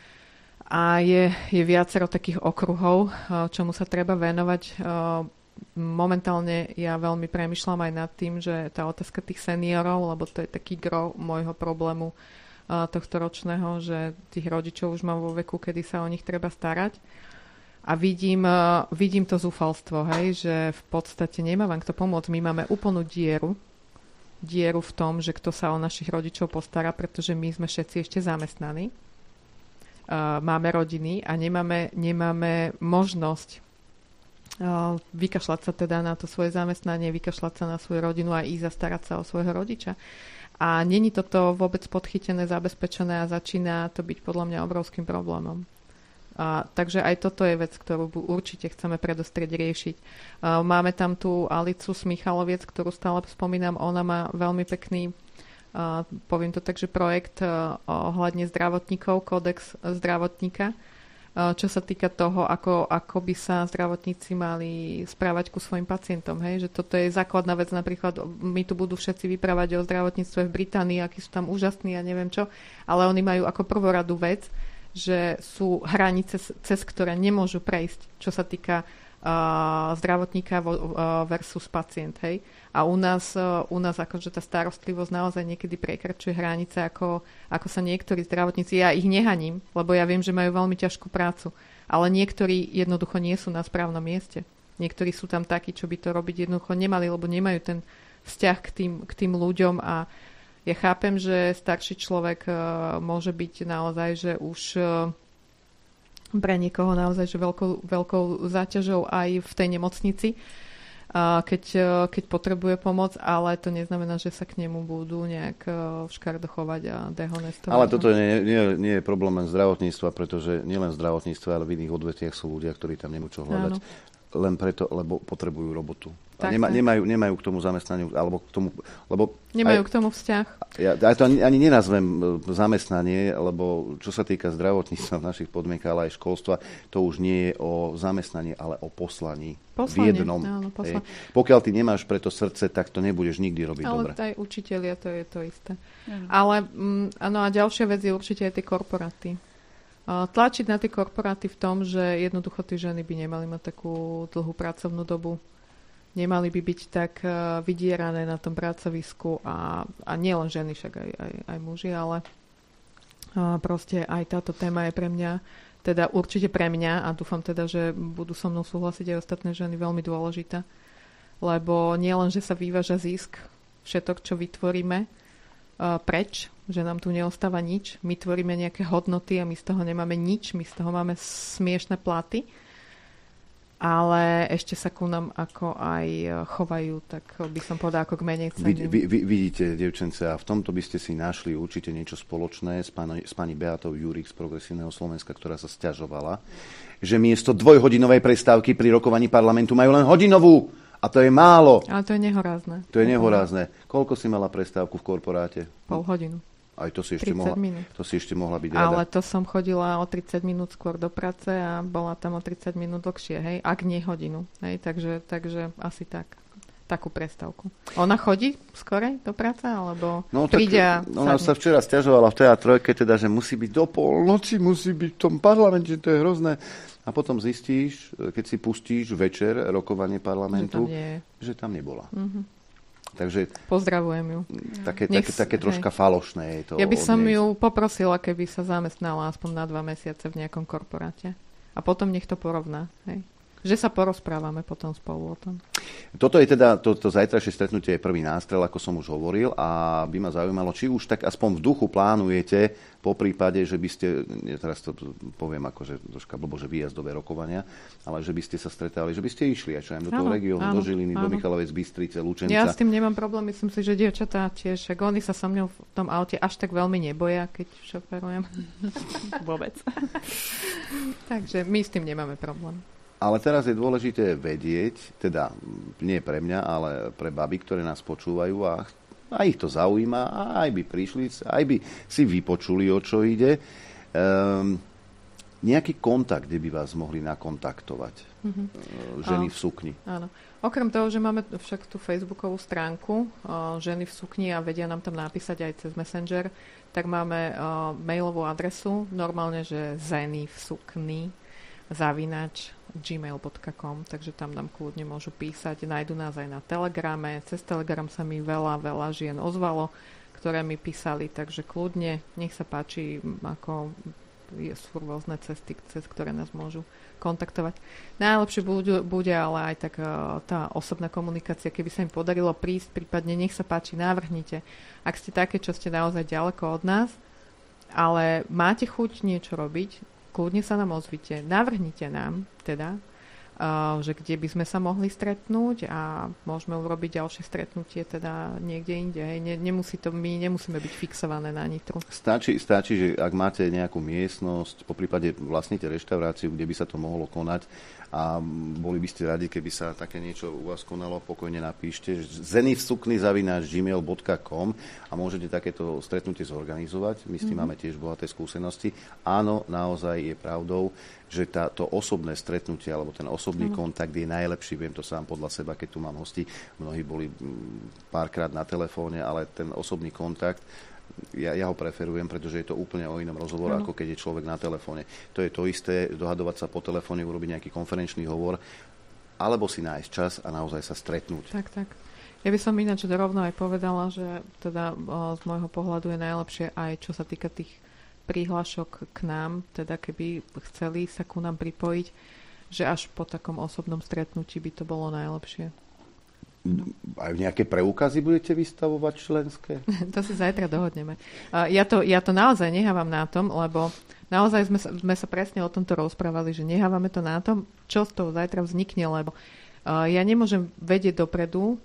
A je viacero takých okruhov, čomu sa treba venovať. Momentálne ja veľmi premýšľam aj nad tým, že tá otázka tých seniorov, lebo to je taký gro môjho problému tohto ročného, že tých rodičov už mám vo veku, kedy sa o nich treba starať. A vidím to zúfalstvo, že v podstate nemá vám kto pomôcť. My máme úplnú dieru v tom, že kto sa o našich rodičov postará, pretože my sme všetci ešte zamestnaní. Máme rodiny a nemáme možnosť vykašľať sa teda na to svoje zamestnanie, vykašľať sa na svoju rodinu a ísť a starať sa o svojho rodiča. A není toto vôbec podchytené, zabezpečené a začína to byť podľa mňa obrovským problémom. Takže aj toto je vec, ktorú určite chceme predostrieť riešiť. Máme tam tú Alicu z Michaloviec, ktorú stále spomínam. Ona má veľmi pekný, poviem to tak, že projekt ohľadne zdravotníkov, kódex zdravotníka. čo sa týka toho, ako by sa zdravotníci mali správať ku svojim pacientom. Hej? Že toto je základná vec. Napríklad my tu budú všetci vyprávať o zdravotníctve v Británii, akí sú tam úžasní a neviem čo, ale oni majú ako prvoradú vec, že sú hranice, cez ktoré nemôžu prejsť, čo sa týka zdravotníka versus pacient. Hej? A u nás akože tá starostlivosť naozaj niekedy prekračuje hranice, ako sa niektorí zdravotníci, ja ich nehaním, lebo ja viem, že majú veľmi ťažkú prácu, ale niektorí jednoducho nie sú na správnom mieste. Niektorí sú tam takí, čo by to robiť jednoducho nemali, lebo nemajú ten vzťah k tým ľuďom a ja chápem, že starší človek môže byť naozaj, že už pre niekoho naozaj že veľkou záťažou aj v tej nemocnici, keď potrebuje pomoc, ale to neznamená, že sa k nemu budú nejak škardochovať a dehonestovať. Ale toto nie je problém len zdravotníctva, pretože nielen v zdravotníctve, ale v iných odvetviach sú ľudia, ktorí tam nemôžu hľadať. Áno. Len preto, lebo potrebujú robotu. A nemajú k tomu zamestnaniu, alebo k tomu, lebo... Nemajú k tomu vzťah. Ja to ani nenazvem zamestnanie, lebo čo sa týka zdravotníctva v našich podmienkach, ale aj školstva, to už nie je o zamestnaní, ale o poslaní. V jednom. Áno, pokiaľ ty nemáš preto srdce, tak to nebudeš nikdy robiť dobre. Ale aj učitelia, to je to isté. Ale áno, a ďalšia vec je určite aj tie korporáty. Tlačiť na tie korporáty v tom, že jednoducho tie ženy by nemali mať takú dlhú pracovnú dobu. Nemali by byť tak vydierané na tom pracovisku a nielen ženy, však aj muži, ale proste aj táto téma je pre mňa, teda určite pre mňa a dúfam teda, že budú so mnou súhlasiť aj ostatné ženy, veľmi dôležitá. Lebo nielen, že sa vyváža zisk, všetok, čo vytvoríme preč, že nám tu neostáva nič. My tvoríme nejaké hodnoty a my z toho nemáme nič. My z toho máme smiešné platy. Ale ešte sa ku nám ako aj chovajú, tak by som povedala ako k menej ceným. Vidíte, dievčence, a v tomto by ste si našli určite niečo spoločné s pani Beatou Jurík z Progresívneho Slovenska, ktorá sa sťažovala, že miesto 2-hodinovej prestávky pri rokovaní parlamentu majú len hodinovú. A to je málo. Ale to je nehorázne. To je nehorázne. Koľko si mala prestávku v korporáte? Pol hodinu. Aj to si ešte mohla byť rada. Ale to som chodila o 30 minút skôr do práce a bola tam o 30 minút dlhšie, hej, ak nie hodinu. Hej, takže asi tak. Takú prestávku. Ona chodí skorej do práce, alebo príde a ona sa včera sťažovala v TA3, teda, že musí byť do polnoci, musí byť v tom parlamente, to je hrozné. A potom zistíš, keď si pustíš večer rokovanie parlamentu, že tam nebola. Mm-hmm. Takže pozdravujem ju. Také troška falošné je to. Ja by som ju poprosila, keby sa zamestnala aspoň na 2 mesiace v nejakom korporáte. A potom nech to porovná. Hej. Že sa porozprávame potom spolu o tom. Toto je teda, to zajtrajšie stretnutie je prvý nástrel, ako som už hovoril, a by ma zaujímalo, či už tak aspoň v duchu plánujete, po prípade, že by ste, teraz to poviem akože troška blbo, že výjazdové rokovania, ale že by ste sa stretali, že by ste išli aj čo aj do toho regiónu, do Žiliny, do Michalovec, Bystrice, Lučenca. Ja s tým nemám problém, myslím si, že dievčatá tiež, oni sa so mnou v tom aute až tak veľmi neboja, keď šoferujem. Vôbec. Takže my s tým nemáme problém. Ale teraz je dôležité vedieť, teda nie pre mňa, ale pre baby, ktoré nás počúvajú a ich to zaujíma, a aj by prišli, aj by si vypočuli, o čo ide. Nejaký kontakt, kde by vás mohli nakontaktovať ženy v sukni. Áno. Okrem toho, že máme však tú facebookovú stránku ženy v sukni a vedia nám tam napísať aj cez Messenger, tak máme mailovú adresu, normálne, že ženy v sukni @gmail.com, takže tam nám kľudne môžu písať. Nájdu nás aj na Telegrame. Cez Telegram sa mi veľa žien ozvalo, ktoré mi písali, takže kľudne, nech sa páči, ako sú rôzne cesty, cez ktoré nás môžu kontaktovať. Najlepšie bude ale aj tak tá osobná komunikácia, keby sa im podarilo prísť, prípadne nech sa páči, navrhnite. Ak ste také, čo ste naozaj ďaleko od nás, ale máte chuť niečo robiť, kľudne sa nám ozvite, navrhnite nám teda, že kde by sme sa mohli stretnúť a môžeme urobiť ďalšie stretnutie teda niekde inde. My nemusíme byť fixované na Nitru. Stačí, že ak máte nejakú miestnosť, poprípade vlastníte reštauráciu, kde by sa to mohlo konať a boli by ste radi, keby sa také niečo u vás konalo, pokojne napíšte zenivsukny@gmail.com a môžete takéto stretnutie zorganizovať. My s tým máme tiež bohaté skúsenosti. Áno, naozaj je pravdou, že to osobné stretnutie alebo ten osobný kontakt je najlepší. Viem to sám podľa seba, keď tu mám hosti. Mnohí boli párkrát na telefóne, ale ten osobný kontakt, ja ho preferujem, pretože je to úplne o inom rozhovore, ako keď je človek na telefóne. To je to isté, dohadovať sa po telefóne, urobiť nejaký konferenčný hovor, alebo si nájsť čas a naozaj sa stretnúť. Tak. Ja by som ináč rovno aj povedala, že teda z môjho pohľadu je najlepšie aj čo sa týka tých príhlášok k nám, teda keby chceli sa ku nám pripojiť, že až po takom osobnom stretnutí by to bolo najlepšie. Aj nejaké preukazy budete vystavovať členské? To si zajtra dohodneme. Ja to naozaj nehávam na tom, lebo naozaj sme sa presne o tomto rozprávali, že nehávame to na tom, čo z toho zajtra vznikne, lebo ja nemôžem vedieť dopredu,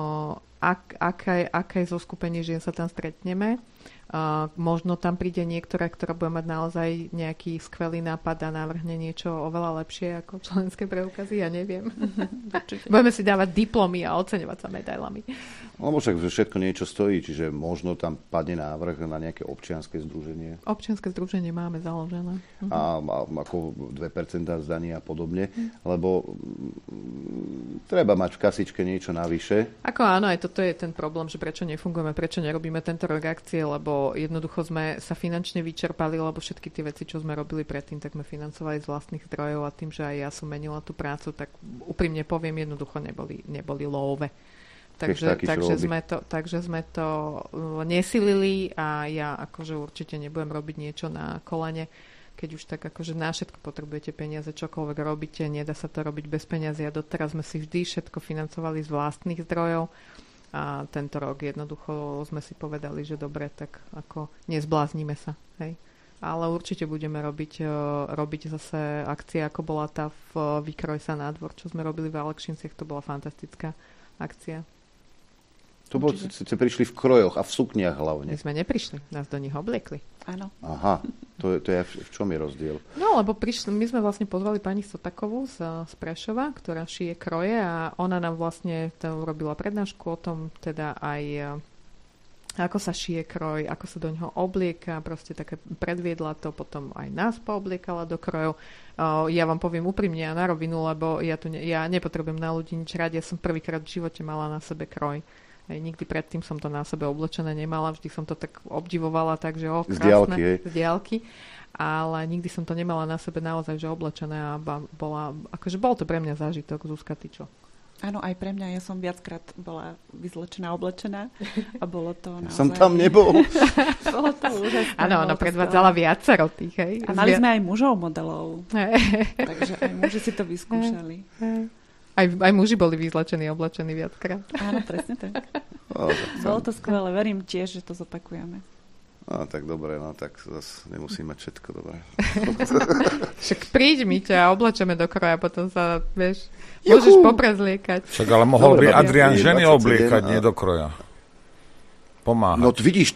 aké zoskupenie žien sa tam stretneme. Možno tam príde niektorá, ktorá bude mať naozaj nejaký skvelý nápad a navrhne niečo oveľa lepšie ako členské preukazy, ja neviem. Budeme si dávať diplomy a oceňovať sa medailami. Lebo však všetko niečo stojí, čiže možno tam padne návrh na nejaké občianske združenie. Občianske združenie máme založené. A ako 2% zdaní a podobne, lebo treba mať v kasičke niečo navyše. Ako áno, aj toto je ten problém, že prečo nefungujeme, prečo nerobíme tento rok akcie, lebo jednoducho sme sa finančne vyčerpali, lebo všetky tie veci, čo sme robili predtým, tak sme financovali z vlastných zdrojov a tým, že aj ja som menila tú prácu, tak úprimne poviem, jednoducho neboli love. Takže sme to nesilili a ja akože určite nebudem robiť niečo na kolene, keď už tak akože na všetko potrebujete peniaze, čokoľvek robíte, nedá sa to robiť bez peniazy a doteraz sme si vždy všetko financovali z vlastných zdrojov. A tento rok jednoducho sme si povedali, že dobre, tak ako nezbláznime sa. Hej. Ale určite budeme robiť zase akcie, ako bola tá v Vykroj sa na dvor, čo sme robili v Alekšinciach, to bola fantastická akcia. To bolo, ste prišli v krojoch a v sukniach hlavne. My sme neprišli, nás do nich obliekli. Áno. Aha, to je v čom je rozdiel? No, lebo my sme vlastne pozvali pani Sotakovú z Prešova, ktorá šije kroje a ona nám vlastne robila prednášku o tom, teda aj ako sa šije kroj, ako sa do neho oblieka, proste také predviedla to, potom aj nás poobliekala do krojov. Ja vám poviem úprimne a na rovinu, lebo ja nepotrebujem na ľudí nič rád, ja som prvýkrát v živote mala na sebe kroj. Aj nikdy predtým som to na sebe oblečené nemala, vždy som to tak obdivovala, takže krásne, z diaľky. Ale nikdy som to nemala na sebe naozaj, že oblečené a bol to pre mňa zážitok. Zuzka, ty čo? Áno, aj pre mňa. Ja som viackrát bola vyzlečená, oblečená a bolo to naozaj... Som tam nebol. Bolo to úžasné. Áno, ona predvádzala viacero tých, hej. A mali sme aj mužov modelov. Takže aj muži si to vyskúšali. Aj muži boli vyzlečení, oblečení viackrát. Áno, presne tak. Bolo to skvelé. Verím tiež, že to zopakujeme. No, tak dobre, tak zase nemusím mať všetko dobré. Však príď mi ťa, oblečeme do kroja, potom sa, vieš, môžeš poprezliekať. Však ale mohol by Adrián ženy obliekať, nie do kroja. Pomáhať. No vidíš,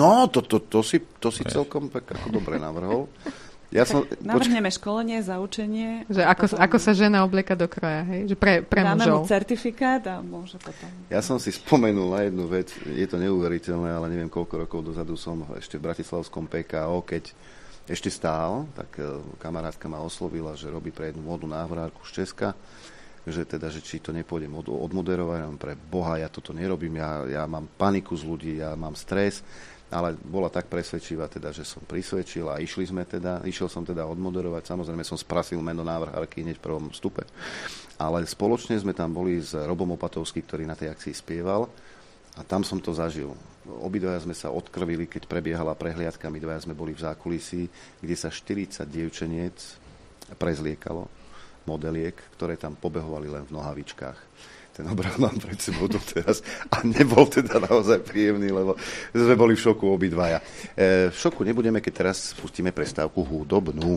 to si celkom tak ako dobre navrhol. Navrhneme školenie, zaučenie. Že ako sa žena oblieka do kroja, hej? Že pre dáme mužov. Dáme mu certifikát a môže potom... Ja som si spomenul na jednu vec, je to neuveriteľné, ale neviem koľko rokov dozadu som ešte v bratislavskom PKO, keď ešte stál, tak kamarátka ma oslovila, že robí pre jednu módnu návrhárku z Česka, že či to nepôjdem odmoderovať, pre Boha, ja toto nerobím, ja mám paniku z ľudí, ja mám stres, ale bola tak presvedčivá, teda, že som prisvedčil a išiel som teda odmoderovať. Samozrejme som sprasil meno návrhárky hneď v prvom vstupe. Ale spoločne sme tam boli s Robom Opatovským, ktorý na tej akcii spieval a tam som to zažil. Obidvaja sme sa odkrvili, keď prebiehala prehliadka, my dvaja sme boli v zákulisí, kde sa 40 dievčeniec prezliekalo, modeliek, ktoré tam pobehovali len v nohavičkách. Ten obraz mám pred sebou doteraz a nebol teda naozaj príjemný, lebo sme boli v šoku obidvaja. V šoku nebudeme, keď teraz spustíme prestávku hudobnú.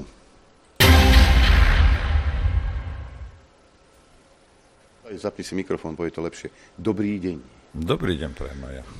Zapni si mikrofón, bude to lepšie. Dobrý deň. Dobrý deň, prajem aj ja.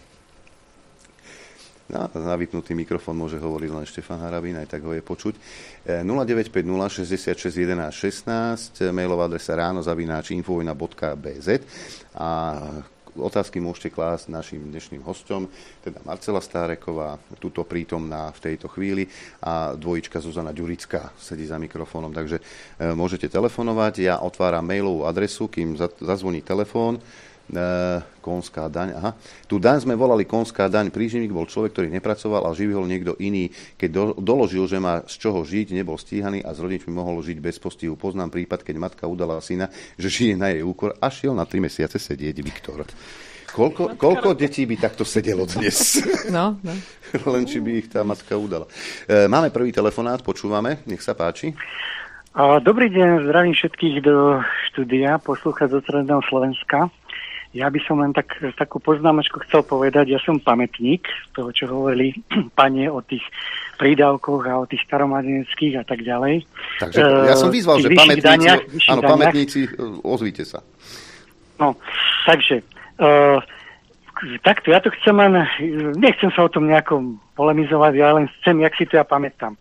Na vypnutý mikrofón môže hovoriť len Štefan Harabín, aj tak ho je počuť. 0950 66 11 16, mailová adresa ráno@infovojna.bz a otázky môžete klásť našim dnešným hosťom, teda Marcela Stáreková, tuto prítomná v tejto chvíli, a dvojička Zuzana Ďurická sedí za mikrofónom, takže môžete telefonovať. Ja otváram mailovú adresu, kým zazvoní telefón. Konská daň. Aha. Tu daň sme volali konská daň. Príživník bol človek, ktorý nepracoval a živil niekto iný. Keď doložil, že má z čoho žiť, nebol stíhaný a s rodičmi mohol žiť bez postihu. Poznám prípad, keď matka udala syna, že žije na jej úkor a šiel na 3 mesiace sedieť. Viktor. Koľko detí by takto sedelo dnes? No. Len či by ich tá matka udala. Máme prvý telefonát, počúvame. Nech sa páči. Dobrý deň, zdravím všetkých do štúdia, poslúchať zo Stredného Slovenska. Ja by som len takú poznámočku chcel povedať. Ja som pamätník toho, čo hovorili pani o tých prídavkoch a o tých staromladeneckých a tak ďalej. Takže ja som vyzval, že pamätníci, ozvíte sa. No, takže takto, ja to chcem len, nechcem sa o tom nejako polemizovať, ja len chcem, jak si to ja pamätám.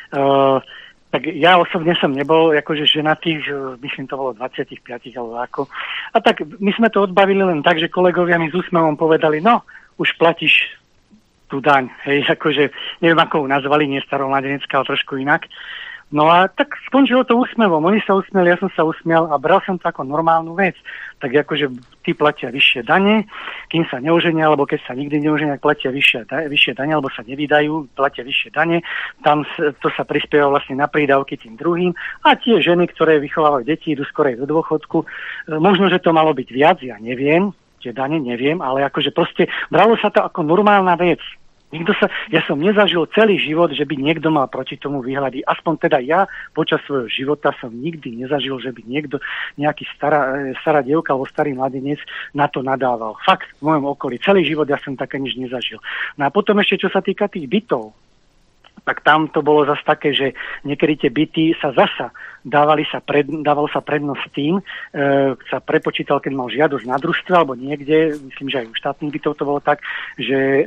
Tak ja osobne som nebol akože ženatých, myslím to bolo 25 alebo ako. A tak my sme to odbavili len tak, že kolegovia mi s úsmevom povedali, no, už platíš tú daň. Hej, akože, neviem ako ju nazvali, nie staromladenecká, ale trošku inak. No a tak skončilo to úsmevom. Oni sa usmieli, ja som sa usmial a bral som to ako normálnu vec. Tak akože tí platia vyššie dane, kým sa neoženia, alebo keď sa nikdy neoženia, platia vyššie dane, alebo sa nevydajú, platia vyššie dane. Tam to sa prispieva vlastne na prídavky tým druhým. A tie ženy, ktoré vychovávajú deti, idú skorej do dôchodku. Možno, že to malo byť viac, ja neviem, tie dane neviem, ale akože proste bralo sa to ako normálna vec. Ja som nezažil celý život, že by niekto mal proti tomu výhľady. Aspoň teda ja počas svojho života som nikdy nezažil, že by niekto, nejaký stará dievka alebo starý mladenec na to nadával. Fakt, v mojom okolí. Celý život ja som také nič nezažil. No a potom ešte, čo sa týka tých bytov, tak tam to bolo zase také, že niekedy tie byty sa zasa dávalo sa prednosť tým, sa prepočítal, keď mal žiadosť na družstve alebo niekde, myslím, že aj u štátnych bytov to bolo tak, že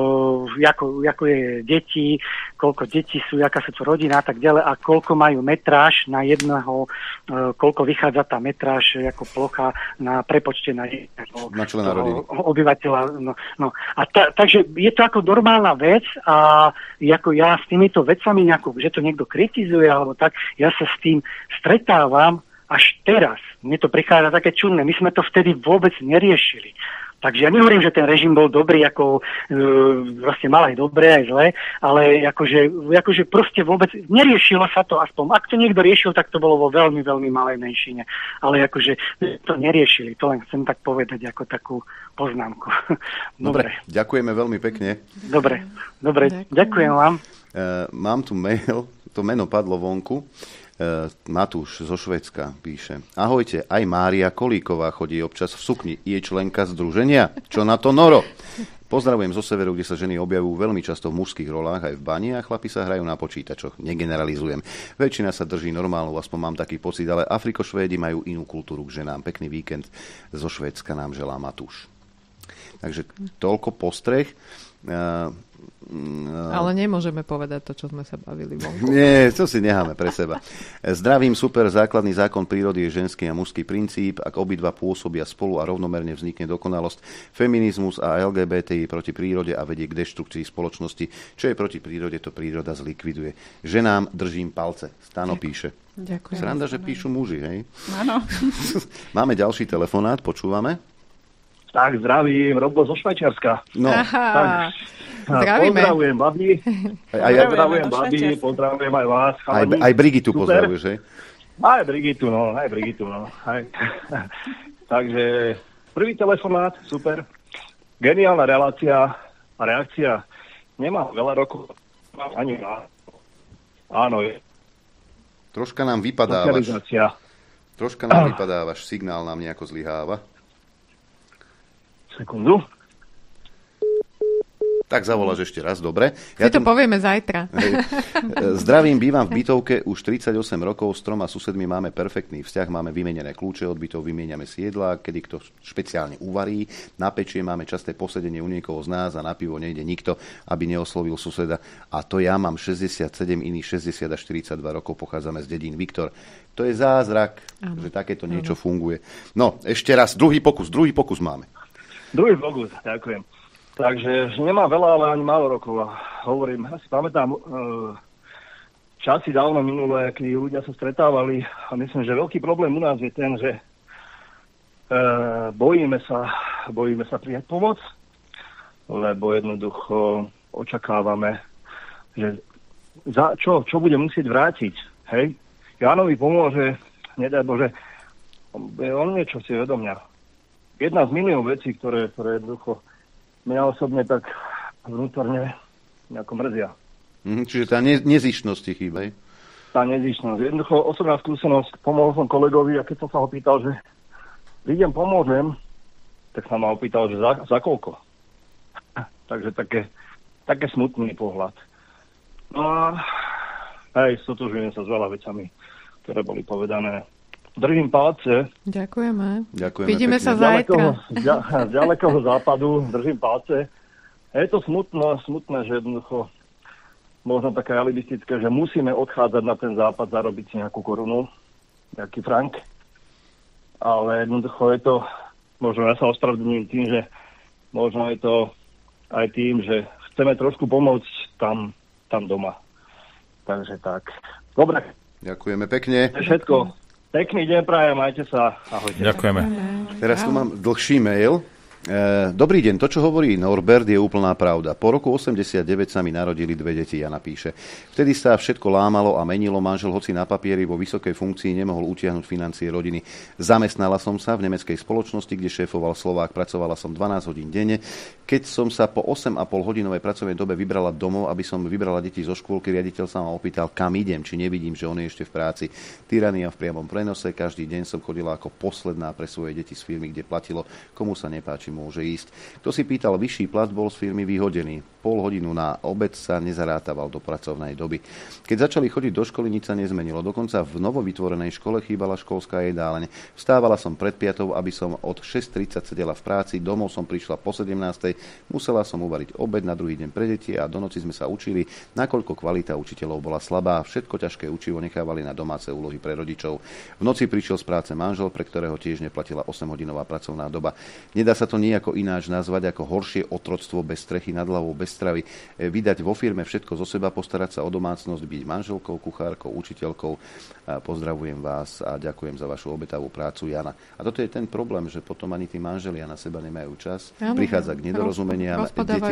ako je deti, koľko detí sú, aká sú to rodina a tak ďalej a koľko majú metráž na jedného, koľko vychádza tá metráž ako plocha na prepočte na člena rodiny. Obyvateľa. No. A takže je to ako normálna vec a ako ja s týmito vecami nejako, že to niekto kritizuje alebo tak, ja sa s tým stretávam až teraz. Mne to prichádza také čudné. My sme to vtedy vôbec neriešili. Takže ja nehovorím, že ten režim bol dobrý, ako vlastne mal aj dobré, aj zlé, ale akože proste vôbec neriešilo sa to aspoň. Ak to niekto riešil, tak to bolo vo veľmi, veľmi malej menšine. Ale akože to neriešili. To len chcem tak povedať ako takú poznámku. Dobre, ďakujeme veľmi pekne. Dobre, ďakujem vám. Mám tu mail, to meno padlo vonku. Matúš zo Švédska píše: Ahojte, aj Mária Kolíková chodí občas v sukni. Je členka združenia? Čo na to, Noro? Pozdravujem zo severu, kde sa ženy objavujú veľmi často v mužských rolách aj v bani a chlapi sa hrajú na počítačoch. Negeneralizujem. Väčšina sa drží normálnu, aspoň mám taký pocit, ale Afrikošvédi majú inú kultúru k ženám. Pekný víkend zo Švédska nám želá Matúš. Takže toľko postreh. Ale nemôžeme povedať to, čo sme sa bavili vonku. Nie, to si necháme pre seba. Zdravím, super, základný zákon prírody je ženský a mužský princíp. Ak obidva pôsobia spolu a rovnomerne vznikne dokonalosť. Feminizmus a LGBTI proti prírode a vedie k deštrukcii spoločnosti. Čo je proti prírode, to príroda zlikviduje. Ženám držím palce. Stano píše. Ďakujem. Sranda, že píšu muži, hej? Áno. Máme ďalší telefonát, počúvame. Tak, zdravím, Robo zo Švajčiarska. No. Zdravíme. Pozdravujem, babi. Pozdravujem, babi, pozdravujem aj vás. Aj Brigitu pozdravuješ, hej? Aj Brigitu, no. Takže prvý telefonát, super. Geniálna reakcia. Nemám veľa rokov, ani na. Áno, je. Troška nám vypadávaš. Signál nám nejako zlyháva. Sekundu. Tak zavoláš ešte raz, dobre. Si to povieme zajtra. Zdravím, bývam v bytovke už 38 rokov, s 3 susedmi máme perfektný vzťah, máme vymenené kľúče od bytov, vymieňame si jedlá, kedy kto špeciálne uvarí, na pečie máme časté posedenie u niekoho z nás a na pivo nejde nikto, aby neoslovil suseda. A to ja mám 67, iných 60 až 42 rokov, pochádzame z dedín. Viktor, to je zázrak, že takéto niečo funguje. No, ešte raz, druhý pokus máme. Druhý pokus, ďakujem. Takže nemá veľa, ale ani málo rokov. A hovorím, ja si pamätám časy dávno minulé, keď ľudia sa stretávali a myslím, že veľký problém u nás je ten, že bojíme sa prijať pomoc, lebo jednoducho očakávame, že čo bude musieť vrátiť. Hej? Jánovi pomôže, nedaj Bože, on niečo si vedo mňa. Jedna z miliónov vecí, ktoré jednoducho mňa osobne tak vnútorne nejako mrzia. Čiže tá nezištnosť ti chýba, Tá nezištnosť. Jednoducho osobná skúsenosť, pomohol som kolegovi a keď som sa ho pýtal, že prídem, pomôžem, tak sa ma opýtal, že za koľko. Takže také smutný pohľad. No a stotožujem sa s veľa vecami, ktoré boli povedané. Držím palce. Ďakujeme. Vidíme sa zajtra. Z ďalekého západu držím palce. Je to smutné, že jednoducho možno také alibistické, že musíme odchádzať na ten západ, zarobiť si nejakú korunu, nejaký frank. Ale jednoducho je to, možno ja sa ospravedlňujem tým, že možno je to aj tým, že chceme trošku pomôcť tam doma. Takže tak. Dobre. Ďakujeme pekne. To je všetko. Pekný deň prajem, majte sa. Ahojte. Ďakujeme. Teraz tu mám dlhší mail. Dobrý deň, to, čo hovorí Norbert, je úplná pravda. Po roku 89 sa mi narodili 2 deti, Jana píše. Vtedy sa všetko lámalo a menilo, manžel hoci na papieri vo vysokej funkcii nemohol utiahnuť financie rodiny. Zamestnala som sa v nemeckej spoločnosti, kde šéfoval Slovák, pracovala som 12 hodín denne. Keď som sa po 8,5 hodinovej pracovnej dobe vybrala domov, aby som vybrala deti zo škôlky, riaditeľ sa ma opýtal, kam idem, či nevidím, že on je ešte v práci. Tyrania v priamom prenose, každý deň som chodila ako posledná pre svoje deti z firmy, kde platilo, komu sa nepáči, môže ísť. Kto si pýtal vyšší plat, bol z firmy vyhodený. Pol hodinu na obed sa nezarátával do pracovnej doby. Keď začali chodiť do školy, nič sa nezmenilo. Dokonca v novovytvorenej škole chýbala školská jedáleň. Vstávala som pred 5, aby som od 6:30 sedela v práci, domov som prišla po 17:00, musela som uvariť obed na druhý deň pre deti a do noci sme sa učili, nakoľko kvalita učiteľov bola slabá. Všetko ťažké učivo nechávali na domáce úlohy pre rodičov. V noci prišiel z práce manžel, pre ktorého tiež neplatila 8-hodinová pracovná doba. Nedá sa to nejako ináč nazvať ako horšie otroctvo bez strechy nad hlavou, bez stravy. Vydať vo firme všetko zo seba, postarať sa o domácnosť, byť manželkou, kuchárkou, učiteľkou. Pozdravujem vás a ďakujem za vašu obetavú prácu, Jana. A toto je ten problém, že potom ani tí manželia na seba nemajú čas. Prichádza k nedorozumeniam.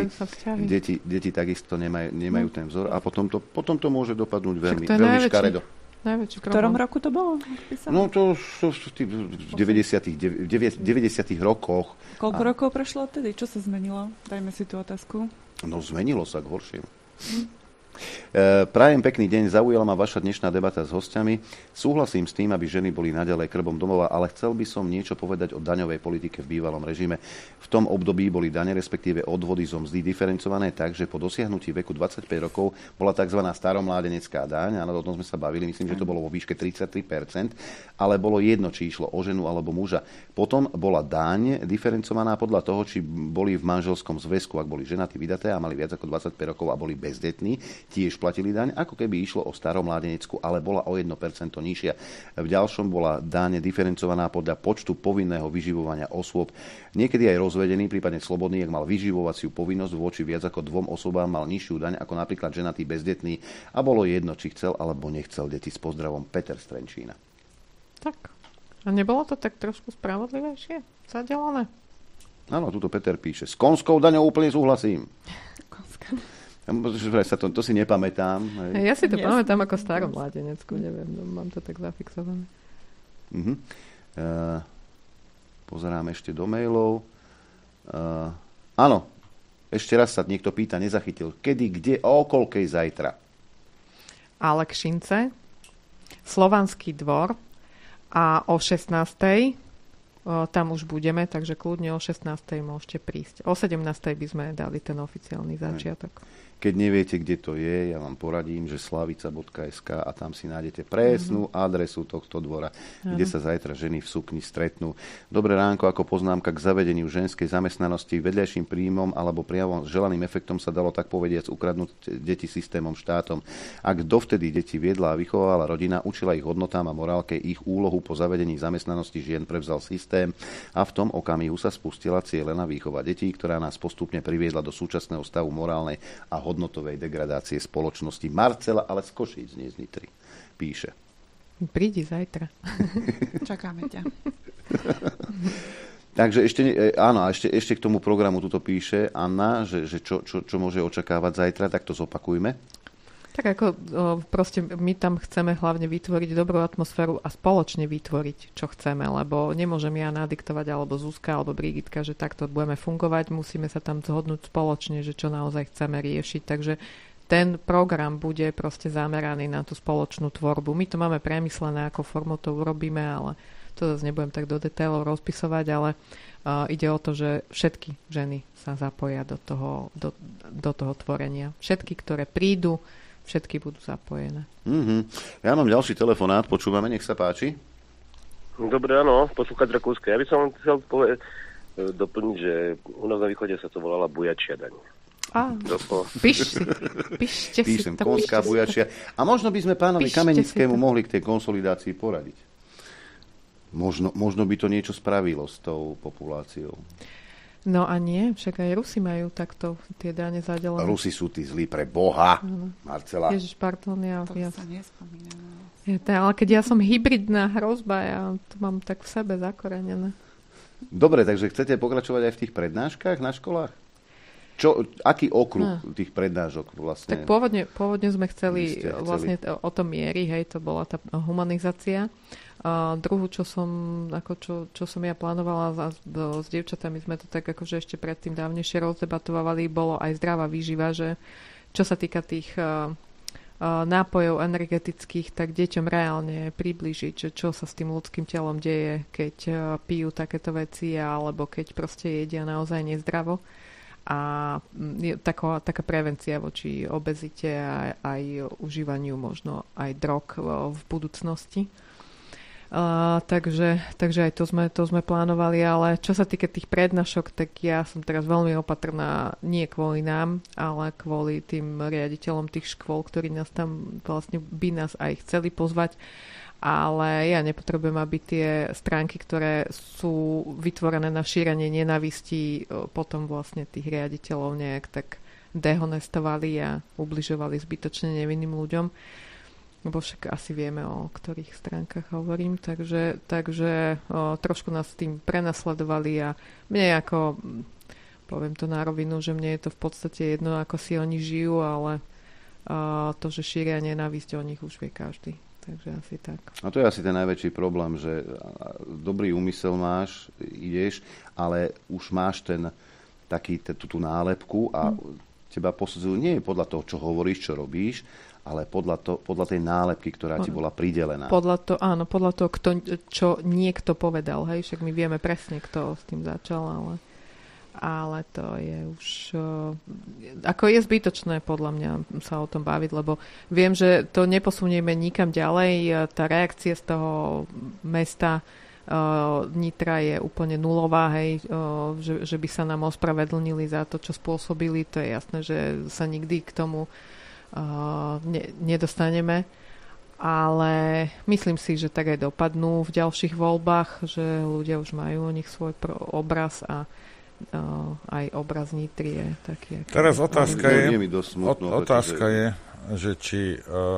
Deti takisto nemajú ten vzor a potom to môže dopadnúť veľmi škaredo. V ktorom roku to bolo? No to v 90. rokoch. Koľko rokov prešlo odtedy? Čo sa zmenilo? Dajme si tú otázku. No zmenilo sa k horšiemu. Prajem pekný deň, zaujala ma vaša dnešná debata s hostiami. Súhlasím s tým, aby ženy boli naďalej krbom domova, ale chcel by som niečo povedať o daňovej politike v bývalom režime. V tom období boli dane, respektíve odvody zo mzdy diferencované tak, že po dosiahnutí veku 25 rokov bola tzv. Staromládenecká daň, áno, o tom sme sa bavili, myslím, že to bolo vo výške 33%, ale bolo jedno, či išlo o ženu alebo muža. Potom bola daň diferencovaná podľa toho, či boli v manželskom zväzku, ak boli ženatí, vydaté a mali viac ako 25 rokov a boli bezdetní, tiež platili daň, ako keby išlo o staromládeneckú, ale bola o 1% nižšia. V ďalšom bola daň diferencovaná podľa počtu povinného vyživovania osôb. Niekedy aj rozvedený, prípadne slobodný, ak mal vyživovaciu povinnosť voči viac ako 2 osobám, mal nižšiu daň ako napríklad ženatý bezdetný a bolo jedno, či chcel alebo nechcel deti. S pozdravom, Peter z Trenčína. Tak. A nebolo to tak trošku spravodlivejšie? Zadelané? Áno, tuto Peter píše. S konskou daňou úplne súhlasím. To si nepamätám. Ja si to pamätám ako staromládenecku, neviem, mám to tak zafixované. Pozerám ešte do mailov. Áno, ešte raz sa niekto pýta, nezachytil. Kedy, kde, o koľkej zajtra? Alekšince, Slovanský dvor a o 16:00 tam už budeme, takže kľudne o 16:00 môžete prísť. O 17:00 by sme dali ten oficiálny začiatok. Keď neviete, kde to je, ja vám poradím, že slavica.sk a tam si nájdete presnú adresu tohto dvora, kde sa zajtra ženy v sukni stretnú. Dobré ránko, ako poznámka k zavedeniu ženskej zamestnanosti vedľajším príjmom alebo priamo želaným efektom sa dalo tak povediac ukradnúť deti systémom štátom. Ak dovtedy deti viedla a vychovala rodina, učila ich hodnotám a morálke, ich úlohu po zavedení zamestnanosti žien prevzal systém systém a v tom okamihu sa spustila cielená výchova detí, ktorá nás postupne priviedla do súčasného stavu morálnej a hodnotovej degradácie spoločnosti. Marcela, ale z Košíc, nie z Nitry, píše. Prídi zajtra. Čakáme ťa. Takže ešte k tomu programu tuto píše Anna, že čo môže očakávať zajtra, tak to zopakujme. Tak ako proste my tam chceme hlavne vytvoriť dobrú atmosféru a spoločne vytvoriť, čo chceme, lebo nemôžem ja nadiktovať, alebo Zuzka, alebo Brigitka, že takto budeme fungovať, musíme sa tam zhodnúť spoločne, že čo naozaj chceme riešiť, takže ten program bude proste zameraný na tú spoločnú tvorbu. My to máme premyslené, ako formou to urobíme, ale to zase nebudem tak do detailov rozpisovať, ale ide o to, že všetky ženy sa zapoja do toho tvorenia. Všetky, ktoré prídu, všetky budú zapojené. Mm-hmm. Ja mám ďalší telefonát, počúvame, nech sa páči. Dobré, áno, poslúchať Rakúske. Ja by som chcel doplniť, že u nás na východe sa to volala bujačia daň. Píšem, konská bujačia. A možno by sme pánovi Kamenickému mohli k tej konsolidácii poradiť. Možno by to niečo spravilo s tou populáciou. No a nie, však aj Rusi majú takto tie dáne zadelené. Rusi sú tí zlí pre Boha, Marcela. Ježiš, pardon, to sa nespomína. Ale keď ja som hybridná hrozba, ja to mám tak v sebe zakorenené. Dobre, takže chcete pokračovať aj v tých prednáškach na školách? Aký okruh tých prednášok vlastne? Tak pôvodne sme chceli vlastne o tom miery, hej, to bola tá humanizácia. Druhú, čo som ja plánovala s dievčatami, sme to tak akože ešte predtým dávnejšie rozdebatovali, bolo aj zdravá výživa, že čo sa týka tých nápojov energetických, tak deťom reálne priblížiť, že čo sa s tým ľudským telom deje, keď pijú takéto veci, alebo keď proste jedia naozaj nezdravo. A taká prevencia voči obezite a aj užívaniu možno aj drog v budúcnosti. Takže aj to sme plánovali, ale čo sa týka tých prednášok, tak ja som teraz veľmi opatrná nie kvôli nám, ale kvôli tým riaditeľom tých škôl, ktorí nás tam vlastne by nás aj chceli pozvať. Ale ja nepotrebujem, aby tie stránky, ktoré sú vytvorené na šírenie nenávistí, potom vlastne tých riaditeľov nejak tak dehonestovali a ubližovali zbytočne nevinným ľuďom. Lebo však asi vieme, o ktorých stránkach hovorím. Takže trošku nás tým prenasledovali a mne ako, poviem to na rovinu, že mne je to v podstate jedno, ako si oni žijú, ale to, že šíria nenávisť, o nich už vie každý. Takže asi tak. A to je asi ten najväčší problém, že dobrý úmysel máš, ideš, ale už máš tú nálepku a teba posudzujú nie podľa toho, čo hovoríš, čo robíš, ale podľa tej nálepky, ktorá ti bola pridelená. Podľa toho, čo niekto povedal. Hej? Však my vieme presne, kto s tým začal, ale to je už ako je zbytočné podľa mňa sa o tom baviť, lebo viem, že to neposunieme nikam ďalej. Tá reakcia z toho mesta Nitra je úplne nulová, hej, že by sa nám ospravedlnili za to, čo spôsobili. To je jasné, že sa nikdy k tomu nedostaneme. Ale myslím si, že tak aj dopadnú v ďalších voľbách, že ľudia už majú o nich svoj obraz a aj obraz Nitry je taký. Teraz otázka je, že či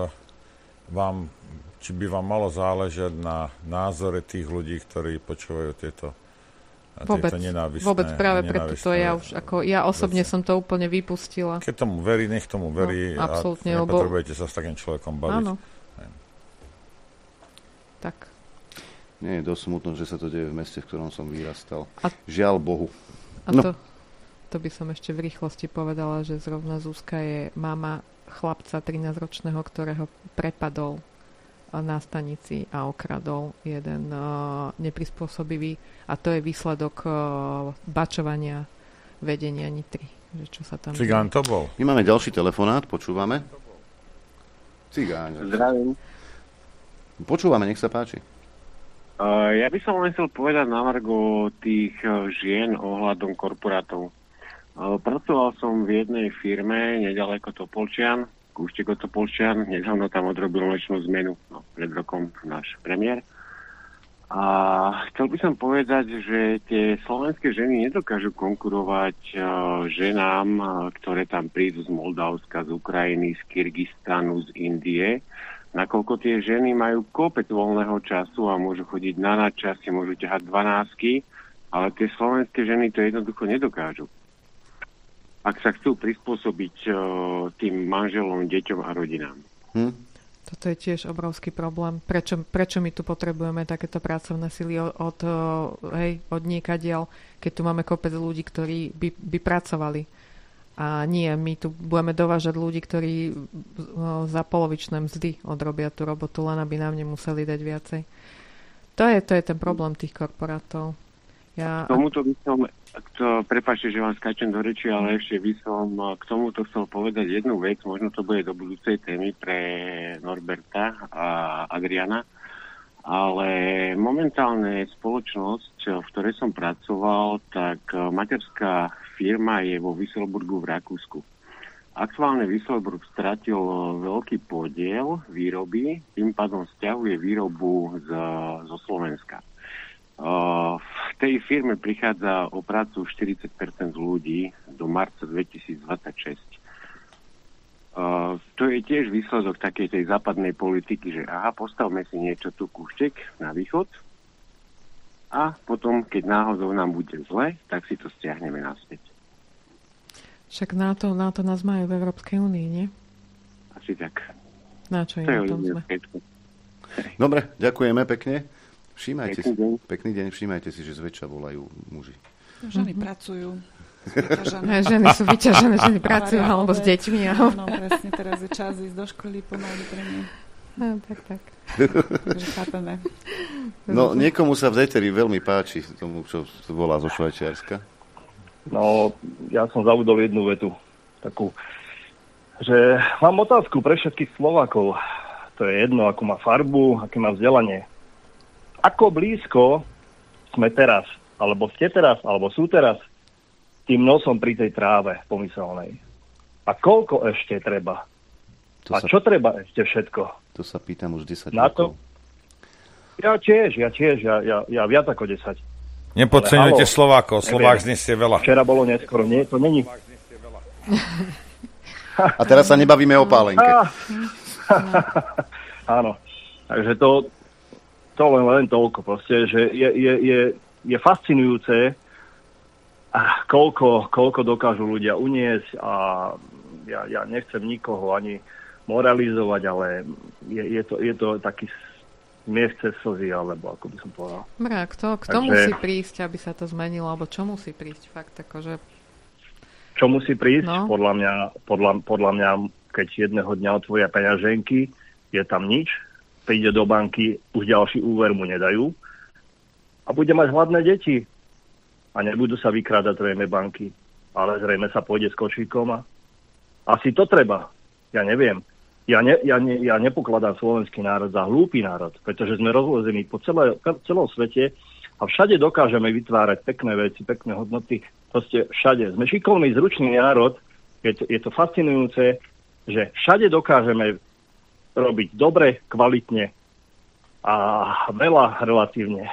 by vám malo záležať na názore tých ľudí, ktorí počúvajú tieto nenávistné. Vôbec práve preto to ja osobne som to úplne vypustila. Keď tomu verí, nech tomu verí a nepotrebujete sa s takým človekom baviť. Áno. Tak. Nie je dosť smutno, že sa to deje v meste, v ktorom som vyrastal. Žiaľ Bohu. A to by som ešte v rýchlosti povedala, že zrovna Zuzka je mama chlapca 13-ročného, ktorého prepadol na stanici a okradol jeden neprispôsobivý. A to je výsledok bačovania vedenia Nitry. Že čo sa tam Cigán to bol. My máme ďalší telefonát, počúvame. Cigán. Zdravím. Počúvame, nech sa páči. Ja by som len chcel povedať na margo tých žien ohľadom korporátov. Pracoval som v jednej firme nedaleko Topolčian, Kúštek od Topolčian, nedávno tam odrobil nočnú zmenu, pred rokom náš premiér. A chcel by som povedať, že tie slovenské ženy nedokážu konkurovať ženám, ktoré tam prídu z Moldavska, z Ukrajiny, z Kyrgyzstanu, z Indie, nakoľko tie ženy majú kopec voľného času a môžu chodiť na nadčasy, môžu ťahať 12, ale tie slovenské ženy to jednoducho nedokážu. Ak sa chcú prispôsobiť tým manželom, deťom a rodinám. Toto je tiež obrovský problém. Prečo my tu potrebujeme takéto pracovné sily od niekadiaľ, keď tu máme kopec ľudí, ktorí by pracovali. A nie, my tu budeme dovážať ľudí, ktorí za polovičné mzdy odrobia tú robotu, len aby nám nemuseli dať viacej. To je ten problém tých korporátov. Tomuto by som, prepáčte, že vám skáčem do reči, ale ešte by som k tomuto chcel povedať jednu vec, možno to bude do budúcej témy pre Norberta a Adriana, ale momentálne spoločnosť, v ktorej som pracoval, tak materská firma je vo Wieselburgu v Rakúsku. Aktuálne Wieselburg stratil veľký podiel výroby, tým pádom sťahuje výrobu zo Slovenska. V tej firme prichádza o prácu 40% ľudí do marca 2026. To je tiež výsledok takej tej západnej politiky, že postavme si niečo tu kúštek na východ a potom, keď náhodou nám bude zle, tak si to stiahneme naspäť. Však na to nás majú v Európskej únii, nie? Asi tak. Na čo je na tom sme? Dobre, ďakujeme pekne. Pekný deň, všímajte si, že zväčša volajú muži. Ženy pracujú. Ženy sú vyťažené, ženy pracujú alebo s deťmi. Áno, presne, teraz je čas ísť do školy pomaly pre mňa. Tak. Takže chápeme. No, niekomu sa v éteri veľmi páči tomu, čo volá zo Švajčiarska. No, ja som zavudol jednu vetu, takú, že mám otázku pre všetkých Slovákov. To je jedno, akú má farbu, aké má vzdelanie. Ako blízko sme teraz, alebo ste teraz, alebo sú teraz tým nosom pri tej tráve pomyselnej? A koľko ešte treba? Čo treba ešte všetko? To sa pýtam už 10 na rokov. Ja tiež, ja viac ako 10. Nepodceňujte Slovákov, Slovák znesie veľa. Včera bolo neskoro, nie, to není. A teraz sa nebavíme o pálenke. Áno, takže to len toľko proste, že je fascinujúce, koľko dokážu ľudia uniesť a ja nechcem nikoho ani moralizovať, ale je to taký smiech cez slzy, alebo ako by som povedal. Kto musí prísť, aby sa to zmenilo, alebo čo musí prísť fakt, akože... Čo musí prísť? No. Podľa mňa, keď jedného dňa otvoria peňaženky, je tam nič, príde do banky, už ďalší úver mu nedajú a bude mať hladné deti. A nebudú sa vykrádať zrejme banky, ale zrejme sa pôjde s košíkom a asi to treba. Ja neviem. Ja nepokladám slovenský národ za hlúpy národ, pretože sme rozlezení po celom svete a všade dokážeme vytvárať pekné veci, pekné hodnoty. Proste všade. Sme šikovný, zručný národ. Je to fascinujúce, že všade dokážeme robiť dobre, kvalitne a veľa relatívne.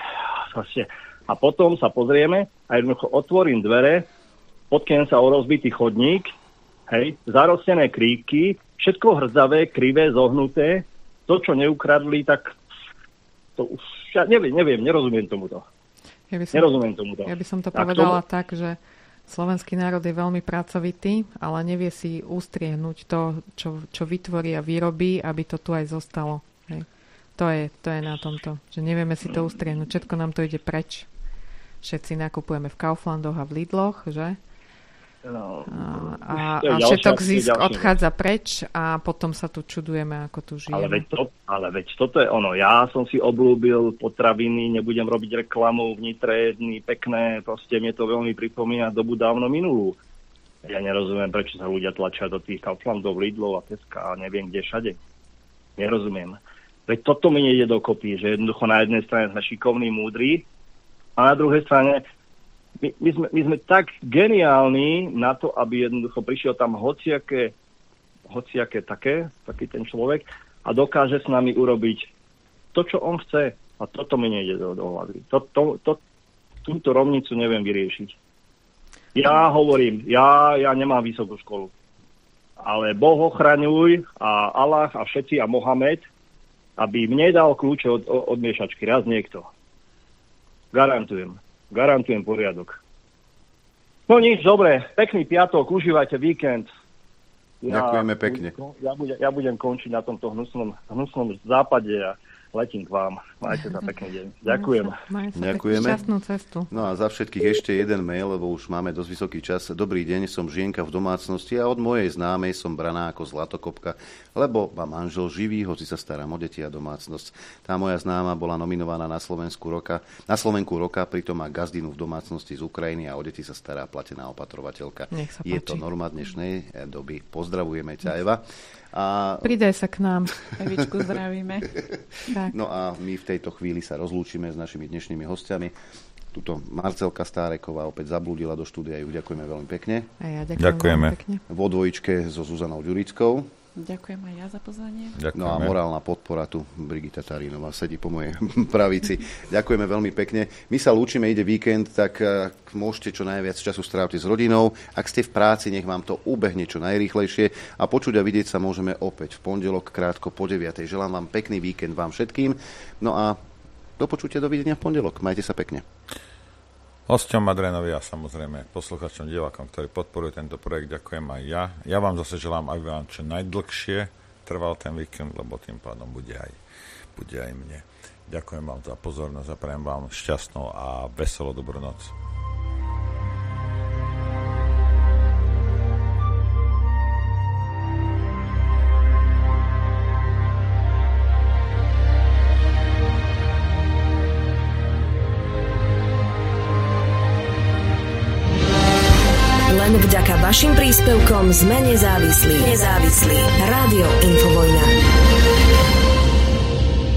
A potom sa pozrieme a jednoducho otvorím dvere, potknem sa o rozbitý chodník, zarostené kríky, všetko hrdzavé, krivé, zohnuté. To, čo neukradli, tak to už... Ja neviem, nerozumiem tomuto. Ja by som to povedala tak, že slovenský národ je veľmi pracovitý, ale nevie si ustriehnúť to, čo vytvorí a vyrobí, aby to tu aj zostalo. Hej. To je na tomto, že nevieme si to ustriehnúť. Všetko nám to ide preč. Všetci nakupujeme v Kauflandoch a v Lidloch, že? No, a všetok zisk odchádza preč a potom sa tu čudujeme, ako tu žijeme. Ale veď toto je ono. Ja som si obľúbil potraviny, nebudem robiť reklamu v Nitre, pekné, proste mne to veľmi pripomína dobu dávno minulú. Ja nerozumiem, prečo sa ľudia tlačia do tých Kauflandov, Lidlov a Teska a neviem kde všade. Nerozumiem. Veď toto mi nejde dokopy, že jednoducho na jednej strane sme šikovní, múdri a na druhej strane my sme tak geniálni na to, aby jednoducho prišiel tam hociaké taký ten človek a dokáže s nami urobiť to, čo on chce. A toto mi nejde do hlavy. Túto rovnicu neviem vyriešiť. Ja hovorím, ja nemám vysokú školu. Ale Boh ochraňuj a Allah a všetci a Mohamed, aby mne dal kľúče od miešačky. Raz niekto. Garantujem poriadok. No nič, dobre. Pekný piatok, užívajte víkend. Ďakujeme pekne. Ja budem končiť na tomto hnusnom západe a letím k vám. Majte sa pekný deň. Ďakujem. Ďakujeme. Šťastnú cestu. No a za všetkých ešte jeden mail, lebo už máme dosť vysoký čas. Dobrý deň, som žienka v domácnosti a od mojej známej som braná ako zlatokopka, lebo má manžel živý, hoci sa starám o deti a domácnosť. Tá moja známa bola nominovaná na Slovenku roka, pritom má gazdinu v domácnosti z Ukrajiny a o deti sa stará platená opatrovateľka. Je to norma dnešnej doby. Pozdravujeme ťa, Eva. A... Pridaj sa k nám. Evičku zdravíme. Tak. No a my v tejto chvíli sa rozlúčime s našimi dnešnými hostiami. Tuto Marcelka Stáreková opäť zablúdila do štúdia. Ju ďakujeme veľmi pekne. A ja ďakujeme. Pekne. Vo dvojičke so Zuzanou Ďurickou. Ďakujem aj ja za pozvanie. Ďakujeme. No a morálna podpora tu Brigita Tarínová sedí po mojej pravici. Ďakujeme veľmi pekne. My sa lúčime, ide víkend, tak môžete čo najviac času stráviť s rodinou. Ak ste v práci, nech vám to ubehne čo najrýchlejšie a počuť a vidieť sa môžeme opäť v pondelok krátko po 9:00. Želám vám pekný víkend vám všetkým. No a do počutia, dovidenia v pondelok. Majte sa pekne. Hosťom Adrianovi a samozrejme posluchačom, divákom, ktorí podporujú tento projekt, ďakujem aj ja. Ja vám zase želám, aby vám čo najdlhšie trval ten víkend, lebo tým pádom bude aj mne. Ďakujem vám za pozornosť a prajem vám šťastnú a veselú dobrú noc. Len vďaka vašim príspevkom sme nezávislí. Rádio Infovojna.